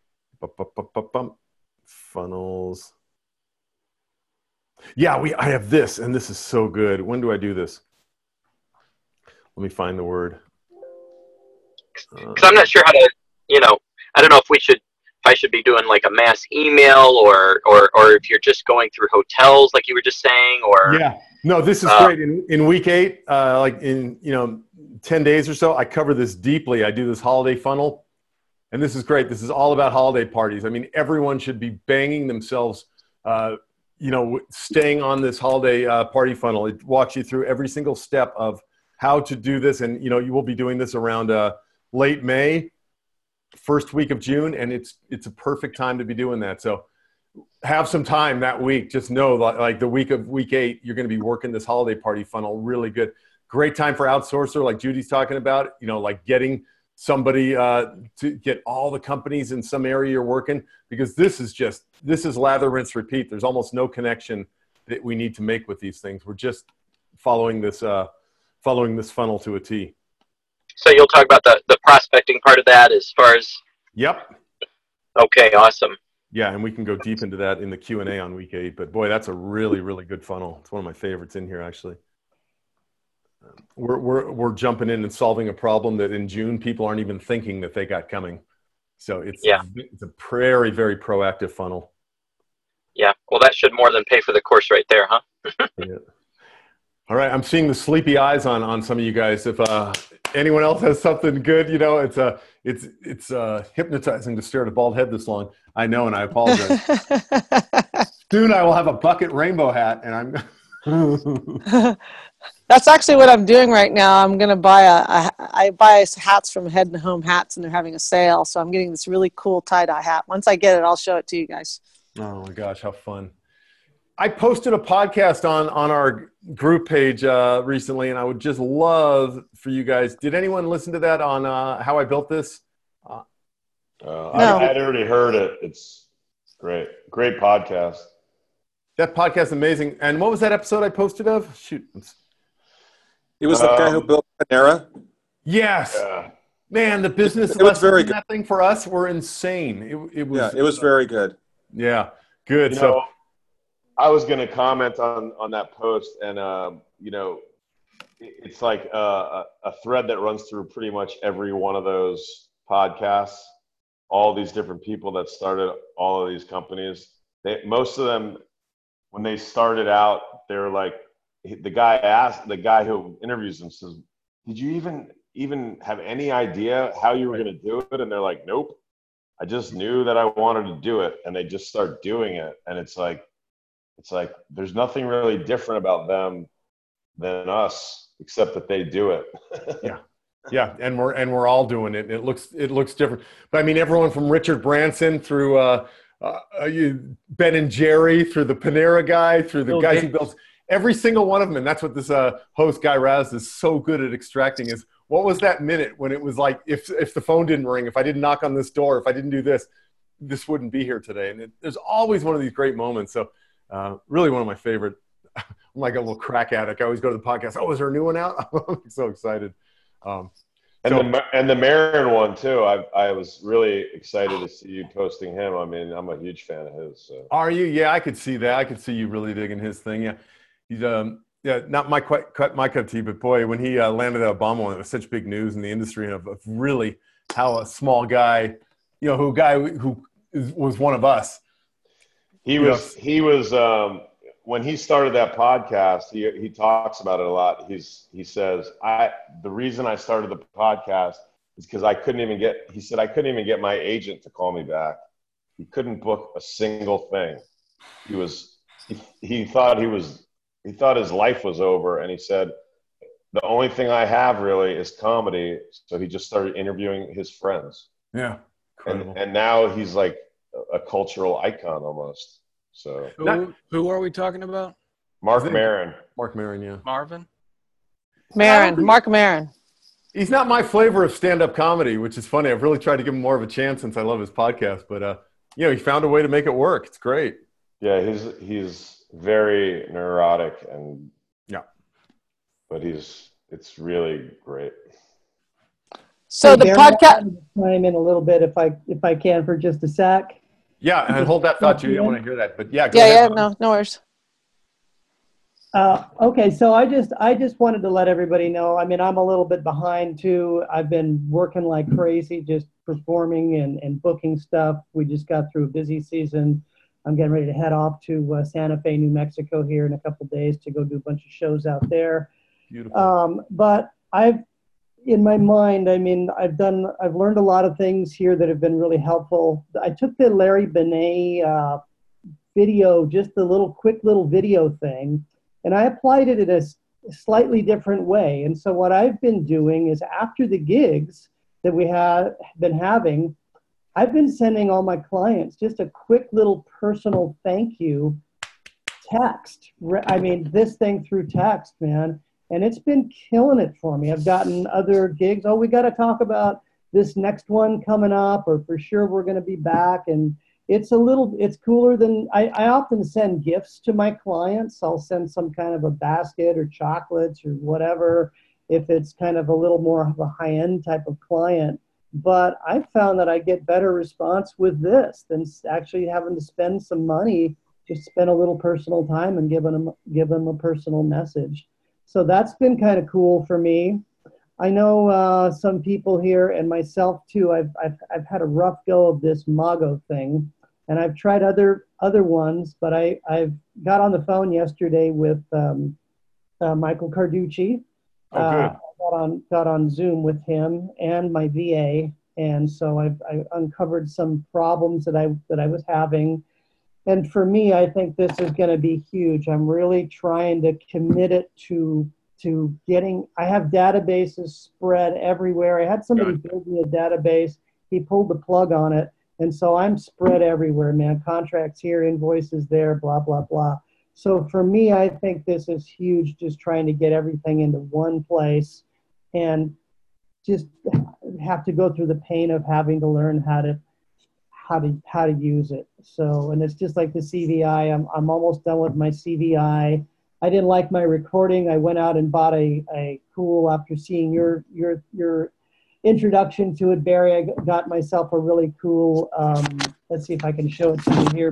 Funnels. Yeah, I have this, and this is so good. When do I do this? Let me find the word. Because I'm not sure how to, I don't know if I should be doing like a mass email or if you're just going through hotels like you were just saying, or. Yeah. No, this is great. In week 8, like in 10 days or so, I cover this deeply. I do this holiday funnel, and this is great. This is all about holiday parties. I mean, everyone should be banging themselves, staying on this holiday party funnel. It walks you through every single step of how to do this, and you will be doing this around late May, first week of June, and it's a perfect time to be doing that. So. Have some time that week. Just know like the week of week 8, you're going to be working this holiday party funnel really good. Great time for outsourcer like Judy's talking about, like getting somebody to get all the companies in some area you're working, because this is lather, rinse, repeat. There's almost no connection that we need to make with these things. We're just following this funnel to a T. So you'll talk about the prospecting part of that as far as. Yep. Okay, awesome. Yeah, and we can go deep into that in the Q&A on week 8. But boy, that's a really, really good funnel. It's one of my favorites in here, actually. We're jumping in and solving a problem that in June people aren't even thinking that they got coming. So it's a very, very proactive funnel. Yeah, well, that should more than pay for the course right there, huh? Yeah. All right, I'm seeing the sleepy eyes on some of you guys. If anyone else has something good, it's hypnotizing to stare at a bald head this long. I know, and I apologize. Soon I will have a bucket rainbow hat, and I'm. That's actually what I'm doing right now. I'm going to I buy hats from Head and Home Hats, and they're having a sale. So I'm getting this really cool tie-dye hat. Once I get it, I'll show it to you guys. Oh my gosh, how fun. I posted a podcast on our group page recently, and I would just love for you guys. Did anyone listen to that on How I Built This? No. I'd already heard it. It's great. Great podcast. That podcast is amazing. And what was that episode I posted of? Shoot. It was the guy who built Panera. Yes. Man, the business it was very good. That thing for us were insane. It was very good. Yeah, good. I was going to comment on that post, and it's like a thread that runs through pretty much every one of those podcasts. All these different people that started all of these companies, most of them, when they started out, they're like, the guy who interviews them says, "Did you even have any idea how you were going to do it?" And they're like, "Nope, I just knew that I wanted to do it," and they just start doing it, and it's like there's nothing really different about them than us, except that they do it. Yeah, and we're all doing it. It looks different, but I mean, everyone from Richard Branson through Ben and Jerry, through the Panera guy, through the guys who built every single one of them, and that's what this host Guy Raz is so good at extracting. Is what was that minute when it was like, if the phone didn't ring, if I didn't knock on this door, if I didn't do this, this wouldn't be here today. And there's always one of these great moments. So really one of my favorite. I'm like a little crack addict. I always go to the podcast. Oh, is there a new one out? I'm so excited. And the Marin one too. I was really excited to see you posting him. I mean, I'm a huge fan of his. So. Are you? Yeah, I could see that. I could see you really digging his thing. Yeah, he's not my cup of tea, but boy, when he landed at Obama, it was such big news in the industry of really how a small guy, who was one of us. He was. When he started that podcast, he talks about it a lot. He says, the reason I started the podcast is because I couldn't even get my agent to call me back. He couldn't book a single thing. He thought his life was over, and he said, the only thing I have really is comedy. So he just started interviewing his friends. Yeah. And now he's like a cultural icon almost. So who are we talking about? Mark Maron. Mark Maron, yeah. Mark Maron. He's not my flavor of stand-up comedy, which is funny. I've really tried to give him more of a chance since I love his podcast, but he found a way to make it work. It's great. Yeah, he's very neurotic but it's really great. So the podcast. Chime in a little bit if I can for just a sec. Yeah, and hold that thought, Judy. I want to hear that. But yeah, go ahead. No worries. Okay, so I just wanted to let everybody know. I mean, I'm a little bit behind too. I've been working like crazy, just performing and booking stuff. We just got through a busy season. I'm getting ready to head off to Santa Fe, New Mexico here in a couple of days to go do a bunch of shows out there. Beautiful. But in my mind, I mean, I've learned a lot of things here that have been really helpful. I took the Larry Benet video, just the quick little video thing, and I applied it in a slightly different way. And so what I've been doing is after the gigs that we have been having, I've been sending all my clients just a quick little personal thank you text. I mean, this thing through text, man. And it's been killing it for me. I've gotten other gigs. Oh, we got to talk about this next one coming up, or for sure we're going to be back. And it's cooler than, I often send gifts to my clients. I'll send some kind of a basket or chocolates or whatever, if it's kind of a little more of a high-end type of client. But I found that I get better response with this than actually having to spend some money, just spend a little personal time and give them a personal message. So that's been kind of cool for me. I know some people here and myself too. I've had a rough go of this Mago thing, and I've tried other ones. But I've got on the phone yesterday with Michael Carducci. Oh, good. Got on Zoom with him and my VA, and so I uncovered some problems that I was having. And for me, I think this is going to be huge. I'm really trying to commit it to getting, I have databases spread everywhere. I had somebody build me a database. He pulled the plug on it. And so I'm spread everywhere, man. Contracts here, invoices there, blah, blah, blah. So for me, I think this is huge, just trying to get everything into one place and just have to go through the pain of having to learn how to use it. So, and it's just like the CVI. I'm almost done with my CVI. I didn't like my recording. I went out and bought a cool, after seeing your introduction to it, Barry, I got myself a really cool, let's see if I can show it to you here,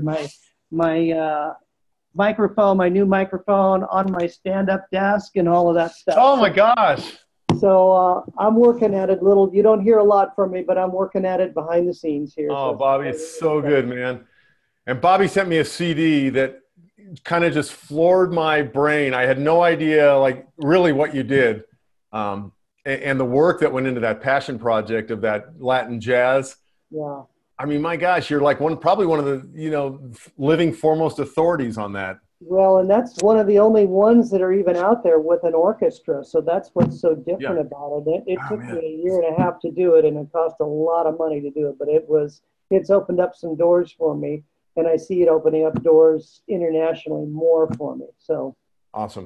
my microphone, my new microphone on my stand-up desk and all of that stuff. Oh my gosh. So I'm working at it you don't hear a lot from me, but I'm working at it behind the scenes here. Oh, Bobby, it's so good, man. And Bobby sent me a CD that kind of just floored my brain. I had no idea, like, really what you did. And the work that went into that passion project of that Latin jazz. Yeah. I mean, my gosh, you're like probably one of the, living foremost authorities on that. Well, and that's one of the only ones that are even out there with an orchestra. So that's what's so different about it. It took me a year and a half to do it, and it cost a lot of money to do it. But it's opened up some doors for me, and I see it opening up doors internationally more for me. So awesome.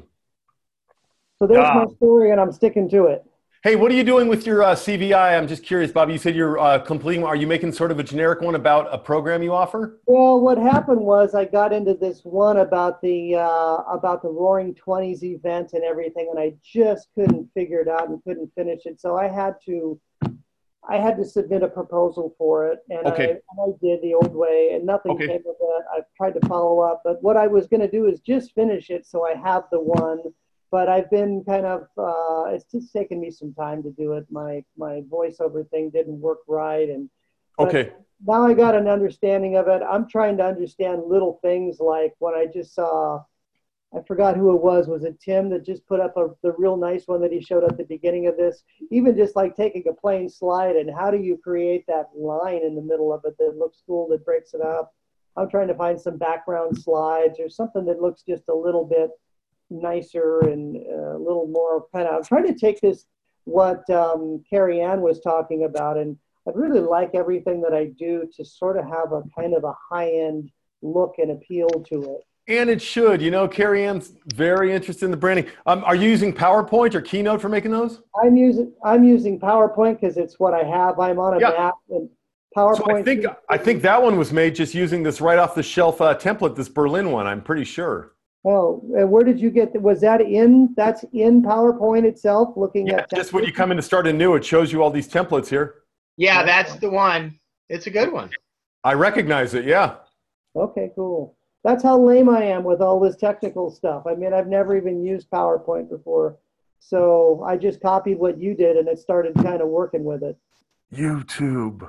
So there's my story, and I'm sticking to it. Hey, what are you doing with your CVI? I'm just curious, Bobby. You said you're completing. Are you making sort of a generic one about a program you offer? Well, what happened was I got into this one about the Roaring Twenties event and everything, and I just couldn't figure it out and couldn't finish it. So I had to submit a proposal for it, and I did the old way, and nothing came of it. I tried to follow up, but what I was going to do is just finish it, so I have the one. But I've been kind of, it's just taken me some time to do it. My voiceover thing didn't work right. Now I got an understanding of it. I'm trying to understand little things like when I just saw, I forgot who it was. Was it Tim that just put up the real nice one that he showed at the beginning of this? Even just like taking a plain slide and how do you create that line in the middle of it that looks cool, that breaks it up? I'm trying to find some background slides or something that looks just a little bit nicer and a little more kind of, I'm trying to take this, what Carrie Ann was talking about, and I'd really like everything that I do to sort of have a kind of a high-end look and appeal to it. And it should, Carrie Ann's very interested in the branding. Are you using PowerPoint or Keynote for making those? I'm using PowerPoint because it's what I have. I'm on a Mac, and PowerPoint. So I think that one was made just using this right off the shelf template, this Berlin one, I'm pretty sure. Oh, and where did you get that? Was that's in PowerPoint itself, looking at just when you come in to start anew, it shows you all these templates here. Yeah, that's the one. It's a good one. I recognize it, yeah. Okay, cool. That's how lame I am with all this technical stuff. I mean, I've never even used PowerPoint before. So I just copied what you did, and it started kind of working with it. YouTube.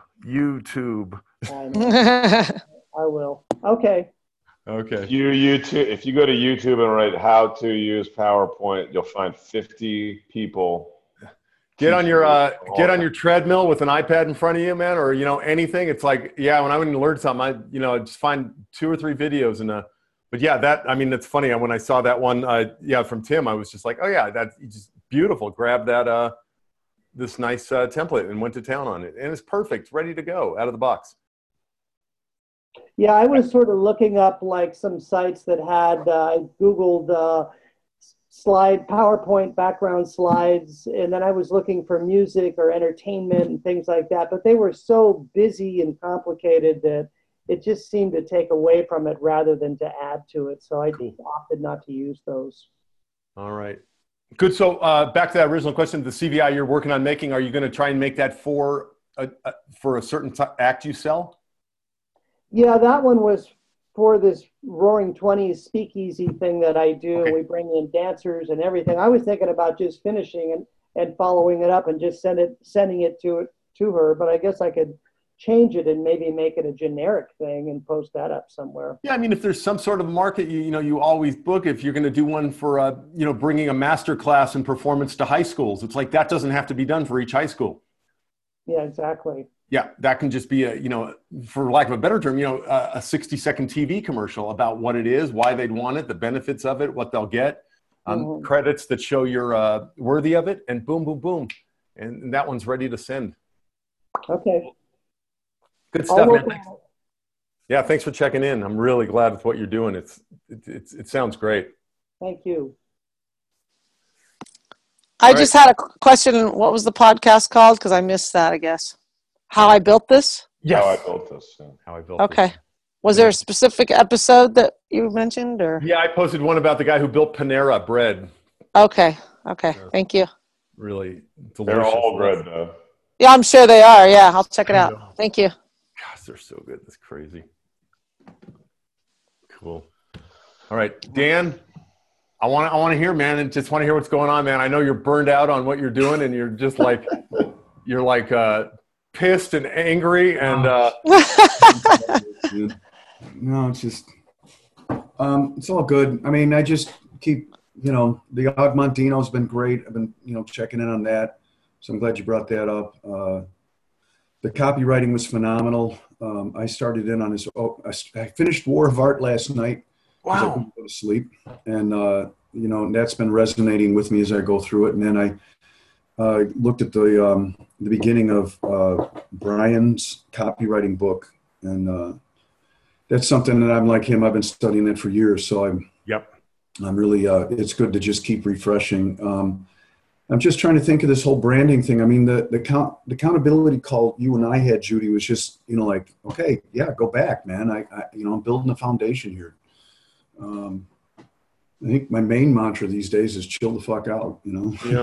I will. Okay. Okay. If you go to YouTube and write how to use PowerPoint, you'll find 50 people. Get on your treadmill with an iPad in front of you, man, or anything. It's like, when I went to learn something, I just find 2 or 3 videos but it's funny. When I saw that one, from Tim, I was just like, oh yeah, that's just beautiful. Grab that this nice template and went to town on it, and it's perfect, ready to go out of the box. Yeah, I was sort of looking up like some sites that had, I Googled PowerPoint background slides, and then I was looking for music or entertainment and things like that, but they were so busy and complicated that it just seemed to take away from it rather than to add to it. So I opted not to use those. All right. Good. So back to that original question, the CVI you're working on making, are you going to try and make that for a certain act you sell? Yeah, that one was for this Roaring Twenties speakeasy thing that I do. Okay. We bring in dancers and everything. I was thinking about just finishing and following it up and just sending it to her, but I guess I could change it and maybe make it a generic thing and post that up somewhere. Yeah, I mean, if there's some sort of market, you always book. If you're going to do one for, bringing a master class in performance to high schools, it's like that doesn't have to be done for each high school. Yeah, exactly. Yeah, that can just be for lack of a better term, a 60-second TV commercial about what it is, why they'd want it, the benefits of it, what they'll get, credits that show you're worthy of it, and boom, boom, boom. And that one's ready to send. Okay. Good stuff, man. Thanks. Yeah, thanks for checking in. I'm really glad with what you're doing. It sounds great. Thank you. I just had a question. What was the podcast called? Because I missed that, I guess. How I Built This? Yes. How I Built This. Yeah. How I Built This. Okay. Was there a specific episode that you mentioned? Or? Yeah, I posted one about the guy who built Panera Bread. Okay. Thank you. Really delicious. They're all good, though. Yeah, I'm sure they are. Yeah, I'll check it out. Thank you. Gosh, they're so good. That's crazy. Cool. All right, Dan, I want to hear, man, and just want to hear what's going on, man. I know you're burned out on what you're doing, and you're just like, pissed and angry, and no, it's just, it's all good. I mean, I just keep, the Augmentino's been great. I've been, checking in on that. So I'm glad you brought that up. The copywriting was phenomenal. I started in on this. I finished War of Art last night. Wow. I couldn't go to sleep, and that's been resonating with me as I go through it. And then I looked at the beginning of Brian's copywriting book, and that's something that I'm like him. I've been studying that for years, so I'm really. It's good to just keep refreshing. I'm just trying to think of this whole branding thing. I mean, the accountability call you and I had, Judy, was just, okay, yeah, go back, man. I'm building a foundation here. I think my main mantra these days is chill the fuck out, Yeah.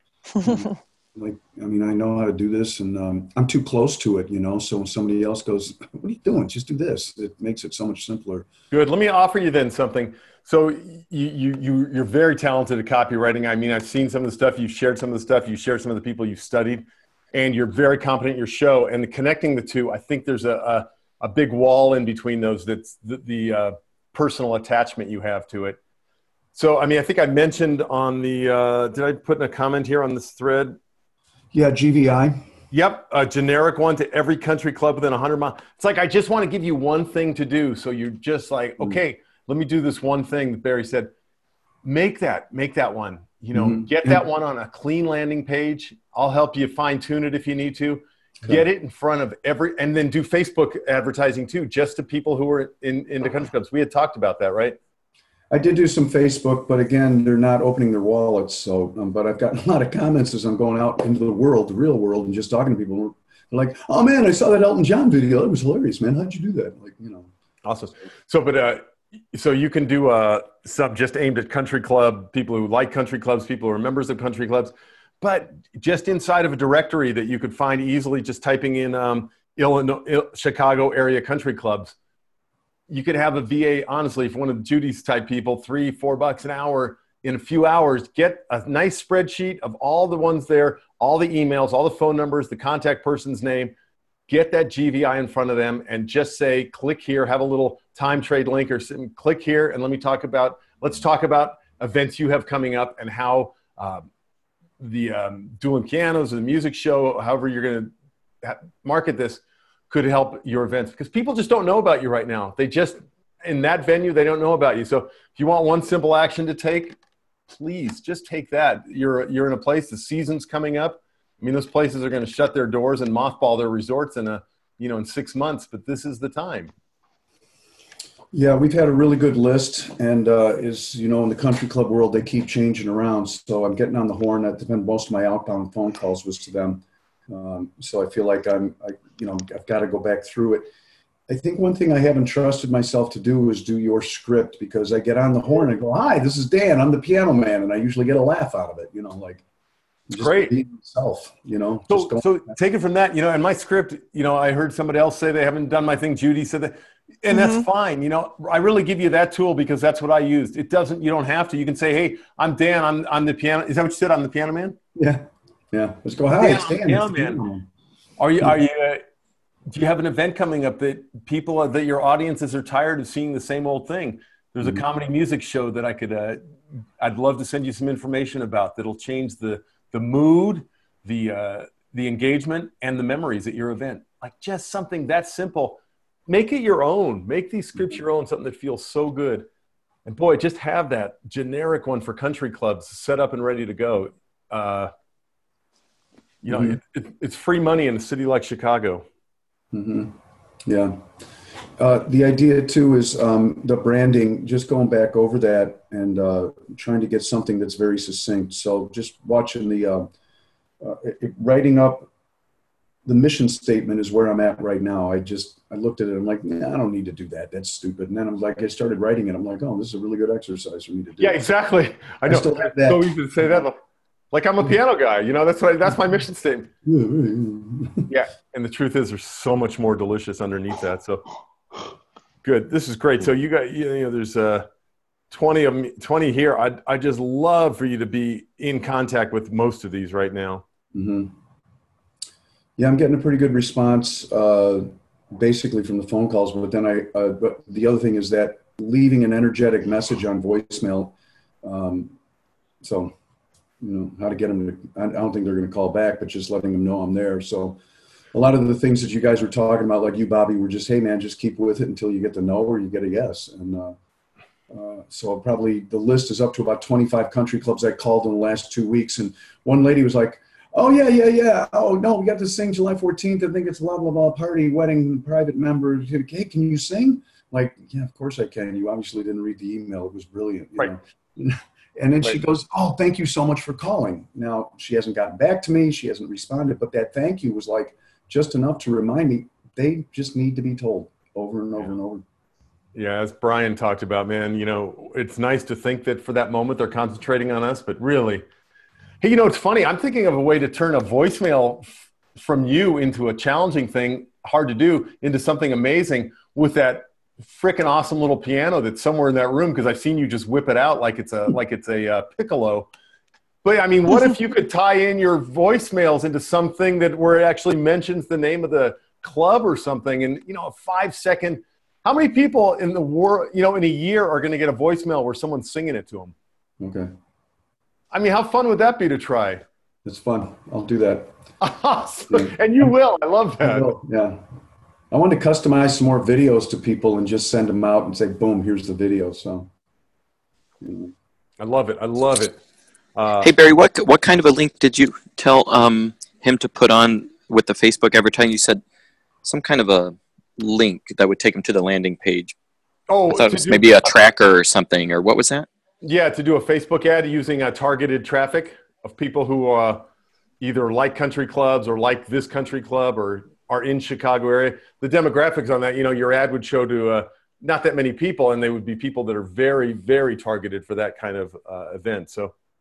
I know how to do this, and I'm too close to it, so when somebody else goes, what are you doing? Just do this. It makes it so much simpler. Good. Let me offer you then something. So you're very talented at copywriting. I mean, I've seen some of the stuff. You've shared some of the stuff. You shared some of the people you've studied, and you're very competent at your show. And connecting the two, I think there's a big wall in between those. That's the personal attachment you have to it. So, I mean, I think I mentioned on the, did I put in a comment here on this thread? Yeah, GVI. Yep, a generic one to every country club within 100 miles. It's like, I just want to give you one thing to do. So you're just like, okay, let me do this one thing that Barry said. Make that one, get that one on a clean landing page. I'll help you fine tune it if you need to. Okay. Get it in front of and then do Facebook advertising too, just to people who are into country clubs. We had talked about that, right? I did do some Facebook, but again, they're not opening their wallets. So, but I've gotten a lot of comments as I'm going out into the real world, and just talking to people. They're like, "Oh man, I saw that Elton John video. It was hilarious, man. How'd you do that?" Like, Awesome. So, so you can do some just aimed at country club people who like country clubs, people who are members of country clubs, but just inside of a directory that you could find easily, just typing in Illinois, Chicago area country clubs. You could have a VA, honestly, for one of Judy's type people, $3-4 an hour in a few hours, get a nice spreadsheet of all the ones there, all the emails, all the phone numbers, the contact person's name, get that GVI in front of them and just say, click here, have a little time trade link or something, click here. And let's talk about events you have coming up and how the Dueling Pianos or the music show, however you're going to market this, could help your events, because people just don't know about you right now. They just, in that venue, they don't know about you. So if you want one simple action to take, please just take that. You're in a place, the season's coming up. I mean, those places are going to shut their doors and mothball their resorts in 6 months, but this is the time. Yeah, we've had a really good list, and as you know, in the country club world, they keep changing around. So I'm getting on the horn. That's been most of my outbound phone calls was to them. So I feel like I've got to go back through it. I think one thing I haven't trusted myself to do is do your script, because I get on the horn and go, "Hi, this is Dan. I'm the piano man," and I usually get a laugh out of it. Like just great being myself. So take it from that. And my script. I heard somebody else say they haven't done my thing. Judy said that. And that's fine. I really give you that tool because that's what I used. You don't have to. You can say, "Hey, I'm Dan. I'm the piano." Is that what you said? I'm the piano man? Yeah. Let's go. Hi, it's Dan. Piano man. Are you, do you have an event coming up that that your audiences are tired of seeing the same old thing? There's a comedy music show that I'd love to send you some information about that'll change the mood, the engagement, and the memories at your event. Like just something that simple. Make it your own. Make these scripts your own, something that feels so good. And boy, just have that generic one for country clubs set up and ready to go. It's free money in a city like Chicago. Mm-hmm. Yeah. The idea too is the branding, just going back over that and trying to get something that's very succinct. So just watching writing up the mission statement is where I'm at right now. I looked at it. I'm like, I don't need to do that. That's stupid. And then I started writing it. I'm like, oh, this is a really good exercise for me to do. Yeah, exactly. I know. still have that. So easy to say that. Like I'm a piano guy. That's my mission statement. Yeah. And the truth is, there's so much more delicious underneath that. So good. This is great. So you got, there's 20 here. I just love for you to be in contact with most of these right now. Mm-hmm. Yeah, I'm getting a pretty good response, basically from the phone calls. But then but the other thing is that leaving an energetic message on voicemail. So, how to get them to, I don't think they're going to call back, but just letting them know I'm there. So a lot of the things that you guys were talking about, like you, Bobby, were just, hey man, just keep with it until you get the no or you get a yes. And so probably the list is up to about 25 country clubs I called in the last 2 weeks. And one lady was like, oh, yeah. Oh, no, we got this thing July 14th. I think it's blah, blah, blah, party, wedding, private member. Hey, can you sing? Like, yeah, of course I can. You obviously didn't read the email. It was brilliant. You know? And then she goes, oh, thank you so much for calling. Now, she hasn't gotten back to me. She hasn't responded. But that thank you was like just enough to remind me they just need to be told over and over and over. Yeah, as Brian talked about, man, it's nice to think that for that moment they're concentrating on us, but really, hey, it's funny. I'm thinking of a way to turn a voicemail from you into a challenging thing, hard to do, into something amazing with that freaking awesome little piano that's somewhere in that room, because I've seen you just whip it out like it's a piccolo. But I mean, what if you could tie in your voicemails into something where it actually mentions the name of the club or something, and a 5-second. How many people in the world, in a year are going to get a voicemail where someone's singing it to them? Okay. I mean, how fun would that be to try? It's fun. I'll do that. Awesome. And you will. I love that. Yeah. I want to customize some more videos to people and just send them out and say, boom, here's the video. So. I love it. Hey, Barry, what kind of a link did you tell him to put on with the Facebook advertising? You said some kind of a link that would take him to the landing page. Oh, I thought it was maybe a tracker or something, or what was that? Yeah, to do a Facebook ad using targeted traffic of people who either like country clubs or like this country club or are in Chicago area. The demographics on that, your ad would show to not that many people, and they would be people that are very, very targeted for that kind of event.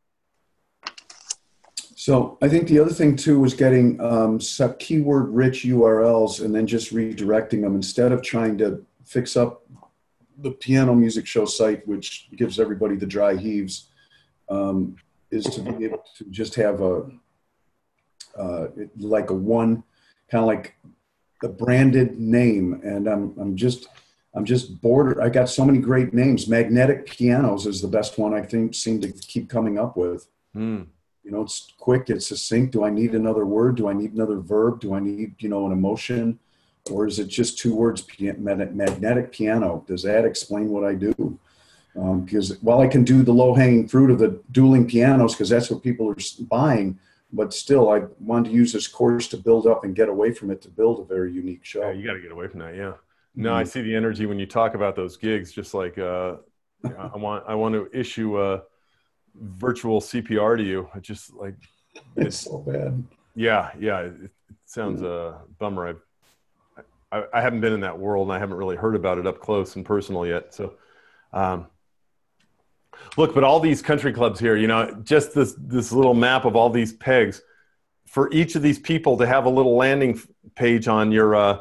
So I think the other thing too was getting keyword-rich URLs and then just redirecting them instead of trying to fix up the piano music show site, which gives everybody the dry heaves, is to be able to just have like a one kind of like a branded name. And I'm just bored. I got so many great names. Magnetic Pianos is the best one I think seem to keep coming up with. It's quick, it's succinct. Do I need another word? Do I need another verb? Do I need, an emotion? Or is it just 2 words, magnetic piano? Does that explain what I do? Because while I can do the low-hanging fruit of the dueling pianos, because that's what people are buying, but still I want to use this course to build up and get away from it to build a very unique show. Yeah, you got to get away from that, yeah. No, I see the energy when you talk about those gigs. Just like I want to issue a virtual CPR to you. It just like it's so bad. Yeah. It sounds a bummer. I haven't been in that world, and I haven't really heard about it up close and personal yet. So, look, but all these country clubs here, just this little map of all these pegs. For each of these people to have a little landing page on your,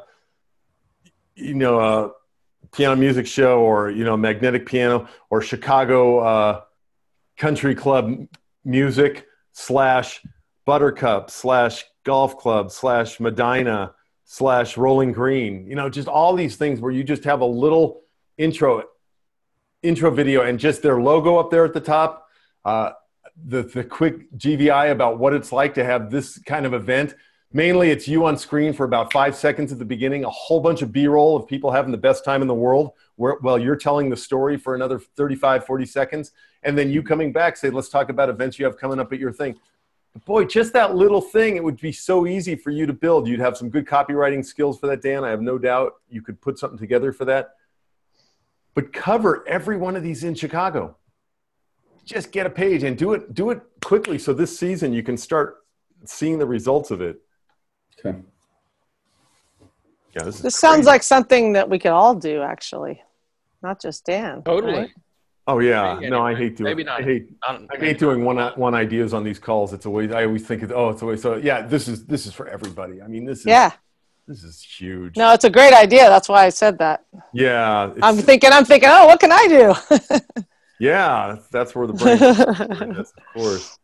piano music show, or magnetic piano, or Chicago country club music / Buttercup / golf club / Medina / Rolling Green. Just all these things where you just have a little intro video and just their logo up there at the top. The quick GVI about what it's like to have this kind of event. Mainly it's you on screen for about 5 seconds at the beginning, a whole bunch of B-roll of people having the best time in the world while you're telling the story for another 35, 40 seconds. And then you coming back, say, let's talk about events you have coming up at your thing. But boy, just that little thing, it would be so easy for you to build. You'd have some good copywriting skills for that, Dan. I have no doubt you could put something together for that. But cover every one of these in Chicago. Just get a page and do it quickly, so this season you can start seeing the results of it. Okay. Yeah, this sounds like something that we could all do, actually, not just Dan. Totally. Right? Oh yeah, Maybe no, anyway. I hate doing. Maybe not. I hate doing one ideas on these calls. I always think it's a way. So yeah, this is for everybody. I mean, this is huge. No, it's a great idea. That's why I said that. Yeah. I'm thinking. Oh, what can I do? Yeah, that's where the brain is, of course.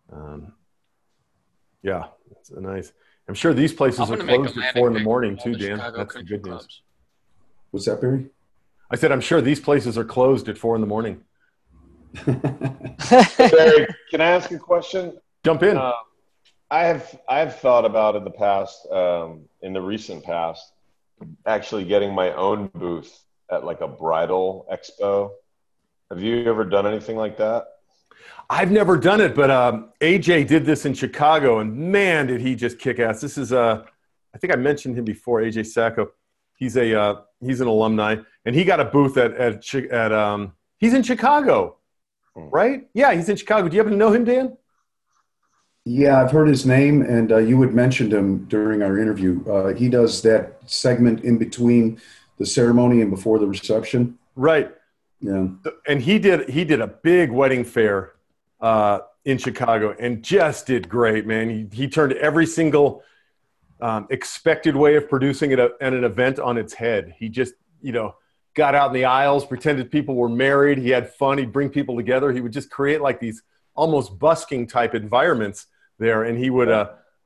Yeah, it's nice. I'm sure these places are closed at 4 a.m. too, Dan. That's the good news. What's that, Barry? I said I'm sure these places are closed at 4 a.m. Barry, can I ask a question? Jump in. I have thought about in the past, in the recent past, actually getting my own booth at like a bridal expo. Have you ever done anything like that? I've never done it, but AJ did this in Chicago, and man, did he just kick ass. This is I think I mentioned him before, AJ Sacco. He's an alumni, and he got a booth at he's in Chicago, right? Yeah, he's in Chicago. Do you happen to know him, Dan? Yeah, I've heard his name, and you had mentioned him during our interview. He does that segment in between the ceremony and before the reception. Right. Yeah. And he did a big wedding fair in Chicago and just did great, man. He turned every single expected way of producing it at an event on its head. He just, got out in the aisles, pretended people were married. He had fun. He'd bring people together. He would just create like these almost busking type environments there. And he would,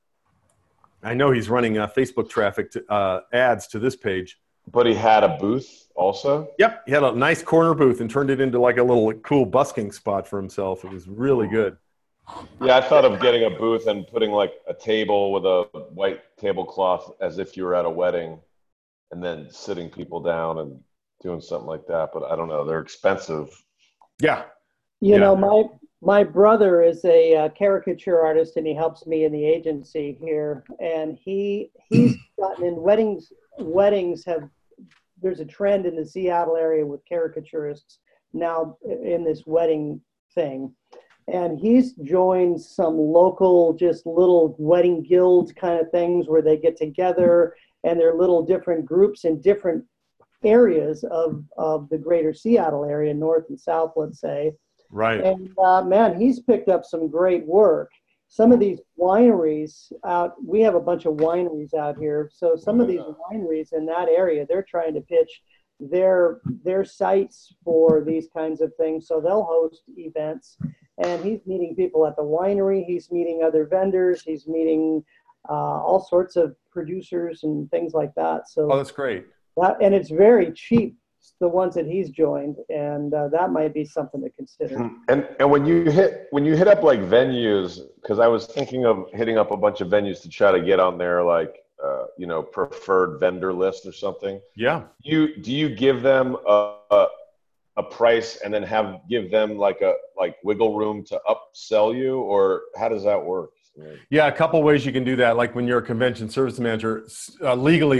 I know he's running Facebook traffic to, ads to this page. But he had a booth also? Yep. He had a nice corner booth and turned it into like a little cool busking spot for himself. It was really good. Yeah, I thought of getting a booth and putting like a table with a white tablecloth as if you were at a wedding, and then sitting people down and doing something like that. But I don't know. They're expensive. Yeah. You know, my brother is a caricature artist, and he helps me in the agency here. And he's gotten in weddings have, there's a trend in the Seattle area with caricaturists now in this wedding thing. And he's joined some local, just little wedding guilds kind of things where they get together, and they're little different groups in different areas of the greater Seattle area, north and south, let's say. Right. And man, he's picked up some great work. Some of these wineries we have a bunch of wineries out here. So some of these wineries in that area, they're trying to pitch their sites for these kinds of things. So they'll host events, and he's meeting people at the winery. He's meeting other vendors. He's meeting all sorts of producers and things like that. So that's great. And it's very cheap, the ones that he's joined, and that might be something to consider. And when you hit up like venues, because I was thinking of hitting up a bunch of venues to try to get on their like preferred vendor list or something. Yeah. Do you give them a price and then give them like wiggle room to upsell you, or how does that work? Yeah, a couple ways you can do that. Like when you're a convention service manager, legally,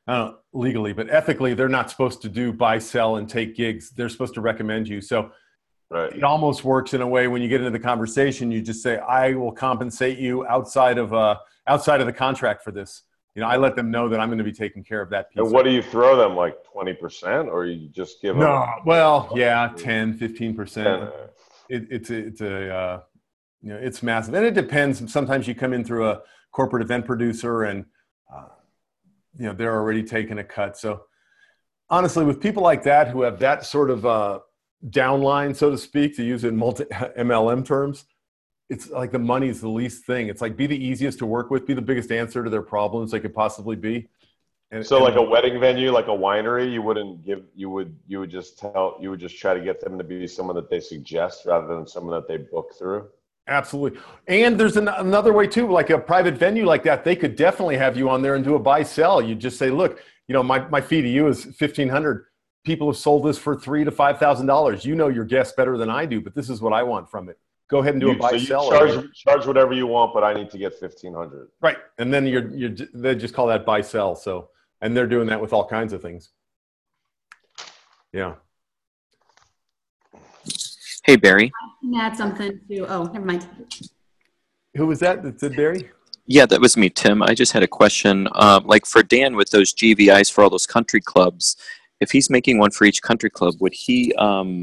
I don't know, legally, but ethically, they're not supposed to do buy, sell, and take gigs. They're supposed to recommend you. So it almost works in a way when you get into the conversation, you just say, I will compensate you outside of the contract for this. You know, I let them know that I'm going to be taking care of that piece. And what do you throw them, like 20%, or you just give them? No, well, yeah, 10, 15%. It's massive. And it depends. Sometimes you come in through a corporate event producer and, they're already taking a cut. So honestly, with people like that who have that sort of downline, so to speak, to use it in MLM terms, it's like the money's the least thing. It's like be the easiest to work with, be the biggest answer to their problems they could possibly be. So like a wedding venue, like a winery, you would just try to get them to be someone that they suggest rather than someone that they book through. Absolutely. And there's another way too, like a private venue like that, they could definitely have you on there and do a buy sell. You just say, look, my fee to you is $1,500. People have sold this for $3,000 to $5,000. You know your guests better than I do, but this is what I want from it. Go ahead and do a buy sell. Charge whatever you want, but I need to get $1,500. Right. And then they just call that buy sell. So, and they're doing that with all kinds of things. Yeah. Hey, Barry. I can add something to, never mind. Who was that that said Barry? Yeah, that was me, Tim. I just had a question. Like for Dan with those GVIs for all those country clubs, if he's making one for each country club, would he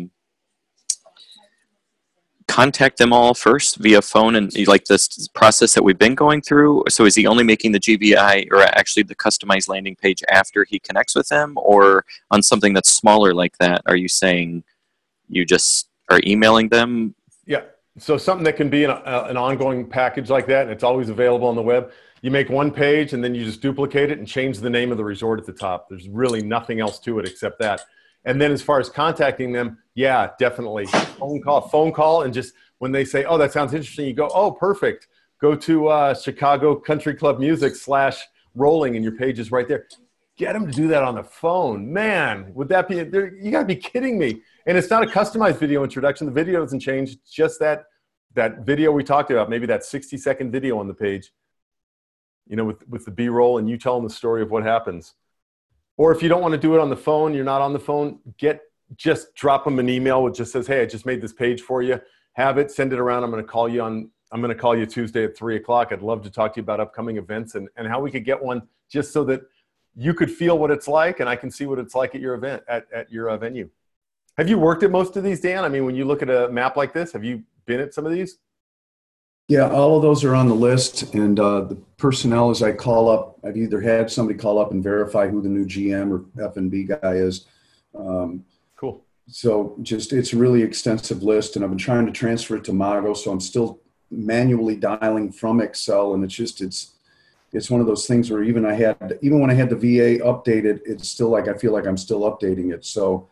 contact them all first via phone and like this process that we've been going through? So is he only making the GVI or actually the customized landing page after he connects with them, or on something that's smaller like that? Are you saying you just are emailing them? Yeah. So something that can be an ongoing package like that, and it's always available on the web. You make one page and then you just duplicate it and change the name of the resort at the top. There's really nothing else to it except that. And then as far as contacting them, yeah, definitely. Phone call, and just when they say, oh, that sounds interesting, you go, oh, perfect. Go to Chicago Country Club Music /rolling, and your page is right there. Get them to do that on the phone. Man, would that be, you gotta be kidding me. And it's not a customized video introduction. The video doesn't change. It's just that video we talked about, maybe that 60-second video on the page, with the B-roll, and you tell them the story of what happens. Or if you don't want to do it on the phone, you're not on the phone, just drop them an email which just says, hey, I just made this page for you. Have it, send it around. I'm going to call you Tuesday at 3:00. I'd love to talk to you about upcoming events and how we could get one, just so that you could feel what it's like and I can see what it's like at your event, at your venue. Have you worked at most of these, Dan? I mean, when you look at a map like this, have you been at some of these? Yeah, all of those are on the list, and the personnel, as I call up, I've either had somebody call up and verify who the new GM or F&B guy is. Cool. So it's a really extensive list, and I've been trying to transfer it to Mago, so I'm still manually dialing from Excel, and it's one of those things where even when I had the VA updated, it's still like I feel like I'm still updating it. So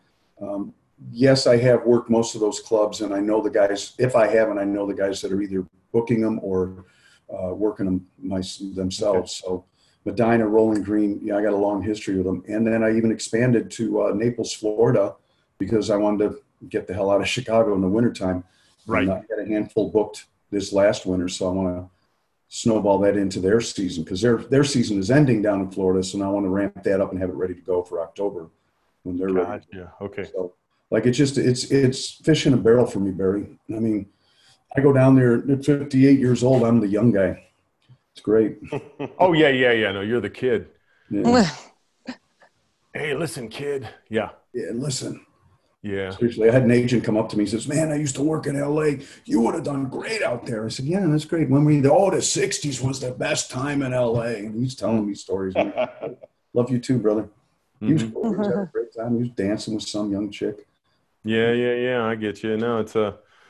yes, I have worked most of those clubs, and I know the guys. If I haven't, I know the guys that are either booking them or working them themselves. Okay. So Medina, Rolling Green, yeah, I got a long history with them. And then I even expanded to Naples, Florida, because I wanted to get the hell out of Chicago in the wintertime. Right. And I had a handful booked this last winter, so I want to snowball that into their season, because their season is ending down in Florida, so now I want to ramp that up and have it ready to go for October when they're ready. Yeah, okay. So, like, it's fish in a barrel for me, Barry. I mean, I go down there at 58 years old. I'm the young guy. It's great. Oh, yeah. No, you're the kid. Yeah. Hey, listen, kid. Yeah. Yeah, listen. Yeah. Seriously, I had an agent come up to me. He says, man, I used to work in L.A. You would have done great out there. I said, yeah, that's great. When the 60s was the best time in L.A. And he's telling me stories. Love you too, brother. He was cool. He was having a great time. He was dancing with some young chick. Yeah. I get you. No, it's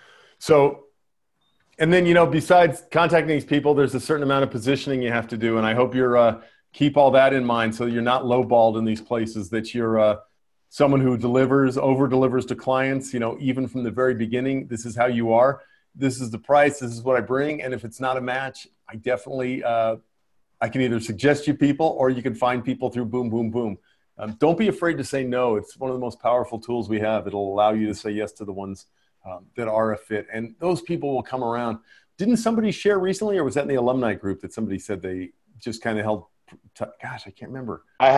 so, and then, besides contacting these people, there's a certain amount of positioning you have to do. And I hope you're, keep all that in mind so you're not lowballed in these places, that you're someone who over-delivers to clients, even from the very beginning. This is how you are. This is the price. This is what I bring. And if it's not a match, I definitely, I can either suggest you people or you can find people through Boom, Boom, Boom. Don't be afraid to say no. It's one of the most powerful tools we have. It'll allow you to say yes to the ones that are a fit. And those people will come around. Didn't somebody share recently, or was that in the alumni group that somebody said they just kind of held gosh, I can't remember. I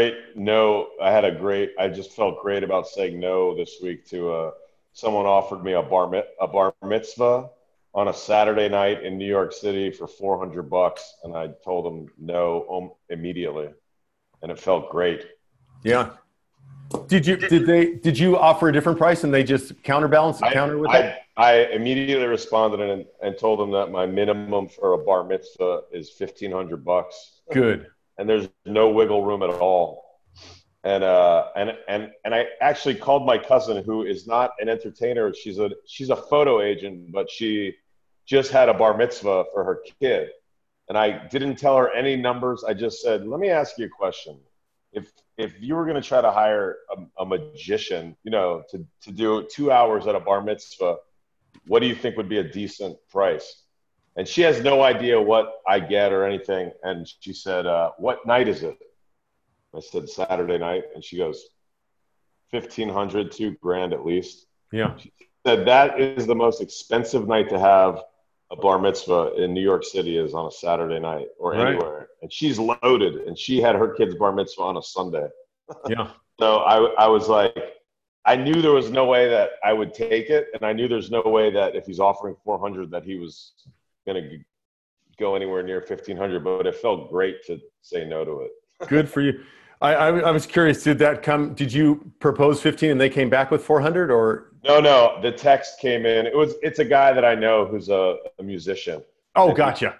just felt great about saying no this week to someone offered me a bar mitzvah on a Saturday night in New York City for $400, and I told them no immediately, and it felt great. Yeah. Did you offer a different price and they just counter with it? I immediately responded and told them that my minimum for a bar mitzvah is $1,500. Good. And there's no wiggle room at all. And I actually called my cousin, who is not an entertainer. She's a photo agent, but she just had a bar mitzvah for her kid. And I didn't tell her any numbers. I just said, let me ask you a question. If you were going to try to hire a magician, to do 2 hours at a bar mitzvah, what do you think would be a decent price? And she has no idea what I get or anything. And she said, what night is it? I said, Saturday night. And she goes, $1,500, $2,000 at least. Yeah. She said that is the most expensive night to have a bar mitzvah in New York City is on a Saturday night or anywhere. And she's loaded, and she had her kid's bar mitzvah on a Sunday. Yeah. So I was like, I knew there was no way that I would take it. And I knew there's no way that if he's offering $400 that he was going to go anywhere near $1,500, but it felt great to say no to it. Good for you. I was curious, did you propose 15 and they came back with 400 or? No, the text came in. It's a guy that I know who's a musician. Oh, gotcha.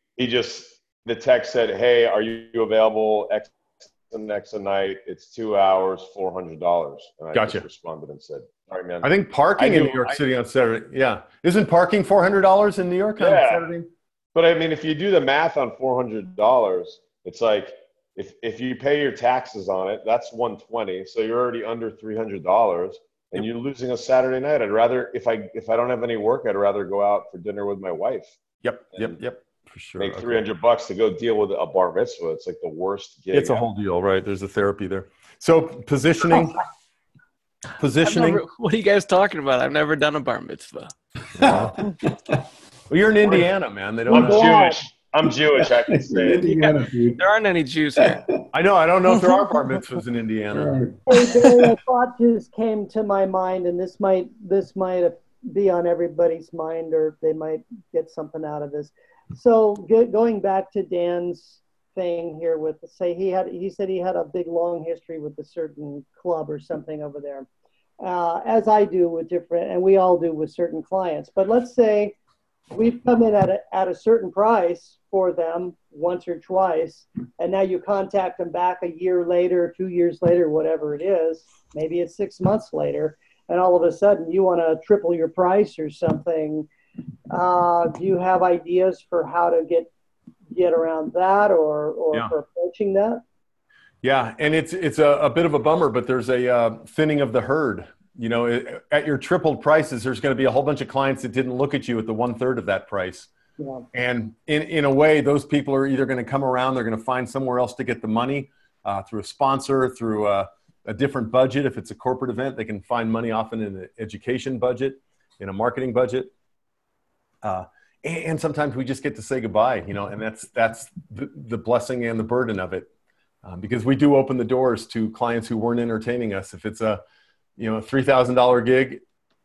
The text said, hey, are you available X and X a night? It's 2 hours, $400. And I Gotcha. just responded and said, sorry, man. I think parking in New York City on Saturday. Yeah. Isn't parking $400 in New York on Saturday? But I mean, if you do the math on $400, it's like, if you pay your taxes on it, that's $120. So you're already under $300 and you're losing a Saturday night. I'd rather, if I don't have any work, I'd rather go out for dinner with my wife. Yep. For sure. Make $300 to go deal with a bar mitzvah. It's like the worst gig. It's a whole deal, right? There's a therapy there. So positioning. What are you guys talking about? I've never done a bar mitzvah. Well, you're in Indiana, man. They don't. I'm Jewish. I can say it. There aren't any Jews here. I know. I don't know if there are bar mitzvahs in Indiana. Hey, Barry, a thought just came to my mind, and this might be on everybody's mind, or they might get something out of this. So going back to Dan's thing here with, say he said he had a big long history with a certain club or something over there, as I do with different, and we all do with certain clients. But let's say we've come in at a certain price for them once or twice, and now you contact them back a year later, 2 years later, whatever it is, maybe it's 6 months later, and all of a sudden you want to triple your price or something. Do you have ideas for how to get around that or for approaching that? Yeah, and it's a bit of a bummer, but there's a thinning of the herd. At your tripled prices, there's going to be a whole bunch of clients that didn't look at you at the 1/3 of that price. Yeah. And in a way, those people are either going to come around, they're going to find somewhere else to get the money through a sponsor, through a different budget. If it's a corporate event, they can find money often in an education budget, in a marketing budget. And sometimes we just get to say goodbye, and that's the blessing and the burden of it. Because we do open the doors to clients who weren't entertaining us. If it's a $3,000 gig,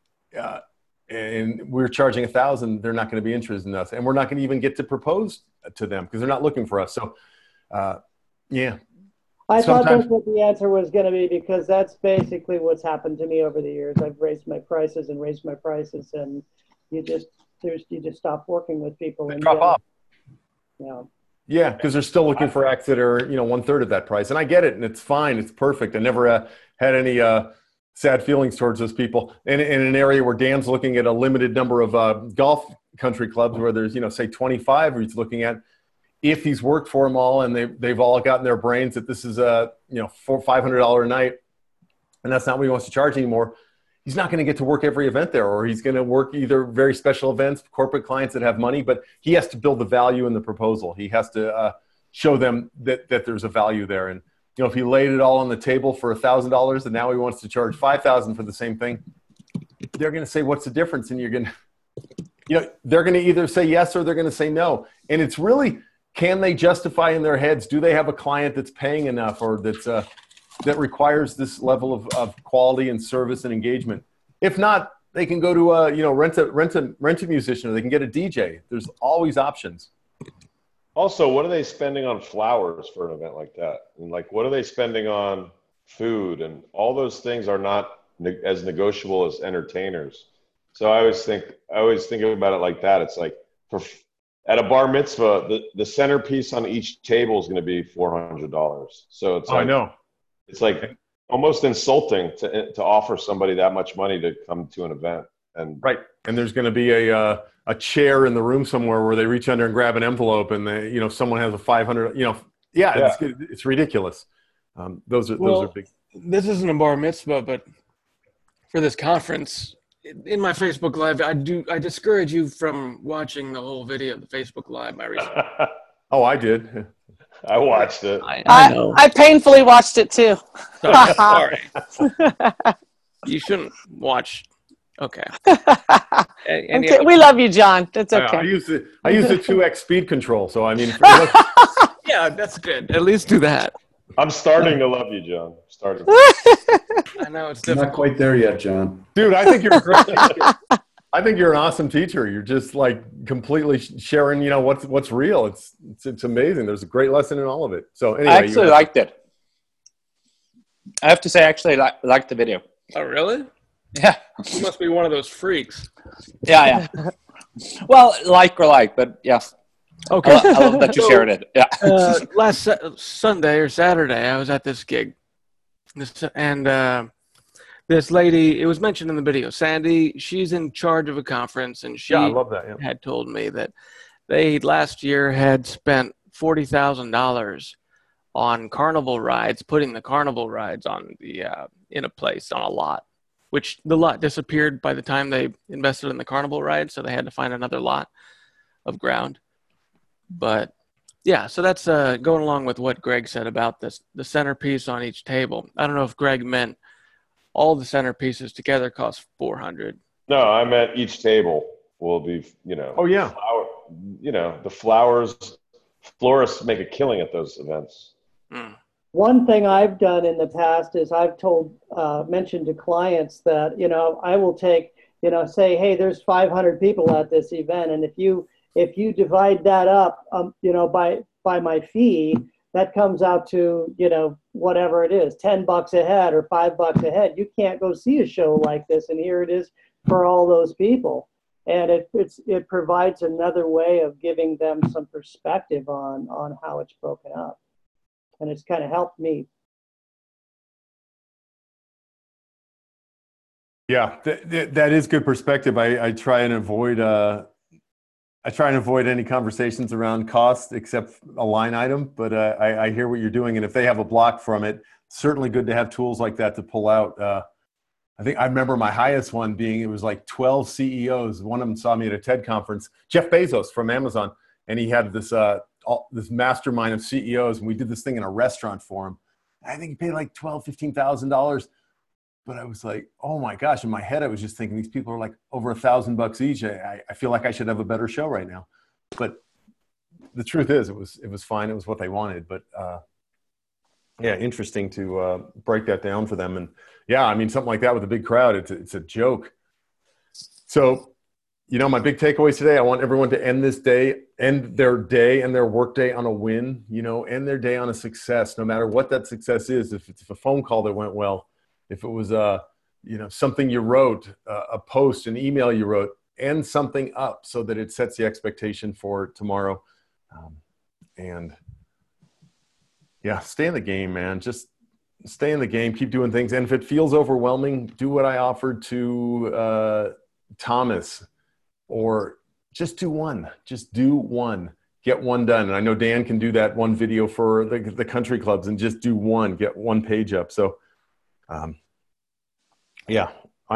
and we're charging $1,000, they're not going to be interested in us, and we're not going to even get to propose to them because they're not looking for us. So, yeah. I thought that's what the answer was going to be, because that's basically what's happened to me over the years. I've raised my prices, and you just stop working with people and drop off. Yeah. Yeah, because they're still looking for acts that are 1/3 of that price, and I get it, and it's fine, it's perfect. I never had any sad feelings towards those people. In an area where Dan's looking at a limited number of golf country clubs where there's say 25, or he's looking at, if he's worked for them all and they've all gotten their brains that this is a $500 a night, and that's not what he wants to charge anymore. He's not going to get to work every event there, or he's going to work either very special events, corporate clients that have money, but he has to build the value in the proposal. He has to show them that there's a value there. And, if he laid it all on the table for $1,000 and now he wants to charge $5,000 for the same thing, they're going to say, what's the difference? And you're going to, they're going to either say yes or they're going to say no. And it's really can they justify in their heads, do they have a client that's paying enough or that's that requires this level of quality and service and engagement? If not, they can go to rent a musician, or they can get a DJ. There's always options. Also, what are they spending on flowers for an event like that? And like, what are they spending on food? And all those things are not as negotiable as entertainers. So I always think about it like that. It's like at a bar mitzvah, the centerpiece on each table is going to be $400. So it's like, I know. It's like almost insulting to offer somebody that much money to come to an event. And right. And there's going to be a chair in the room somewhere where they reach under and grab an envelope, and they, someone has a 500. It's ridiculous. Those are big. This isn't a bar mitzvah, but for this conference, in my Facebook Live, I discourage you from watching the whole video of the Facebook Live. Oh, I did. I watched it. I know. I painfully watched it too. Sorry. You shouldn't watch. Okay. Okay. We love you, John. That's okay. I use the 2x speed control, so I mean. Yeah, that's good. At least do that. I'm starting to love you, John. Starting. I know it's difficult. Not quite there yet, John. Dude, I think you're a great teacher. I think you're an awesome teacher. You're just like completely sharing, what's real. It's amazing. There's a great lesson in all of it. So anyway, I actually liked it. I have to say, I actually liked the video. Oh, really? Yeah. You must be one of those freaks. Yeah. Well, but yeah. Okay. I love that you shared it. Yeah. Last Sunday or Saturday, I was at this gig. This lady, it was mentioned in the video, Sandy, she's in charge of a conference, and she I love that, yeah. had told me that they last year had spent $40,000 on carnival rides, putting the carnival rides on in a place on a lot, which the lot disappeared by the time they invested in the carnival ride, so they had to find another lot of ground. But yeah, so that's going along with what Greg said about the centerpiece on each table. I don't know if Greg meant all the centerpieces together cost $400. No, I meant each table will be, Oh yeah. The florists make a killing at those events. Mm. One thing I've done in the past is I've mentioned to clients that, I will take, say, hey, there's 500 people at this event. And if you divide that up, by my fee, that comes out to, whatever it is, $10 a head or $5 a head. You can't go see a show like this. And here it is for all those people. And it provides another way of giving them some perspective on how it's broken up. And it's kind of helped me. Yeah, that is good perspective. I try and avoid any conversations around cost except a line item, but I hear what you're doing. And if they have a block from it, certainly good to have tools like that to pull out. I think I remember my highest one being, it was like 12 CEOs. One of them saw me at a TED conference, Jeff Bezos from Amazon. And he had this mastermind of CEOs, and we did this thing in a restaurant for him. I think he paid like $12,000, $15,000. But I was like, oh my gosh, in my head, I was just thinking these people are like over $1,000 each. I feel like I should have a better show right now. But the truth is, it was fine. It was what they wanted. But yeah, interesting to break that down for them. And yeah, I mean, something like that with a big crowd, it's a joke. So, my big takeaways today, I want everyone to end their day and their work day on a win, end their day on a success, no matter what that success is. If it's a phone call that went well, if it was something you wrote, a post, an email you wrote, end something up so that it sets the expectation for tomorrow. And yeah, stay in the game, man. Just stay in the game, keep doing things. And if it feels overwhelming, do what I offered to Thomas, or just do one. Just do one. Get one done. And I know Dan can do that one video for the country clubs, and just do one. Get one page up. So yeah,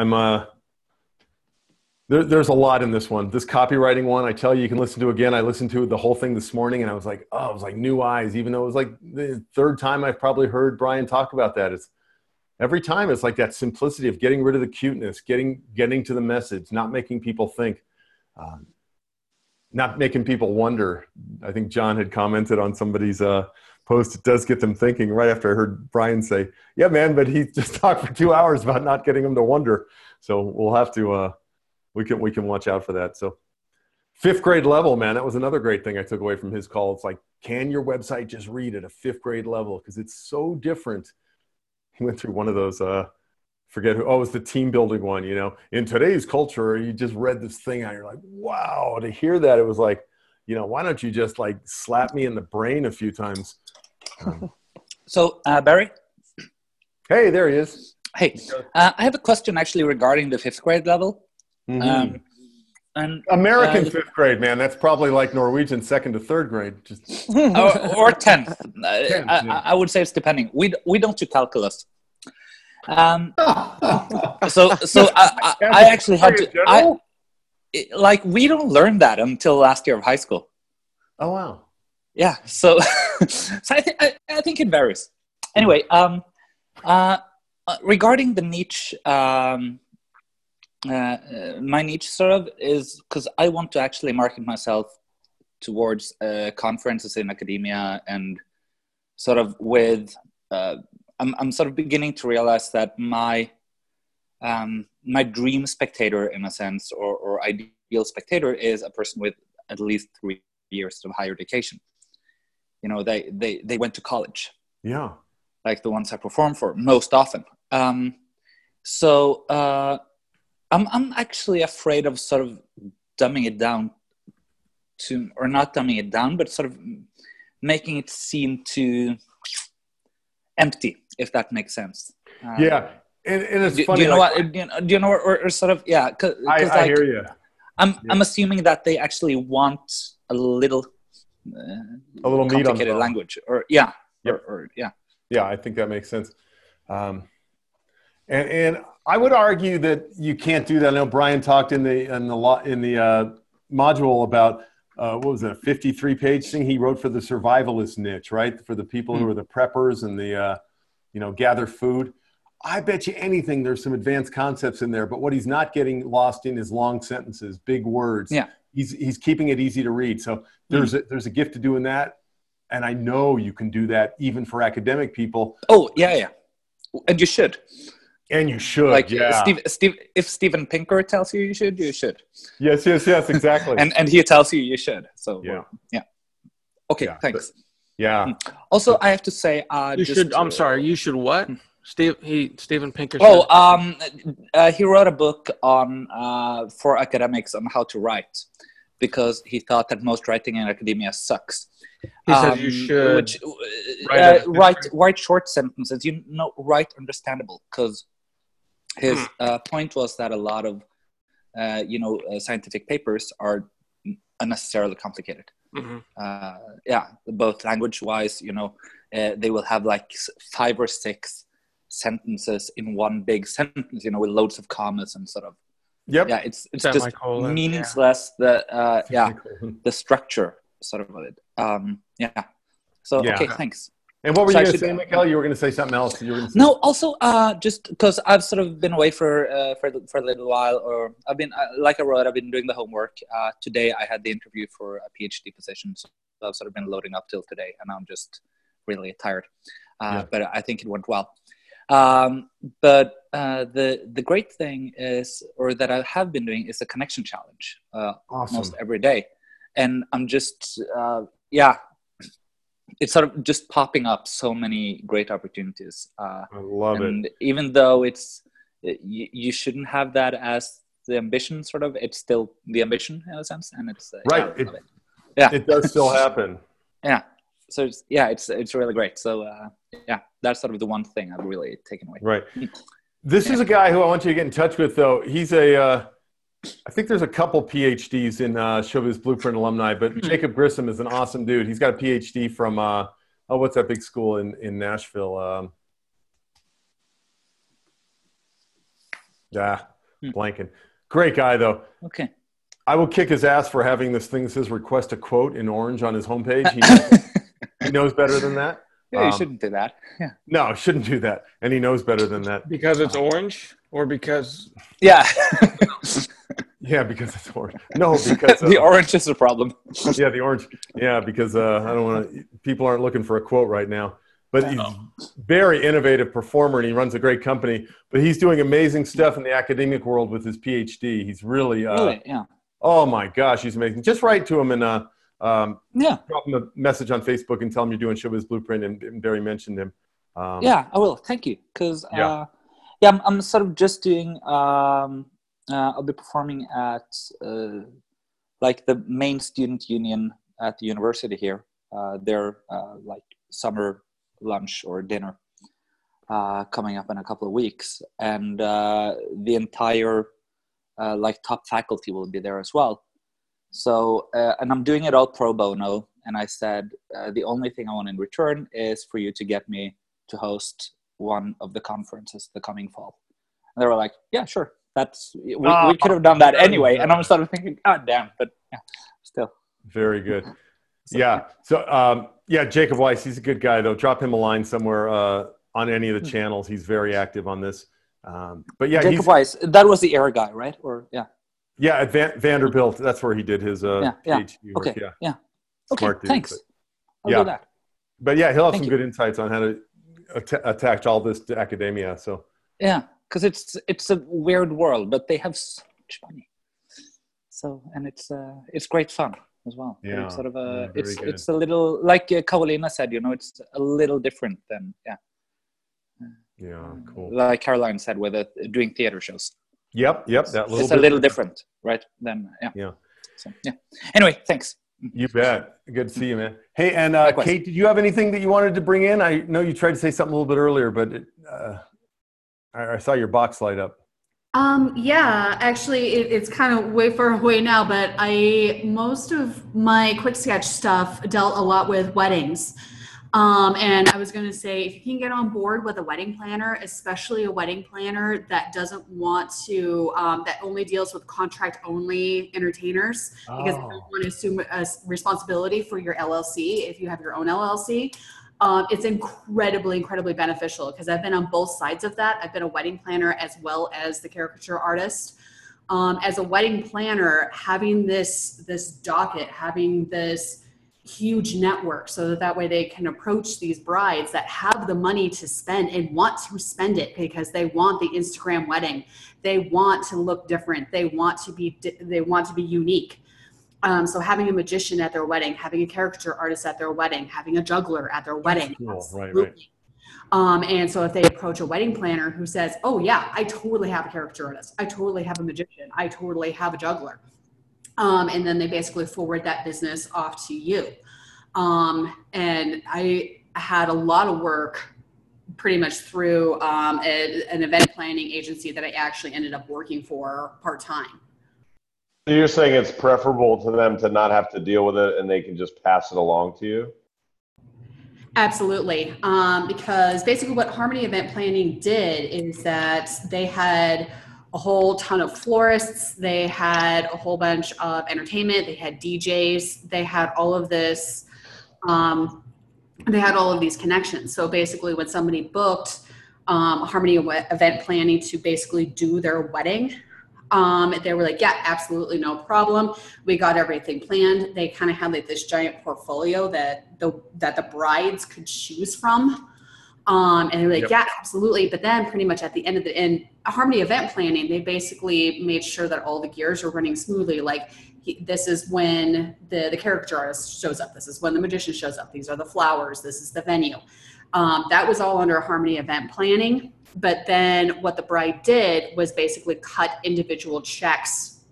there's a lot in this one. This copywriting one, I tell you, you can listen to again. I listened to the whole thing this morning, and I was like, oh, it was like new eyes, even though it was like the third time I've probably heard Brian talk about that. It's every time it's like that simplicity of getting rid of the cuteness, getting to the message, not making people think. not making people wonder. I think John had commented on somebody's post. It does get them thinking. Right after I heard Brian say, "Yeah, man," but he just talked for 2 hours about not getting them to wonder. So we'll have to. We can watch out for that. So 5th grade level, man, that was another great thing I took away from his call. It's like, can your website just read at a 5th grade level? Because it's so different. He went through one of those. Forget who. Oh, it was the team building one. You know, in today's culture, you just read this thing and you're like, wow. To hear that, it was like, you know, why don't you just like slap me in the brain a few times? So, Barry? Hey, there he is. Hey, I have a question actually regarding the 5th grade level. Mm-hmm. And American 5th grade, man. That's probably like Norwegian 2nd to 3rd grade. Just or 10th. I would say it's depending. We don't do calculus. So I actually had to. We don't learn that until last year of high school. Oh wow. Yeah. So I think it varies. Anyway, regarding the niche, my niche sort of is because I want to actually market myself towards conferences in academia and sort of with. I'm sort of beginning to realize that my dream spectator, in a sense, or ideal spectator, is a person with at least 3 years of higher education. You know, they went to college. Yeah, like the ones I perform for most often. So I'm actually afraid of sort of dumbing it down or not dumbing it down, but sort of making it seem too empty, if that makes sense. Yeah, and it's funny. Do you know what? Do you know, or sort of, yeah? Cause I hear you. I'm assuming that they actually want a little meat on the complicated bone. language, or yeah, Yep. or yeah. Yeah, I think that makes sense. And I would argue that you can't do that. I know Brian talked in the module about what was it, a 53-page thing he wrote for the survivalist niche, right? For the people who are the preppers and the gather food. I bet you anything there's some advanced concepts in there, but what he's not getting lost in is long sentences, big words. Yeah. He's keeping it easy to read. So there's a gift to doing that. And I know you can do that even for academic people. Oh, yeah. And you should. And you should, like, yeah. Steve, if Steven Pinker tells you should, you should. Yes, exactly. and he tells you should. So, yeah. Okay, thanks. Yeah. Also, I have to say... you should, I'm sorry, you should what? Steven Pinker said. He wrote a book on for academics on how to write because he thought that most writing in academia sucks. He said you should write short sentences. Write understandable, because his point was that a lot of scientific papers are unnecessarily complicated. Mm-hmm. Both language-wise, they will have like 5 or 6 sentences in one big sentence, with loads of commas and sort of. Yep. Yeah, it's just meaningless. The structure sort of it. So okay, thanks. And what were you going to say, Mikhail? You were going to say something else. No, also just because I've sort of been away for a little while, or I've been like I wrote, I've been doing the homework. Today I had the interview for a PhD position, so I've sort of been loading up till today, and I'm just really tired. But I think it went well. But the great thing is, or that I have been doing, is a connection challenge almost every day. And I'm just, it's sort of just popping up so many great opportunities. I love it. Even though you shouldn't have that as the ambition, sort of, it's still the ambition in a sense. And it's, right. It does still happen. Yeah. So it's really great. So that's sort of the one thing I've really taken away. Right. This is a guy who I want you to get in touch with, though. He's I think there's a couple PhDs in Showbiz Blueprint alumni, but Jacob Grissom is an awesome dude. He's got a PhD from what's that big school in Nashville? Blanking. Great guy, though. Okay. I will kick his ass for having this thing that says request a quote in orange on his homepage. He knows better than that. Yeah, you shouldn't do that. Yeah. No, shouldn't do that. And he knows better than that. Because it's orange, or because... Yeah. Yeah, because it's orange. No, because the orange is a problem. Yeah, the orange. Yeah, because I don't want to. People aren't looking for a quote right now. But he's very innovative performer, and he runs a great company. But he's doing amazing stuff in the academic world with his PhD. He's really, yeah. Oh my gosh, he's amazing. Just write to him and drop him a message on Facebook and tell him you're doing Showbiz Blueprint, and Barry mentioned him. Yeah, I will. Thank you. Because I'm sort of just doing. I'll be performing at like the main student union at the university here. Their like summer lunch or dinner coming up in a couple of weeks, and the entire like top faculty will be there as well. So and I'm doing it all pro bono, and I said the only thing I want in return is for you to get me to host one of the conferences the coming fall. And they were like, yeah, sure. That's we could have done that anyway. And I'm sort of thinking, God damn, but yeah, still. Very good. Yeah. So Jacob Weiss, he's a good guy though. Drop him a line somewhere on any of the channels. He's very active on this. But yeah, Jacob Weiss, that was the air guy, right? Or yeah, at Vanderbilt. That's where he did his PhD work. Okay. Yeah. Okay. Smart dude, Thanks. But, I'll do that. But yeah, he'll have some good insights on how to attach all this to academia. So yeah, because it's a weird world, but they have so much money. So and it's great fun as well. Yeah, it's sort of very good. it's a little like Carolina said, it's a little different than cool. Like Caroline said, with doing theater shows. Yep. That it's a little different, right? Then yeah. So yeah. Anyway, thanks. You bet. Good to see you, man. Hey, and Kate, did you have anything that you wanted to bring in? I know you tried to say something a little bit earlier, but I saw your box light up. Yeah, actually, it's kind of way far away now, but most of my quick sketch stuff dealt a lot with weddings. And I was going to say, if you can get on board with a wedding planner, especially a wedding planner that doesn't want to, that only deals with contract only entertainers, because they don't want to assume a responsibility for your LLC if you have your own LLC. It's incredibly beneficial, because I've been on both sides of that. I've been a wedding planner as well as the caricature artist. As a wedding planner, having this docket, having this huge network, so that way they can approach these brides that have the money to spend and want to spend it because they want the Instagram wedding. They want to look different. They want to be unique. So having a magician at their wedding, having a caricature artist at their wedding, having a juggler at their wedding. Cool. Right. And so if they approach a wedding planner who says, oh yeah, I totally have a caricature artist, I totally have a magician, I totally have a juggler. And then they basically forward that business off to you. And I had a lot of work pretty much through an event planning agency that I actually ended up working for part-time. So you're saying it's preferable to them to not have to deal with it and they can just pass it along to you? Absolutely. Because basically what Harmony Event Planning did is that they had a whole ton of florists, they had a whole bunch of entertainment, they had DJs, they had all of this, they had all of these connections. So basically when somebody booked Harmony Event Planning to basically do their wedding, they were like, yeah, absolutely no problem. We got everything planned. They kind of had like this giant portfolio that the brides could choose from. And they were like, yeah, absolutely. But then pretty much at the end of Harmony Event Planning, they basically made sure that all the gears are running smoothly. Like this is when the caricature artist shows up. This is when the magician shows up. These are the flowers. This is the venue. That was all under Harmony Event Planning. But then what the bride did was basically cut individual checks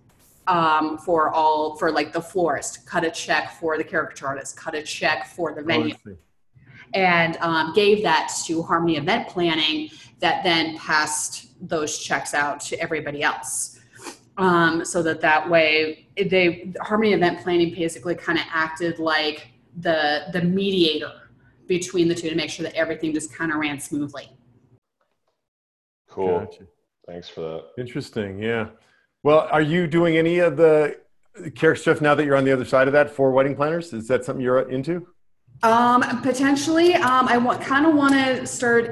for like the florist, cut a check for the caricature artist, cut a check for the venue. And gave that to Harmony Event Planning, that then passed those checks out to everybody else. So that way, Harmony Event Planning basically kind of acted like the mediator between the two to make sure that everything just kind of ran smoothly. Cool. Gotcha. Thanks for that. Interesting. Yeah. Well, are you doing any of the character stuff now that you're on the other side of that for wedding planners? Is that something you're into? Potentially. I kind of want to start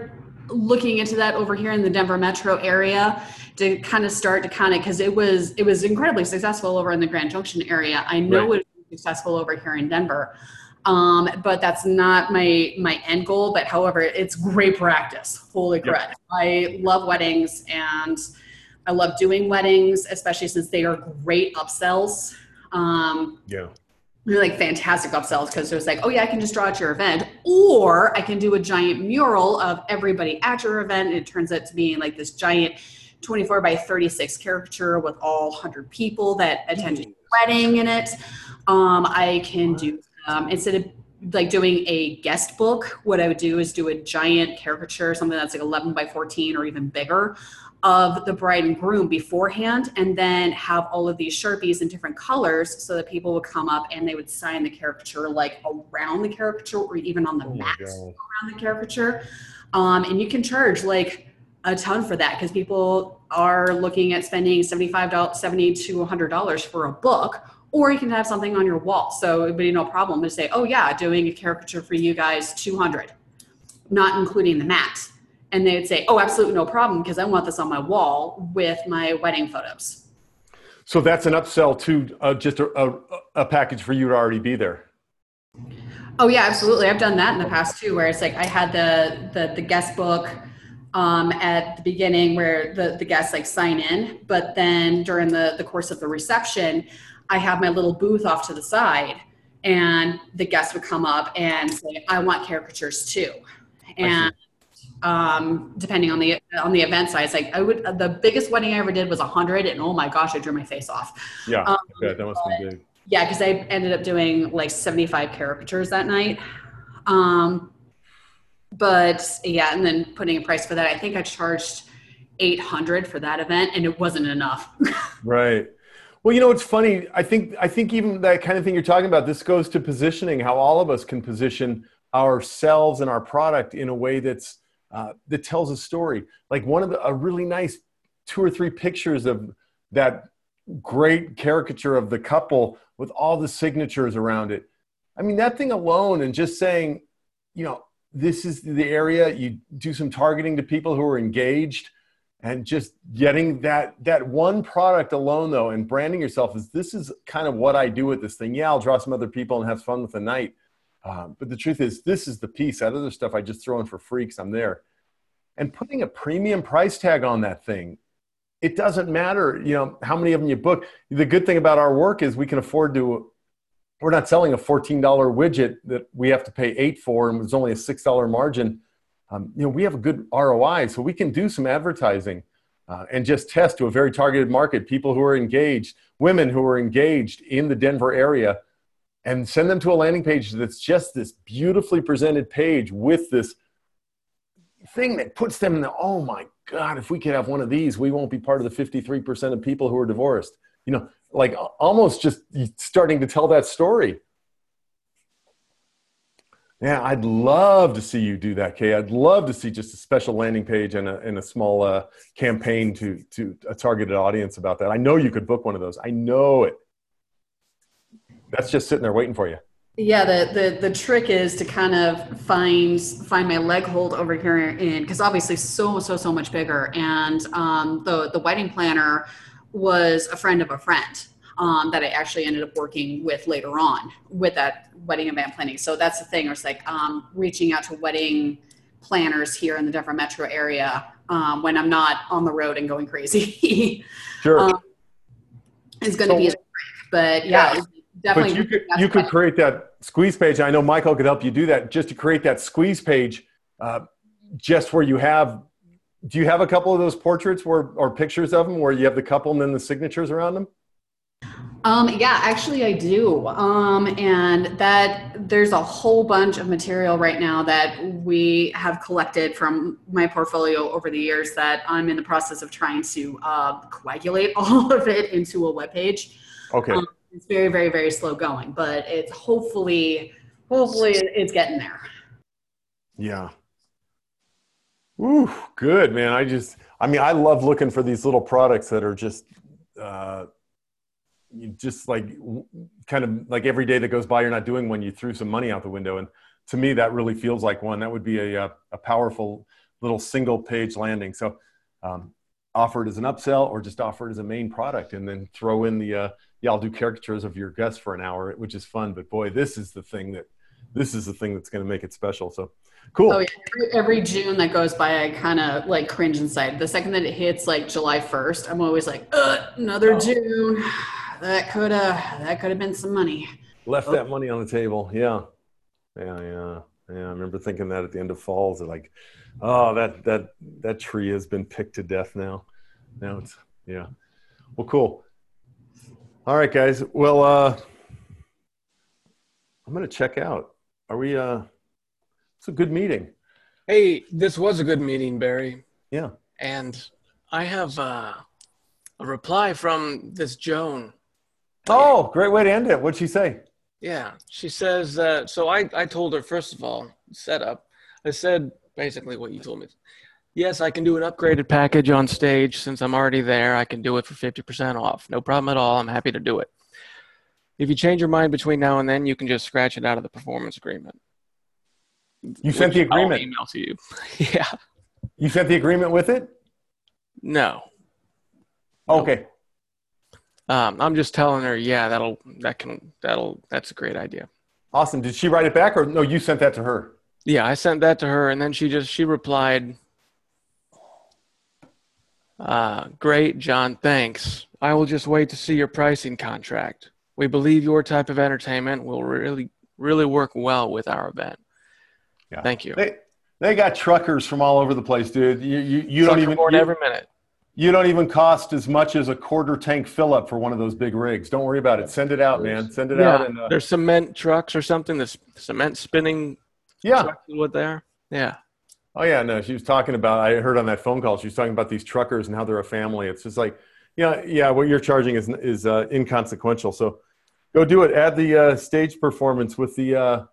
looking into that over here in the Denver metro area to kind of because it was incredibly successful over in the Grand Junction area. I know it was successful over here in Denver. But that's not my end goal. But however, it's great practice. Holy crap. I love weddings and I love doing weddings, especially since they are great upsells. They're like fantastic upsells because there's like, oh yeah, I can just draw at your event, or I can do a giant mural of everybody at your event. And it turns out to be like this giant 24 by 36 caricature with all 100 people that attend your wedding in it. I can do, instead of like doing a guest book, what I would do is do a giant caricature, something that's like 11 by 14 or even bigger, of the bride and groom beforehand, and then have all of these Sharpies in different colors so that people would come up and they would sign the caricature like around the caricature or even on the mat around the caricature. And you can charge like a ton for that because people are looking at spending $70 to $100 for a book, or you can have something on your wall. So it would be no problem to say, oh yeah, doing a caricature for you guys, $200, not including the mat. And they would say, oh, absolutely no problem, because I want this on my wall with my wedding photos. So that's an upsell to just a package for you to already be there. Oh yeah, absolutely. I've done that in the past too, where it's like I had the guest book at the beginning where the guests like sign in, but then during the course of the reception, I have my little booth off to the side, and the guests would come up and say, I want caricatures too. And depending on the event size, like the biggest wedding I ever did was 100, and oh my gosh, I drew my face off. Yeah, that must be big. Yeah, because I ended up doing like 75 caricatures that night. But yeah, and then putting a price for that, I think I charged $800 for that event, and it wasn't enough. Right. Well, you know, it's funny. I think even that kind of thing you're talking about, this goes to positioning, how all of us can position ourselves and our product in a way that's that tells a story. Like a really nice 2 or 3 pictures of that great caricature of the couple with all the signatures around it. I mean, that thing alone, and just saying, you know, this is the area, you do some targeting to people who are engaged, and just getting that one product alone though, and branding yourself as, this is kind of what I do with this thing. Yeah, I'll draw some other people and have fun with the night. But the truth is, this is the piece. That other stuff I just throw in for free because I'm there. And putting a premium price tag on that thing, it doesn't matter, you know, how many of them you book. The good thing about our work is we can afford to, we're not selling a $14 widget that we have to pay $8 for, and there's only a $6 margin. You know, we have a good ROI, so we can do some advertising and just test to a very targeted market, people who are engaged, women who are engaged in the Denver area, and send them to a landing page that's just this beautifully presented page with this thing that puts them in the, oh my God, if we could have one of these, we won't be part of the 53% of people who are divorced. You know, like almost just starting to tell that story. Yeah, I'd love to see you do that, Kay. I'd love to see just a special landing page and a small campaign to a targeted audience about that. I know you could book one of those. I know it. That's just sitting there waiting for you. Yeah, the trick is to kind of find my leg hold over here, in because obviously so much bigger. And the wedding planner was a friend of a friend that I actually ended up working with later on with that wedding event planning. So that's the thing. It was like reaching out to wedding planners here in the Denver metro area when I'm not on the road and going crazy. Sure. It's going to be a trick, but yeah. Definitely. But you could create that squeeze page. I know Michael could help you do that, just to create that squeeze page, just where you have, do you have a couple of those portraits or pictures of them where you have the couple and then the signatures around them? Yeah, actually I do. And that there's a whole bunch of material right now that we have collected from my portfolio over the years that I'm in the process of trying to coagulate all of it into a webpage. Okay. It's very, very, very slow going, but it's hopefully it's getting there. Yeah. Ooh, good, man. I love looking for these little products that are just like kind of like every day that goes by, you're not doing one, you threw some money out the window. And to me, that really feels like one. That would be a powerful little single page landing. So offer it as an upsell or just offer it as a main product, and then throw in the I'll do caricatures of your guests for an hour, which is fun. But boy, this is the thing that's going to make it special. So cool. Oh yeah, every June that goes by, I kind of like cringe inside. The second that it hits like July 1st, I'm always like, another June. That could have been some money. Left that money on the table. Yeah. I remember thinking that at the end of falls, like, oh, that tree has been picked to death now. Now it's Well, cool. All right, guys. Well, I'm going to check out. Are we? It's a good meeting. Hey, this was a good meeting, Barry. Yeah. And I have a reply from this Joan. Oh, great way to end it. What'd she say? Yeah, she says, so I told her, first of all, setup. I said basically what you told me. Yes, I can do an upgraded package on stage. Since I'm already there, I can do it for 50% off. No problem at all. I'm happy to do it. If you change your mind between now and then, you can just scratch it out of the performance agreement. You sent the agreement? I'll email to you. Yeah. You sent the agreement with it? No. Okay. I'm just telling her, yeah, that's a great idea. Awesome. Did she write it back, or no, you sent that to her? Yeah, I sent that to her, and then she replied, great, John, thanks. I will just wait to see your pricing contract. We believe your type of entertainment will really, really work well with our event. Yeah. Thank you. They got truckers from all over the place, dude. You don't even every minute. You don't even cost as much as a quarter tank fill up for one of those big rigs. Don't worry about it. Send it out, man. Send it out. And there's cement trucks or something. The cement spinning. Yeah. Trucks is what they are. Yeah. Oh yeah, no. She was talking about. I heard on that phone call. She was talking about these truckers and how they're a family. It's just like, yeah. What you're charging is inconsequential. So go do it. Add the stage performance with the.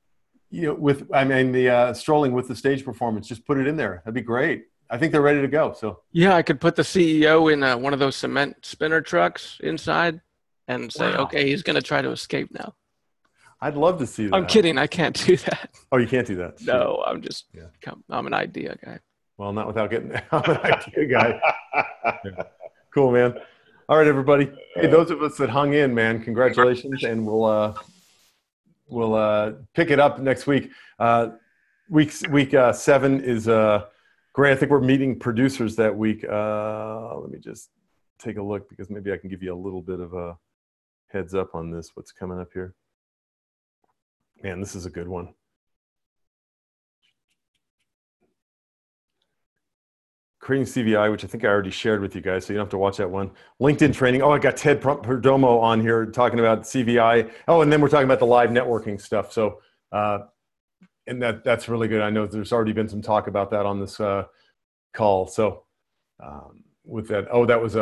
The strolling with the stage performance. Just put it in there. That'd be great. I think they're ready to go. So yeah, I could put the CEO in one of those cement spinner trucks inside and say, okay, he's going to try to escape now. I'd love to see that. I'm kidding. I can't do that. Oh, you can't do that? No, I'm just, I'm an idea guy. Well, not without getting, I'm an idea guy. Yeah. Cool, man. All right, everybody. Hey, those of us that hung in, man, congratulations. And we'll pick it up next week. Week 7 is great. I think we're meeting producers that week. Let me just take a look, because maybe I can give you a little bit of a heads up on this, what's coming up here. Man, this is a good one. Creating CVI, which I think I already shared with you guys, so you don't have to watch that one. LinkedIn training. Oh, I got Ted Perdomo on here talking about CVI. Oh, and then we're talking about the live networking stuff. So, and that's really good. I know there's already been some talk about that on this call. So with that, that was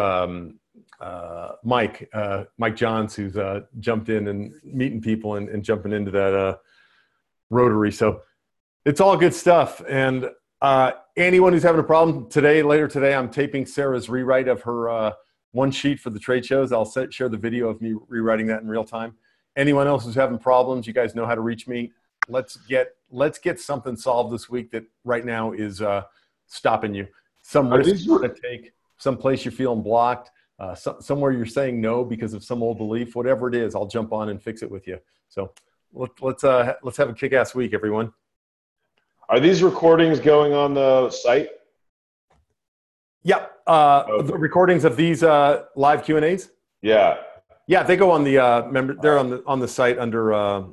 Mike Johns, who's jumped in and meeting people and jumping into that Rotary. So it's all good stuff. And anyone who's having a problem later today, I'm taping Sarah's rewrite of her one sheet for the trade shows. I'll share the video of me rewriting that in real time. Anyone else who's having problems, you guys know how to reach me. Let's get something solved this week that right now is stopping you. Some risk you're going to take, some place you're feeling blocked, somewhere you're saying no because of some old belief. Whatever it is, I'll jump on and fix it with you. So let's have a kick-ass week, everyone. Are these recordings going on the site? Yeah, the recordings of these live Q&As. Yeah, they go on the they're on the site under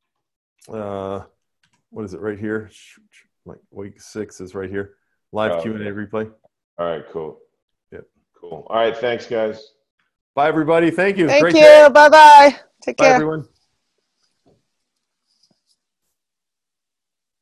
what is it right here? Like week 6 is right here. Live Q&A replay. All right, cool. Yep. Cool. All right, thanks, guys. Bye, everybody. Thank you. Thank Great you. day. Bye-bye. Take care. Bye, everyone.